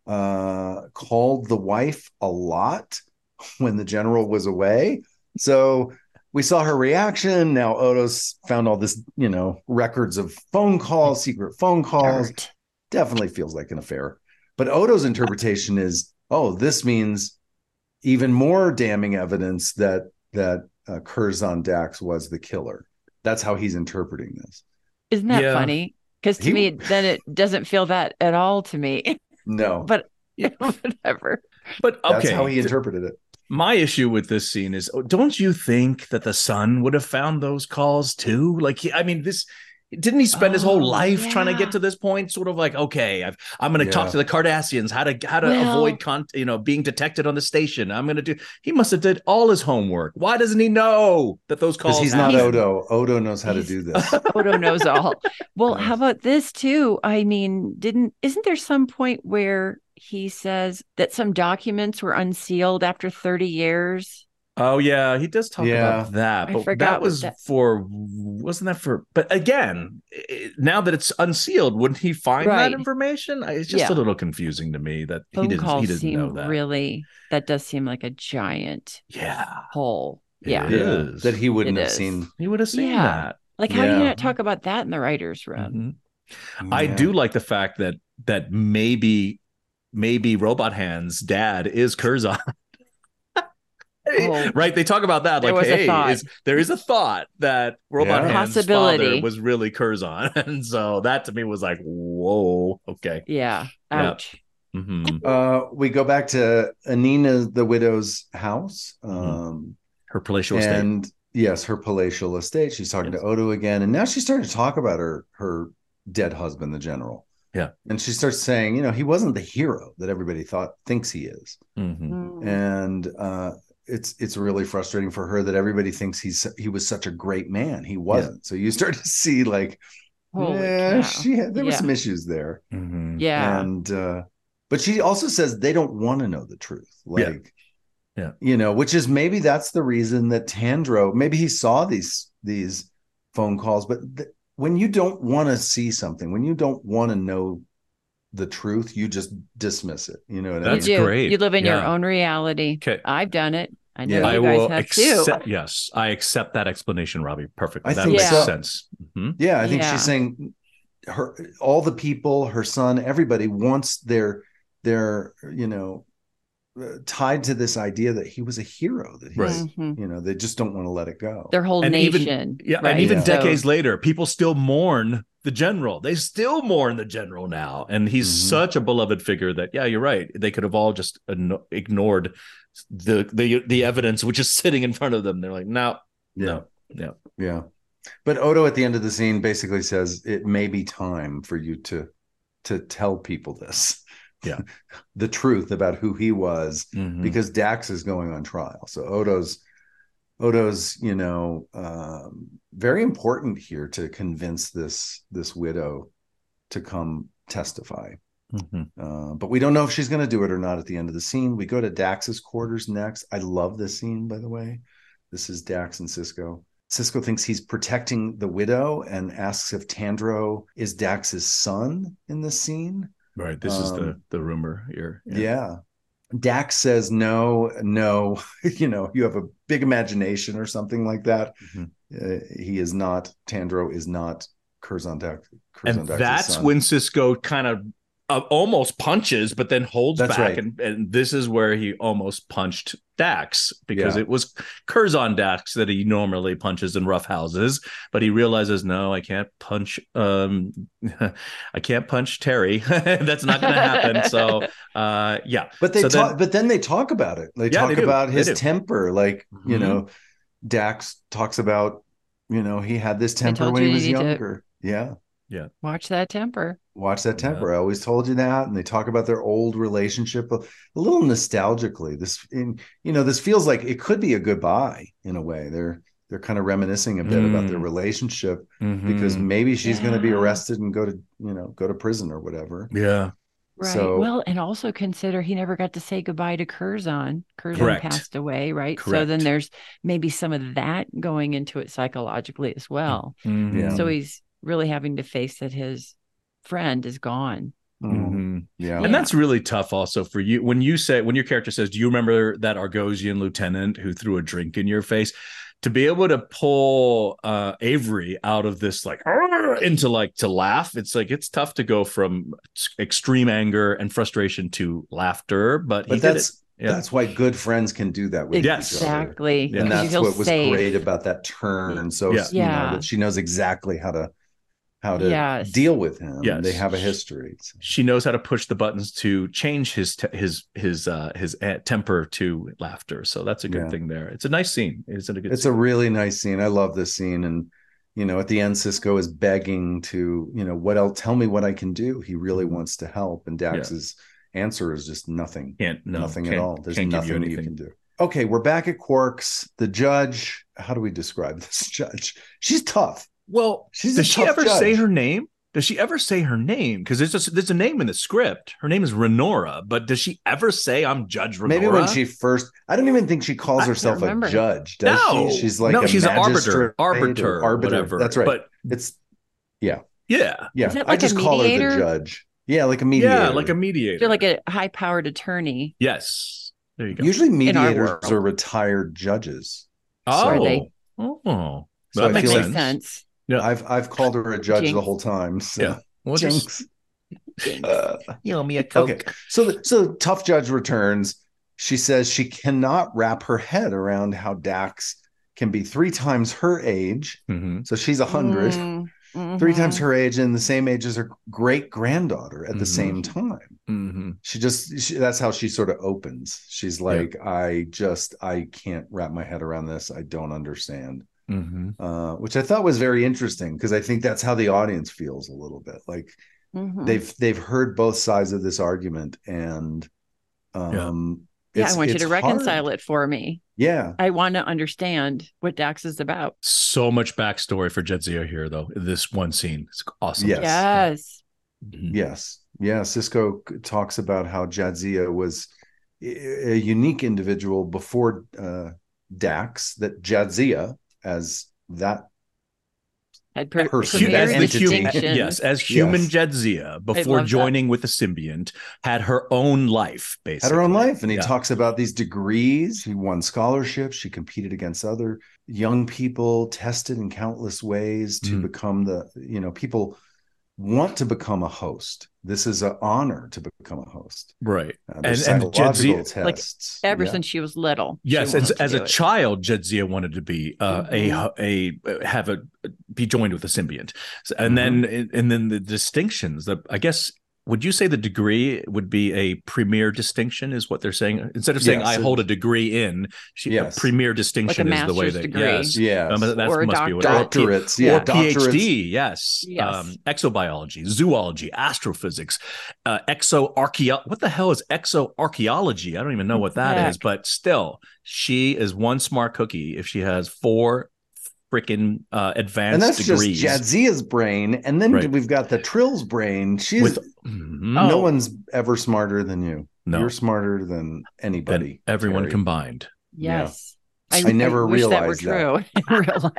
Speaker 1: uh, called the wife a lot when the general was away. So we saw her reaction. Now Odo's found all this, you know, records of phone calls, secret phone calls. Dirt. Definitely feels like an affair. But Odo's interpretation is, oh, this means even more damning evidence that that uh, Curzon Dax was the killer. That's how he's interpreting this.
Speaker 2: Isn't that yeah. funny? Because to he, me, then it doesn't feel that at all to me.
Speaker 1: No.
Speaker 2: But you know, whatever.
Speaker 3: But okay.
Speaker 1: That's how he interpreted it.
Speaker 3: My issue with this scene is, don't you think that the son would have found those calls too? Like, I mean, this didn't he spend oh, his whole life yeah. trying to get to this point? Sort of like, okay, I've, I'm going to yeah. talk to the Cardassians how to how to well, avoid, con- you know, being detected on the station. I'm going to do. He must have did all his homework. Why doesn't he know that those calls?
Speaker 1: Because he's
Speaker 3: happen?
Speaker 1: not Odo. Odo knows how to do this.
Speaker 2: Odo knows all. Well, how about this too? I mean, didn't isn't there some point where he says that some documents were unsealed after thirty years?
Speaker 3: Oh yeah, he does talk
Speaker 1: yeah.
Speaker 3: about that.
Speaker 2: I
Speaker 3: But that was that... for, wasn't that for? But again, it, now that it's unsealed, wouldn't he find right. that information? It's just yeah. a little confusing to me that
Speaker 2: Phone
Speaker 3: he didn't.
Speaker 2: Calls
Speaker 3: he didn't
Speaker 2: seem
Speaker 3: know that.
Speaker 2: Really, that does seem like a giant
Speaker 3: yeah
Speaker 2: hole.
Speaker 3: It
Speaker 2: yeah,
Speaker 3: is.
Speaker 1: That he wouldn't
Speaker 2: it
Speaker 1: have
Speaker 2: is.
Speaker 1: seen.
Speaker 3: He would have seen
Speaker 2: yeah.
Speaker 3: that.
Speaker 2: Like, how
Speaker 1: yeah.
Speaker 2: do you not talk about that in the writers' room?
Speaker 3: Mm-hmm. Yeah. I do like the fact that that maybe. Maybe Robot Hand's dad is Curzon. Oh, right? They talk about that. Like, hey, is, there is a thought that Robot
Speaker 1: yeah.
Speaker 3: Hand's
Speaker 2: Possibility.
Speaker 3: father was really Curzon. And so that to me was like, whoa, okay.
Speaker 2: Yeah. Ouch.
Speaker 3: Mm-hmm.
Speaker 1: Uh, we go back to Anina, the widow's house. Um,
Speaker 3: Her palatial estate.
Speaker 1: and yes, her palatial estate. She's talking
Speaker 3: Yes.
Speaker 1: to Odo again. And now she's starting to talk about her, her dead husband, the general.
Speaker 3: Yeah.
Speaker 1: And she starts saying, you know, he wasn't the hero that everybody thought thinks he is.
Speaker 3: Mm-hmm.
Speaker 2: Mm.
Speaker 1: And uh, it's it's really frustrating for her that everybody thinks he's he was such a great man. He wasn't. So you start to see like,
Speaker 2: Holy
Speaker 1: yeah,
Speaker 2: cow.
Speaker 1: she had, there were
Speaker 2: Yeah.
Speaker 1: some issues there.
Speaker 3: Mm-hmm.
Speaker 2: Yeah.
Speaker 1: And uh, but she also says they don't want to know the truth.
Speaker 3: Yeah.
Speaker 1: Like,
Speaker 3: Yeah.
Speaker 1: you know, which is maybe that's the reason that Tandro, maybe he saw these these phone calls, but th- when you don't want to see something, when you don't want to know the truth, you just dismiss it. You know what
Speaker 3: That's
Speaker 2: you
Speaker 1: I mean?
Speaker 2: do.
Speaker 3: great.
Speaker 2: You live in your
Speaker 3: Yeah.
Speaker 2: own reality.
Speaker 3: Okay.
Speaker 2: I've done it. I know
Speaker 1: Yeah.
Speaker 3: I
Speaker 2: you guys
Speaker 3: will
Speaker 2: have too.
Speaker 3: accept. Yes, I accept that explanation, Robbie. Perfect.
Speaker 1: I
Speaker 3: that
Speaker 1: think
Speaker 3: makes
Speaker 2: so.
Speaker 3: sense. Mhm.
Speaker 1: Yeah, I think
Speaker 2: Yeah.
Speaker 1: she's saying her all the people, her son, everybody wants their their you know uh, tied to this idea that he was a hero. That he's,
Speaker 3: Right.
Speaker 2: Mhm.
Speaker 1: you know, they just don't want to let it go.
Speaker 2: Their whole
Speaker 3: And even-
Speaker 2: nation.
Speaker 3: Yeah,
Speaker 2: right?
Speaker 3: and even
Speaker 1: Yeah.
Speaker 3: decades
Speaker 2: So-
Speaker 3: later, people still mourn the general. They still mourn the general now, and he's
Speaker 1: Mhm.
Speaker 3: such a beloved figure that, yeah, you're right. They could have all just igno- ignored the the the evidence which is sitting in front of them. They're like, no,
Speaker 1: Yeah.
Speaker 3: no, no.
Speaker 1: Yeah. But Odo at the end of the scene basically says it may be time for you to to tell people this.
Speaker 3: Yeah.
Speaker 1: The truth about who he was,
Speaker 3: Mhm.
Speaker 1: because Dax is going on trial. So Odo's Odo's, you know, um, very important here to convince this this widow to come testify.
Speaker 3: Mhm.
Speaker 1: Uh, but we don't know if she's going to do it or not at the end of the scene. We go to Dax's quarters next. I love this scene, by the way. This is Dax and Cisco. Cisco thinks he's protecting the widow and asks if Tandro is Dax's son in this scene.
Speaker 3: Right. This is the
Speaker 1: Um,
Speaker 3: the rumor here.
Speaker 1: Yeah. Dax says, no, no, you know, you have a big imagination or something like that.
Speaker 3: Mhm.
Speaker 1: Uh, he is not, Tandro is not Curzon Dax.
Speaker 3: And
Speaker 1: Curzon Dax's
Speaker 3: that's
Speaker 1: son.
Speaker 3: when Cisco kind of uh, almost punches, but then holds
Speaker 1: That's
Speaker 3: back.
Speaker 1: right.
Speaker 3: And, and this is where he almost punched Dax, because
Speaker 1: Yeah.
Speaker 3: it was Curzon Dax that he normally punches in rough houses. But he realizes, no, I can't punch. Um, I can't punch Terry. That's not going to happen. So, uh, yeah.
Speaker 1: But they
Speaker 3: So
Speaker 1: talk,
Speaker 3: then-
Speaker 1: but then they talk about it. They
Speaker 3: Yeah,
Speaker 1: talk
Speaker 3: they do.
Speaker 1: about
Speaker 3: They
Speaker 1: his
Speaker 3: do.
Speaker 1: temper. Like, you
Speaker 3: Mhm.
Speaker 1: know, Dax talks about, you know, he had this temper
Speaker 2: told
Speaker 1: when
Speaker 2: you
Speaker 1: he
Speaker 2: you
Speaker 1: was
Speaker 2: need to-
Speaker 1: younger. Yeah.
Speaker 2: Watch that temper.
Speaker 1: Watch that
Speaker 3: Yeah.
Speaker 1: temper. I always told you that. And they talk about their old relationship a, a little nostalgically. This, in, you know, this feels like it could be a goodbye in a way. They're they're kind of reminiscing a bit about their
Speaker 3: Mm.
Speaker 1: relationship, because
Speaker 3: Mhm.
Speaker 1: maybe she's going to be
Speaker 2: Yeah.
Speaker 1: arrested and go to, you know, go to prison or whatever.
Speaker 3: yeah.
Speaker 2: Right.
Speaker 1: So-
Speaker 2: well, and also consider he never got to say goodbye to Curzon. Curzon
Speaker 3: Correct.
Speaker 2: passed away, right? So
Speaker 3: Correct.
Speaker 2: then there's maybe some of that going into it psychologically as well.
Speaker 3: Mhm.
Speaker 1: Yeah.
Speaker 2: So he's really having to face that his friend is gone.
Speaker 1: Mm,
Speaker 3: Mhm.
Speaker 1: yeah.
Speaker 3: And that's really tough also for you. When you say, when your character says, do you remember that Argosian lieutenant who threw a drink in your face? To be able to pull uh, Avery out of this, like, "Arr!" into like to laugh, it's like, it's tough to go from extreme anger and frustration to laughter, but, he
Speaker 1: But
Speaker 3: did
Speaker 1: that's
Speaker 3: it. Yeah.
Speaker 1: that's why good friends can do that with
Speaker 3: Yes.
Speaker 1: each other.
Speaker 2: Exactly.
Speaker 3: Yeah.
Speaker 1: And
Speaker 2: Because you
Speaker 1: that's
Speaker 2: feel
Speaker 1: what was
Speaker 2: safe.
Speaker 1: great about that turn. So
Speaker 3: Yeah.
Speaker 1: you know
Speaker 2: Yeah.
Speaker 1: that she knows exactly how to how to
Speaker 2: Yes.
Speaker 1: deal with him.
Speaker 3: Yes.
Speaker 1: They have a history. So-
Speaker 3: She knows how to push the buttons to change his te- his his uh, his uh, temper to laughter. So that's a good
Speaker 1: Yeah.
Speaker 3: thing there. It's a nice scene. It's a good.
Speaker 1: It's
Speaker 3: scene.
Speaker 1: a really nice scene. I love this scene. And you know, at the end, Cisco is begging to, you know, what else? Tell me what I can do. He really wants to help. And Dax's answer is just nothing.
Speaker 3: can't no,
Speaker 1: nothing at
Speaker 3: can't-
Speaker 1: all. There's
Speaker 3: can't give
Speaker 1: nothing you, can do. Okay, we're back at Quark's. The judge. How do we describe this judge? She's tough.
Speaker 3: Well,
Speaker 1: She's a
Speaker 3: does she
Speaker 1: tough
Speaker 3: ever say
Speaker 1: judge.
Speaker 3: her name? Does she ever say her name? Because there's just there's a name in the script. Her name is Renora, but does she ever say I'm Judge Renora?
Speaker 1: Maybe when she first, I don't even think she calls
Speaker 2: I can't
Speaker 1: herself a
Speaker 2: remember.
Speaker 1: judge. Does
Speaker 3: no,
Speaker 1: she? She's like
Speaker 3: no,
Speaker 1: a
Speaker 3: she's an
Speaker 1: magistrate
Speaker 3: arbiter,
Speaker 1: or
Speaker 3: arbiter,
Speaker 1: arbiter.
Speaker 3: whatever.
Speaker 1: That's right.
Speaker 3: But
Speaker 1: It's yeah,
Speaker 3: yeah,
Speaker 1: yeah.
Speaker 2: Is it
Speaker 1: I
Speaker 2: like a
Speaker 1: just call her the
Speaker 2: mediator?
Speaker 1: judge. Yeah, like a mediator.
Speaker 3: yeah, like a mediator.
Speaker 2: You're like a high powered attorney.
Speaker 3: yes, there you go.
Speaker 1: Usually
Speaker 2: our
Speaker 1: mediators
Speaker 2: world.
Speaker 1: are retired judges.
Speaker 3: oh,
Speaker 2: Are they?
Speaker 3: oh,
Speaker 1: So
Speaker 3: that
Speaker 1: I
Speaker 3: makes
Speaker 1: feel
Speaker 2: Makes
Speaker 1: like-
Speaker 3: sense.
Speaker 2: sense.
Speaker 3: Yeah.
Speaker 1: I've I've called her a judge
Speaker 2: Jinx.
Speaker 1: the whole time. So.
Speaker 3: Yeah. Well, just
Speaker 1: Jinx. Uh,
Speaker 3: you know me a
Speaker 1: okay, so the, so the tough judge returns. She says she cannot wrap her head around how Dax can be three times her age.
Speaker 3: Mhm.
Speaker 1: So she's a hundred.
Speaker 2: Mm,
Speaker 1: three times
Speaker 2: Mhm.
Speaker 1: her age and the same age as her great granddaughter at the
Speaker 3: Mhm.
Speaker 1: same time.
Speaker 3: Mm-hmm.
Speaker 1: She just, she, that's how she sort of opens. She's like, yeah. I just, I can't wrap my head around this. I don't understand.
Speaker 3: Mm-hmm.
Speaker 1: Uh, which I thought was very interesting because I think that's how the audience feels a little bit. Like
Speaker 2: Mhm.
Speaker 1: they've, they've heard both sides of this argument and, um,
Speaker 2: yeah,
Speaker 1: it's,
Speaker 2: I want you
Speaker 1: it's
Speaker 2: to reconcile
Speaker 1: hard.
Speaker 2: it for me.
Speaker 1: Yeah.
Speaker 2: I want to understand what Dax is about.
Speaker 3: So much backstory for Jadzia here, though. This one scene. It's awesome.
Speaker 1: Yes.
Speaker 2: Yes.
Speaker 3: Mm-hmm.
Speaker 1: Yes. Yeah. Sisko talks about how Jadzia was a unique individual before uh, Dax, that Jadzia, as that
Speaker 2: Had per-
Speaker 1: person,
Speaker 2: premier
Speaker 1: that
Speaker 3: as the human,
Speaker 2: distinction.
Speaker 3: yes, as human
Speaker 1: Yes.
Speaker 3: Jadzia, before
Speaker 2: love that.
Speaker 3: joining with the symbiont, had her own life, basically.
Speaker 1: had her own life. And he
Speaker 3: Yeah.
Speaker 1: talks about these degrees. He won scholarships. She competed against other young people, tested in countless ways to
Speaker 3: Mm.
Speaker 1: become the, you know, people want to become a host. This is an honor to become a host.
Speaker 3: Right.
Speaker 1: Uh,
Speaker 3: And,
Speaker 1: there's
Speaker 3: and
Speaker 1: psychological
Speaker 3: Jadzia,
Speaker 2: Like,
Speaker 1: tests.
Speaker 2: Ever
Speaker 1: Yeah.
Speaker 2: since she was little.
Speaker 3: yes,
Speaker 2: she
Speaker 3: as,
Speaker 2: wanted to
Speaker 3: as
Speaker 2: do
Speaker 3: a
Speaker 2: it.
Speaker 3: child, Jadzia wanted to be uh,
Speaker 2: Mhm.
Speaker 3: a a have a be joined with a symbiont, So- and
Speaker 1: Mhm.
Speaker 3: then and then the distinctions. The I guess would you say the degree would be a premier distinction? Is what they're saying instead of saying
Speaker 1: Yes,
Speaker 3: I
Speaker 1: it-
Speaker 3: hold a degree in. She,
Speaker 1: Yes.
Speaker 3: a premier distinction
Speaker 2: Like a
Speaker 3: is the way
Speaker 2: master's
Speaker 3: that
Speaker 2: degree.
Speaker 3: yes,
Speaker 1: Yes.
Speaker 3: Um, that
Speaker 2: Or a
Speaker 3: must be what
Speaker 2: doctorate.
Speaker 3: or P-
Speaker 1: Doctorates, yeah,
Speaker 3: or
Speaker 1: doctorates.
Speaker 3: PhD. Yes,
Speaker 2: Yes.
Speaker 3: Um, exobiology, zoology, astrophysics, uh, exoarchaeo. What the hell is exoarchaeology? I don't even know what that
Speaker 2: Heck.
Speaker 3: is, but still, she is one smart cookie if she has four freaking uh, advanced
Speaker 1: And that's
Speaker 3: degrees.
Speaker 1: just Jadzia's brain. And then
Speaker 3: Right.
Speaker 1: we've got the Trill's brain. She's
Speaker 3: with Mhm.
Speaker 2: Oh.
Speaker 1: no one's ever smarter than you.
Speaker 3: No.
Speaker 1: You're smarter than
Speaker 3: than
Speaker 1: anybody.
Speaker 3: everyone
Speaker 1: Terry.
Speaker 3: combined.
Speaker 2: Yes.
Speaker 1: I never
Speaker 2: wish that were
Speaker 1: realized
Speaker 2: true in real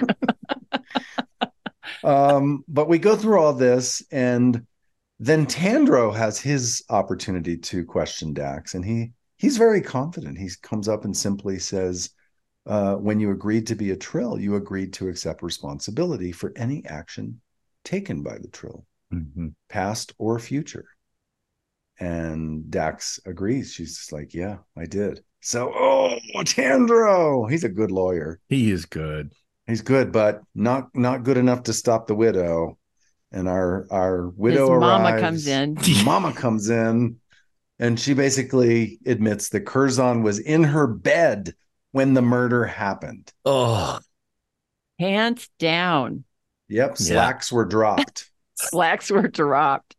Speaker 2: life.
Speaker 1: Um, but we go through all this, and then Tandro has his opportunity to question Dax, and he he's very confident. He comes up and simply says, uh, when you agreed to be a Trill, you agreed to accept responsibility for any action taken by the Trill,
Speaker 3: Mm-hmm.
Speaker 1: past or future. And Dax agrees. She's just like, yeah, I did. So, oh, Tandro, he's a good lawyer.
Speaker 3: He is good.
Speaker 1: He's good, but not not good enough to stop the widow. And our our widow
Speaker 2: His mama
Speaker 1: arrives.
Speaker 2: comes in.
Speaker 1: Mama comes in, and she basically admits that Curzon was in her bed when the murder happened.
Speaker 3: Oh,
Speaker 2: Hands down.
Speaker 1: Yep, slacks were dropped.
Speaker 2: Slacks were dropped.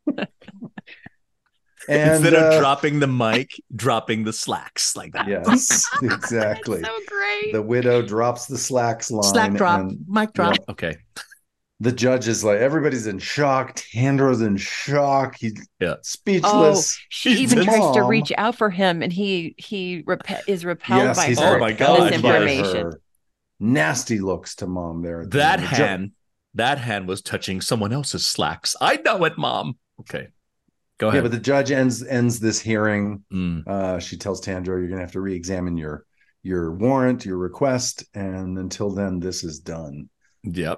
Speaker 1: And
Speaker 3: instead of
Speaker 1: uh,
Speaker 3: dropping the mic, dropping the slacks like that.
Speaker 1: yes, exactly.
Speaker 2: That's so great.
Speaker 1: The widow drops the slacks line.
Speaker 3: Slack drop,
Speaker 1: and
Speaker 3: mic drop.
Speaker 1: Yep.
Speaker 3: Okay.
Speaker 1: The judge is like, everybody's in shock. Tandro's in shock. He's
Speaker 3: Yeah.
Speaker 1: speechless.
Speaker 2: Oh, she even
Speaker 1: Mom.
Speaker 2: tries to reach out for him, and he he repe- is repelled
Speaker 1: Yes,
Speaker 2: by
Speaker 1: he's
Speaker 2: her.
Speaker 3: Oh my
Speaker 1: repelled
Speaker 3: God.
Speaker 2: This
Speaker 1: by
Speaker 2: information.
Speaker 1: her. Nasty looks to Mom there. at the
Speaker 3: That
Speaker 1: end. The ju-
Speaker 3: hand, that hand was touching someone else's slacks. I know it, Mom. Okay. Go
Speaker 1: Yeah,
Speaker 3: ahead.
Speaker 1: but the judge ends ends this hearing.
Speaker 3: Mm.
Speaker 1: Uh, she tells Tandro, "You're going to have to re-examine your your warrant, your request, and until then, this is done."
Speaker 3: Yep.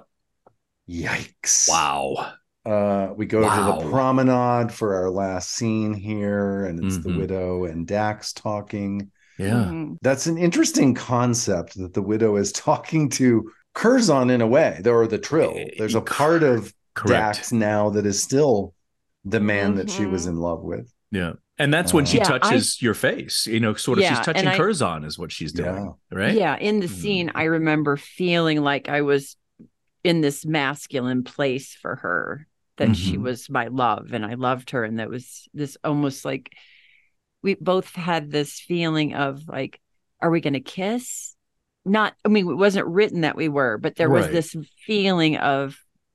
Speaker 1: Yikes!
Speaker 3: Wow.
Speaker 1: Uh, we go
Speaker 3: Wow.
Speaker 1: to the promenade for our last scene here, and it's the
Speaker 3: Mhm.
Speaker 1: widow and Dax talking.
Speaker 3: Yeah.
Speaker 2: Mhm.
Speaker 1: That's an interesting concept that the widow is talking to Curzon in a way, or the Trill. There's a part of
Speaker 3: Correct.
Speaker 1: Dax now that is still the man that she was
Speaker 2: Mhm.
Speaker 1: in love with.
Speaker 3: Yeah. And that's when she
Speaker 1: Uh,
Speaker 2: Yeah,
Speaker 3: touches your face. You know, sort of
Speaker 2: Yeah,
Speaker 3: she's touching
Speaker 2: and I-
Speaker 3: Curzon is what she's doing.
Speaker 1: Yeah.
Speaker 3: Right?
Speaker 2: Yeah, in the
Speaker 3: Mhm.
Speaker 2: scene, I remember feeling like I was in this masculine place for her, that she
Speaker 3: Mhm.
Speaker 2: was my love and I loved her. And that was this almost like we both had this feeling of like, are we going to kiss? Not, I mean, it wasn't written that we were, but there was
Speaker 3: Right.
Speaker 2: this feeling of,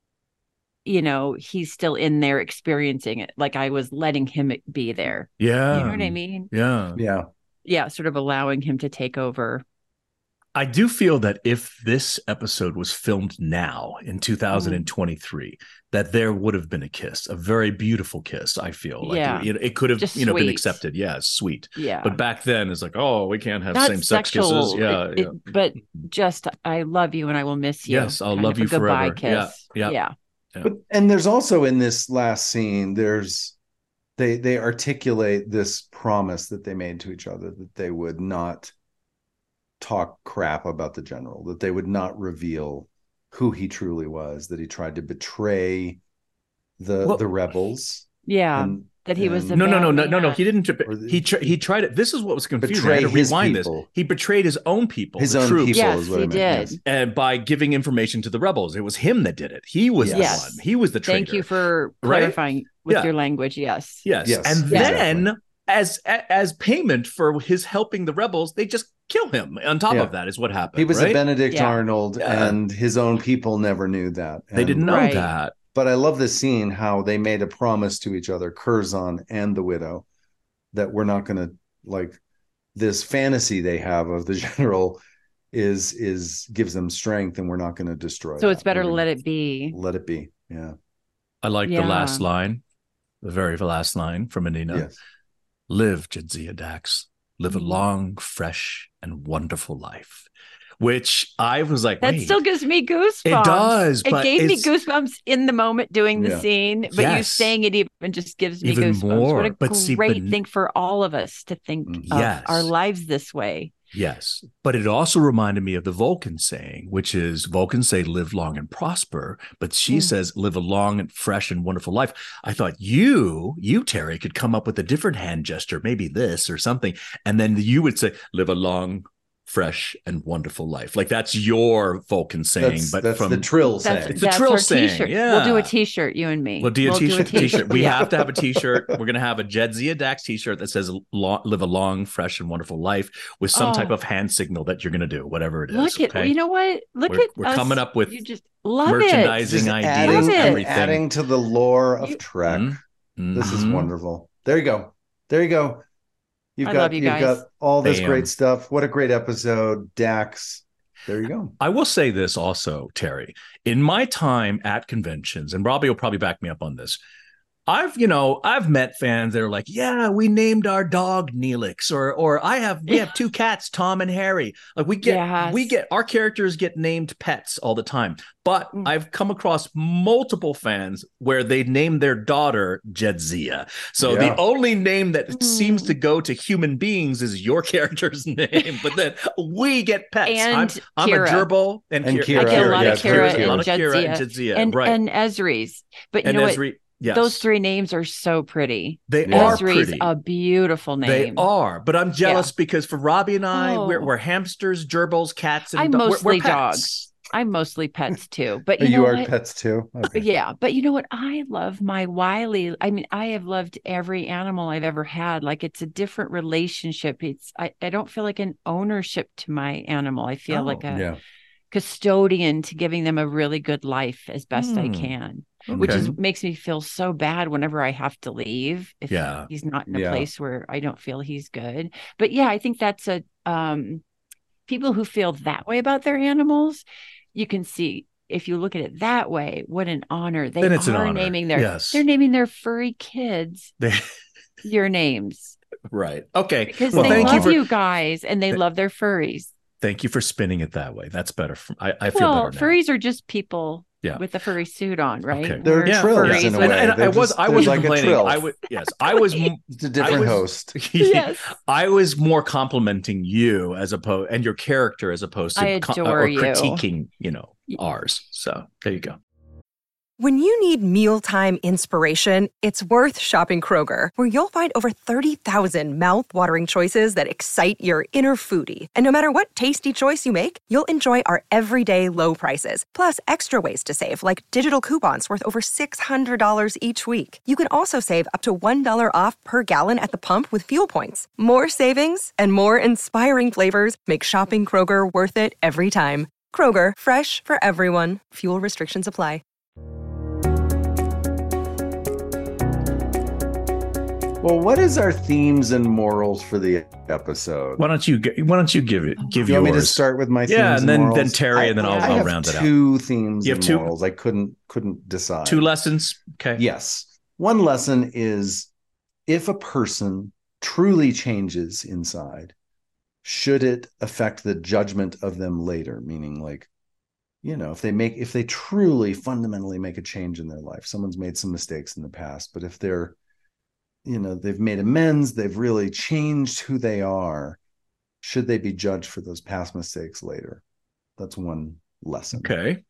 Speaker 2: you know, he's still in there experiencing it. Like I was letting him be there.
Speaker 3: Yeah.
Speaker 2: You know what I mean?
Speaker 3: Yeah.
Speaker 1: Yeah.
Speaker 2: Yeah, sort of allowing him to take over.
Speaker 3: I do feel that if this episode was filmed now in two thousand twenty-three, that there would have been a kiss, a very beautiful kiss. I feel like
Speaker 2: Yeah.
Speaker 3: it, it could have,
Speaker 2: Just
Speaker 3: you know, been
Speaker 2: sweet.
Speaker 3: accepted. Yeah, sweet.
Speaker 2: Yeah.
Speaker 3: But back then, it's like, oh, we can't have
Speaker 2: Not
Speaker 3: same-sex
Speaker 2: sexual,
Speaker 3: kisses. Yeah,
Speaker 2: it-
Speaker 3: yeah.
Speaker 2: it- but just I love you and I will miss you.
Speaker 3: Yes, I'll
Speaker 2: kind
Speaker 3: love
Speaker 2: of a
Speaker 3: you
Speaker 2: goodbye
Speaker 3: forever. Yeah,
Speaker 2: Kiss.
Speaker 3: yeah.
Speaker 2: yeah.
Speaker 1: But and there's also in this last scene, there's they they articulate this promise that they made to each other that they would not talk crap about the general, that they would not reveal who he truly was, that he tried to betray the
Speaker 3: Well,
Speaker 1: the rebels.
Speaker 2: Yeah.
Speaker 1: And,
Speaker 2: that he was
Speaker 1: and
Speaker 2: a
Speaker 3: No, no, no,
Speaker 2: bad
Speaker 3: no, no, no.
Speaker 2: man.
Speaker 3: He didn't.
Speaker 1: Or the-
Speaker 3: He tr- he tried it. This is what was confusing.
Speaker 1: Betray
Speaker 3: I had to
Speaker 1: his
Speaker 3: rewind this.
Speaker 1: people.
Speaker 3: He betrayed his own people,
Speaker 1: his
Speaker 3: the
Speaker 1: own
Speaker 3: troops,
Speaker 1: people
Speaker 2: Yes,
Speaker 1: is what
Speaker 2: he
Speaker 1: I meant.
Speaker 2: did.
Speaker 1: Yes.
Speaker 3: and by giving information to the rebels. It was him that did it. He was
Speaker 1: Yes.
Speaker 3: the one. He was the traitor.
Speaker 2: Thank you for
Speaker 3: Right?
Speaker 2: clarifying with
Speaker 3: Yeah.
Speaker 2: your language. Yes.
Speaker 3: Yes.
Speaker 1: Yes,
Speaker 3: And
Speaker 1: exactly.
Speaker 3: then as as payment for his helping the rebels, they just kill him. On top
Speaker 1: Yeah.
Speaker 3: of that is what happened.
Speaker 1: He was
Speaker 3: right?
Speaker 1: a Benedict
Speaker 2: Yeah.
Speaker 1: Arnold,
Speaker 3: Yeah.
Speaker 1: and his own people never knew that.
Speaker 3: They
Speaker 1: And-
Speaker 3: didn't know
Speaker 2: Right.
Speaker 3: that.
Speaker 1: But I love this scene, how they made a promise to each other, Curzon and the widow, that we're not going to, like, this fantasy they have of the general is is gives them strength, and we're not going to destroy.
Speaker 2: So
Speaker 1: that.
Speaker 2: it's better
Speaker 1: We're
Speaker 2: to
Speaker 1: gonna
Speaker 2: let it be.
Speaker 1: let it be. Yeah.
Speaker 3: I like the
Speaker 2: Yeah.
Speaker 3: last line, the very last line from Anina.
Speaker 1: Yes.
Speaker 3: Live, Jadzia Dax. Live a
Speaker 2: Mhm.
Speaker 3: long, fresh, and wonderful life. Which I was like,
Speaker 2: That
Speaker 3: wait,
Speaker 2: still gives me goosebumps.
Speaker 3: It does,
Speaker 2: It
Speaker 3: but
Speaker 2: gave me
Speaker 3: it's-
Speaker 2: goosebumps in the moment doing the
Speaker 1: Yeah.
Speaker 2: scene, but you
Speaker 3: Yes.
Speaker 2: saying it even just gives me
Speaker 3: Even
Speaker 2: goosebumps.
Speaker 3: more.
Speaker 2: What a
Speaker 3: But see,
Speaker 2: great
Speaker 3: but-
Speaker 2: thing for all of us to think
Speaker 1: Mhm.
Speaker 2: of
Speaker 3: Yes.
Speaker 2: our lives this way.
Speaker 3: yes. But it also reminded me of the Vulcan saying, which is Vulcans say live long and prosper, but she
Speaker 2: Mm.
Speaker 3: says live a long and fresh and wonderful life. I thought you, you, Terry, could come up with a different hand gesture, maybe this or something. And then you would say, live a long, fresh, and wonderful life. Like that's your Vulcan saying,
Speaker 1: That's,
Speaker 3: but
Speaker 1: that's
Speaker 3: from
Speaker 1: the trill
Speaker 2: That's,
Speaker 1: saying.
Speaker 3: the
Speaker 2: that's
Speaker 3: trill
Speaker 2: our
Speaker 3: saying,
Speaker 2: t-shirt.
Speaker 3: yeah.
Speaker 2: We'll do a t-shirt, you and me.
Speaker 3: We'll do a t-shirt. t-shirt. We
Speaker 2: Yeah.
Speaker 3: have to have a t-shirt. We're going to have a Jadzia Dax t-shirt that says lo- live a long, fresh, and wonderful life with some
Speaker 2: Oh.
Speaker 3: type of hand signal that you're going to do, whatever it is.
Speaker 2: Look at
Speaker 3: okay?
Speaker 2: you know what? Look
Speaker 3: We're-
Speaker 2: at
Speaker 3: we're
Speaker 2: us.
Speaker 3: coming up with
Speaker 2: you just love
Speaker 3: merchandising
Speaker 1: Just
Speaker 3: ideas,
Speaker 1: adding,
Speaker 2: Love it.
Speaker 3: everything.
Speaker 1: adding to the lore of
Speaker 2: You-
Speaker 1: Trek.
Speaker 3: Mhm.
Speaker 1: This is
Speaker 3: Mhm.
Speaker 1: wonderful. There you go. There you go. You've
Speaker 2: I
Speaker 1: got
Speaker 2: love you
Speaker 1: you've
Speaker 2: guys.
Speaker 1: got all this
Speaker 3: Bam.
Speaker 1: great stuff. What a great episode, Dax. There you go.
Speaker 3: I will say this also, Terry. In my time at conventions, and Robbie will probably back me up on this. I've, you know, I've met fans that are like, yeah, we named our dog Neelix, or or I have we have two cats, Tom and Harry. Like we get
Speaker 2: Yes.
Speaker 3: we get our characters get named pets all the time. But
Speaker 2: Mm.
Speaker 3: I've come across multiple fans where they named their daughter Jadzia. So
Speaker 1: Yeah.
Speaker 3: the only name that
Speaker 2: Mm.
Speaker 3: seems to go to human beings is your character's name, but then we get pets.
Speaker 2: And
Speaker 3: I'm, I'm a
Speaker 2: Kira.
Speaker 3: gerbil and,
Speaker 1: And
Speaker 3: Kira.
Speaker 1: Kira,
Speaker 2: I get a lot
Speaker 1: yes,
Speaker 2: of Kira
Speaker 1: Kira,
Speaker 2: and
Speaker 3: a lot of Kira and
Speaker 2: Jadzia.
Speaker 3: Jadzia,
Speaker 2: and
Speaker 3: right?
Speaker 2: and Ezri's. But you
Speaker 3: and
Speaker 2: know what?
Speaker 3: Ezri, yes.
Speaker 2: Those three names are so pretty.
Speaker 3: They
Speaker 1: Yeah.
Speaker 3: are
Speaker 2: Ezri's
Speaker 3: pretty.
Speaker 2: a beautiful
Speaker 3: They
Speaker 2: name.
Speaker 3: are, but I'm jealous because for Robbie and I, we're,
Speaker 2: Oh.
Speaker 3: we're hamsters, gerbils, cats, and
Speaker 2: I'm
Speaker 3: do- we're-
Speaker 2: mostly
Speaker 3: we're pets.
Speaker 2: dogs. I'm mostly pets too. But
Speaker 1: You,
Speaker 2: you, know
Speaker 1: are
Speaker 2: what?
Speaker 1: pets too. Okay.
Speaker 2: Yeah, but you know what? I love my Wiley. I mean, I have loved every animal I've ever had. Like it's a different relationship. It's I, I don't feel like an ownership to my animal. I feel
Speaker 3: Oh,
Speaker 2: like a
Speaker 1: Yeah.
Speaker 2: custodian to giving them a really good life as best I
Speaker 3: Hmm.
Speaker 2: can, which
Speaker 3: Okay.
Speaker 2: is makes me feel so bad whenever I have to leave if
Speaker 3: Yeah.
Speaker 2: he's not in a
Speaker 1: Yeah.
Speaker 2: place where I don't feel he's good. But yeah, I think that's a um people who feel that way about their animals, you can see if you look at it that way, what an honor. They
Speaker 3: Then it's an
Speaker 2: are
Speaker 3: honor.
Speaker 2: naming their
Speaker 3: Yes.
Speaker 2: they're naming their furry kids
Speaker 3: They-
Speaker 2: your names
Speaker 3: right. Okay.
Speaker 2: because
Speaker 3: Well,
Speaker 2: they
Speaker 3: thank you
Speaker 2: love
Speaker 3: for
Speaker 2: you, guys and they
Speaker 3: Th-
Speaker 2: love their furries.
Speaker 3: thank you for spinning it that way. That's better. For, I, I feel
Speaker 2: Well,
Speaker 3: better now.
Speaker 2: furries are just people
Speaker 3: Yeah.
Speaker 2: with a furry suit on, right?
Speaker 3: Okay.
Speaker 1: They're
Speaker 2: We're
Speaker 3: Yeah,
Speaker 1: trills
Speaker 2: furries
Speaker 1: in a
Speaker 2: with-
Speaker 1: way.
Speaker 3: And, and I
Speaker 1: They're
Speaker 3: was
Speaker 1: just-
Speaker 3: I
Speaker 1: they're
Speaker 3: wasn't
Speaker 1: like a
Speaker 3: complaining.
Speaker 1: trill.
Speaker 3: I would yes, I was m-
Speaker 1: It's a different
Speaker 3: was-
Speaker 1: host.
Speaker 2: Yes.
Speaker 3: I was more complimenting you as opposed and your character as opposed to
Speaker 2: I
Speaker 3: co-
Speaker 2: adore
Speaker 3: or
Speaker 2: you.
Speaker 3: critiquing, you know, ours. So there you go.
Speaker 4: When you need mealtime inspiration, it's worth shopping Kroger, where you'll find over thirty thousand mouthwatering choices that excite your inner foodie. And no matter what tasty choice you make, you'll enjoy our everyday low prices, plus extra ways to save, like digital coupons worth over six hundred dollars each week. You can also save up to one dollar off per gallon at the pump with fuel points. More savings and more inspiring flavors make shopping Kroger worth it every time. Kroger, fresh for everyone. Fuel restrictions apply.
Speaker 1: Well, what is our themes and morals for the episode?
Speaker 3: Why don't you g- why don't you give it give
Speaker 1: Do you
Speaker 3: yours?
Speaker 1: want me to start with my themes
Speaker 3: Yeah, and then
Speaker 1: morals?
Speaker 3: then Terry, and then I'll,
Speaker 1: I
Speaker 3: I'll
Speaker 1: have
Speaker 3: round it out.
Speaker 1: two themes
Speaker 3: You have
Speaker 1: and
Speaker 3: two-
Speaker 1: morals. I couldn't couldn't decide.
Speaker 3: Two lessons. Okay.
Speaker 1: Yes. One lesson is if a person truly changes inside, should it affect the judgment of them later? Meaning, like, you know, if they make, if they truly fundamentally make a change in their life, someone's made some mistakes in the past, but if they're, you know, they've made amends, they've really changed who they are, should they be judged for those past mistakes later? That's one lesson.
Speaker 3: Okay.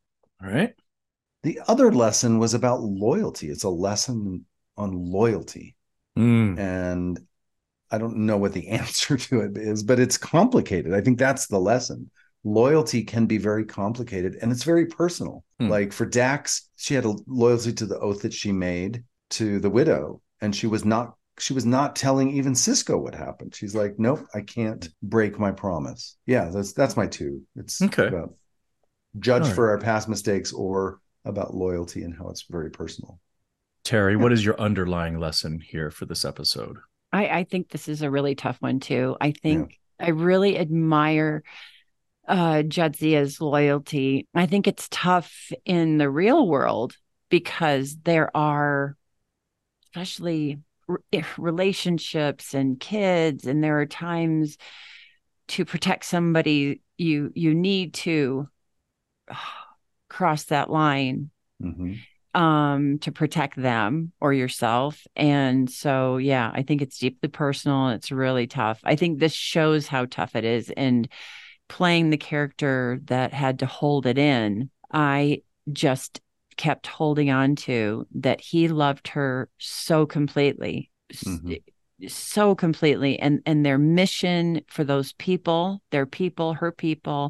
Speaker 3: All right.
Speaker 1: The other lesson was about loyalty. It's a lesson on loyalty.
Speaker 3: Mm.
Speaker 1: And I don't know what the answer to it is, but it's complicated. I think that's the lesson. Loyalty can be very complicated and it's very personal.
Speaker 3: Mm.
Speaker 1: Like for Dax, she had a loyalty to the oath that she made to the widow, and she was not she was not telling even Cisco what happened. She's like, nope, I can't break my promise. Yeah, that's that's my two. It's
Speaker 3: okay.
Speaker 1: About judge
Speaker 3: right.
Speaker 1: for our past mistakes or about loyalty and how it's very personal.
Speaker 3: Terry,
Speaker 1: yeah.
Speaker 3: What is your underlying lesson here for this episode?
Speaker 2: I, I think this is a really tough one too. I think yeah. I really admire uh, Jadzia's loyalty. I think it's tough in the real world because there are, especially re- relationships and kids, and there are times to protect somebody you you need to oh, cross that line.
Speaker 1: Mm-hmm.
Speaker 2: um to protect them or yourself. And so yeah, I think it's deeply personal. It's really tough. I think this shows how tough it is. And playing the character that had to hold it in, I just kept holding on to that he loved her so completely. Mm-hmm. so completely, and and their mission for those people, their people, her people,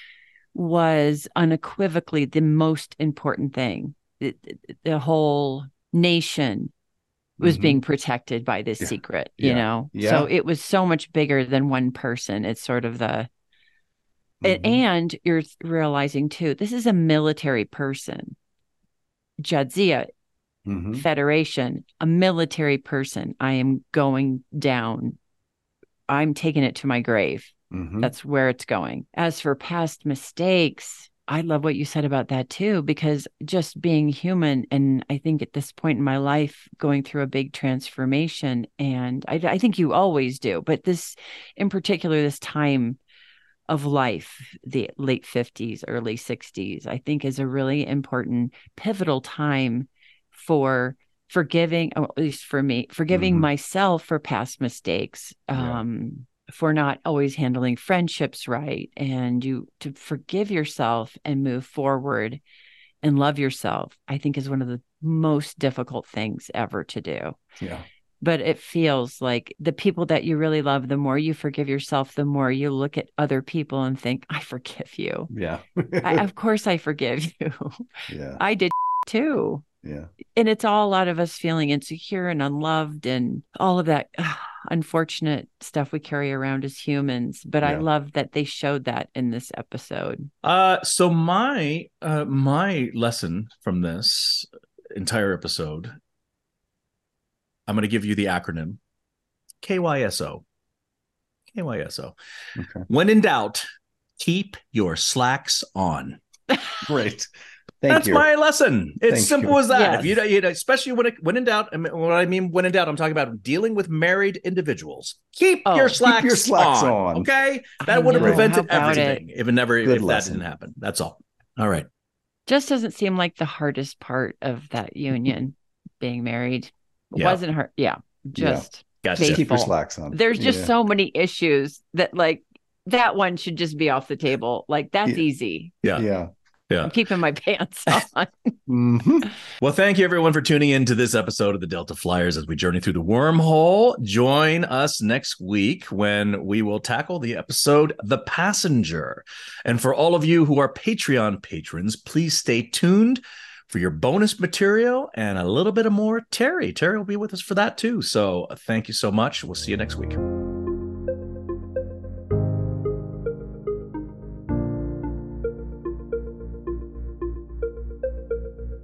Speaker 2: was unequivocally the most important thing. The, the whole nation was mm-hmm. being protected by this yeah. secret, you
Speaker 1: yeah.
Speaker 2: know?
Speaker 1: Yeah.
Speaker 2: So it was so much bigger than one person. It's sort of the, mm-hmm. and you're realizing too, this is a military person. Jadzia mm-hmm. Federation, a military person. I am going down. I'm taking it to my grave. Mm-hmm. That's where it's going. As for past mistakes, I love what you said about that too, because just being human, and I think at this point in my life, going through a big transformation, and I, I think you always do, but this in particular, this time of life, the late fifties, early sixties, I think is a really important, pivotal time for forgiving, or at least for me, forgiving mm-hmm. myself for past mistakes.
Speaker 1: Yeah.
Speaker 2: Um, for not always handling friendships right, and you to forgive yourself and move forward and love yourself, I think is one of the most difficult things ever to do.
Speaker 1: Yeah.
Speaker 2: But it feels like the people that you really love, the more you forgive yourself, the more you look at other people and think, I forgive you.
Speaker 1: Yeah.
Speaker 2: I, of course I forgive you.
Speaker 1: Yeah.
Speaker 2: I did too.
Speaker 1: Yeah.
Speaker 2: And it's all a lot of us feeling insecure and unloved and all of that uh, unfortunate stuff we carry around as humans. But yeah. I love that they showed that in this episode.
Speaker 3: Uh, so my uh, my lesson from this entire episode, I'm going to give you the acronym K Y S O. K Y S O.
Speaker 1: Okay.
Speaker 3: When in doubt, keep your slacks on.
Speaker 1: Great. Thank
Speaker 3: That's
Speaker 1: you.
Speaker 3: my lesson. It's
Speaker 1: Thank
Speaker 3: simple
Speaker 1: you.
Speaker 3: as that.
Speaker 2: Yes.
Speaker 3: If you, you know, especially when it, when in doubt, I mean, what I mean when in doubt, I'm talking about dealing with married individuals. Keep
Speaker 2: Oh,
Speaker 3: your slacks,
Speaker 1: keep your slacks
Speaker 3: on,
Speaker 1: on.
Speaker 3: Okay,
Speaker 2: I
Speaker 3: that would have
Speaker 2: know.
Speaker 3: prevented
Speaker 2: How about
Speaker 3: everything
Speaker 2: it?
Speaker 3: if it never
Speaker 1: Good
Speaker 3: if
Speaker 1: lesson.
Speaker 3: that didn't happen. That's all. All right.
Speaker 2: Just doesn't seem like the hardest part of that union, being married. It
Speaker 3: Yeah.
Speaker 2: wasn't hard. Yeah. Just
Speaker 3: Gotcha.
Speaker 2: faithful.
Speaker 1: Keep your slacks on.
Speaker 2: There's just
Speaker 1: Yeah.
Speaker 2: so many issues that like that one should just be off the table. Like that's
Speaker 1: Yeah.
Speaker 2: easy.
Speaker 3: Yeah.
Speaker 1: Yeah.
Speaker 3: Yeah.
Speaker 2: I'm keeping my pants on.
Speaker 1: Mm-hmm.
Speaker 3: Well, thank you everyone for tuning in to this episode of the Delta Flyers as we journey through the wormhole. Join us next week when we will tackle the episode The Passenger. And for all of you who are Patreon patrons, please stay tuned for your bonus material and a little bit of more Terry. Terry will be with us for that too. So thank you so much. We'll see you next week.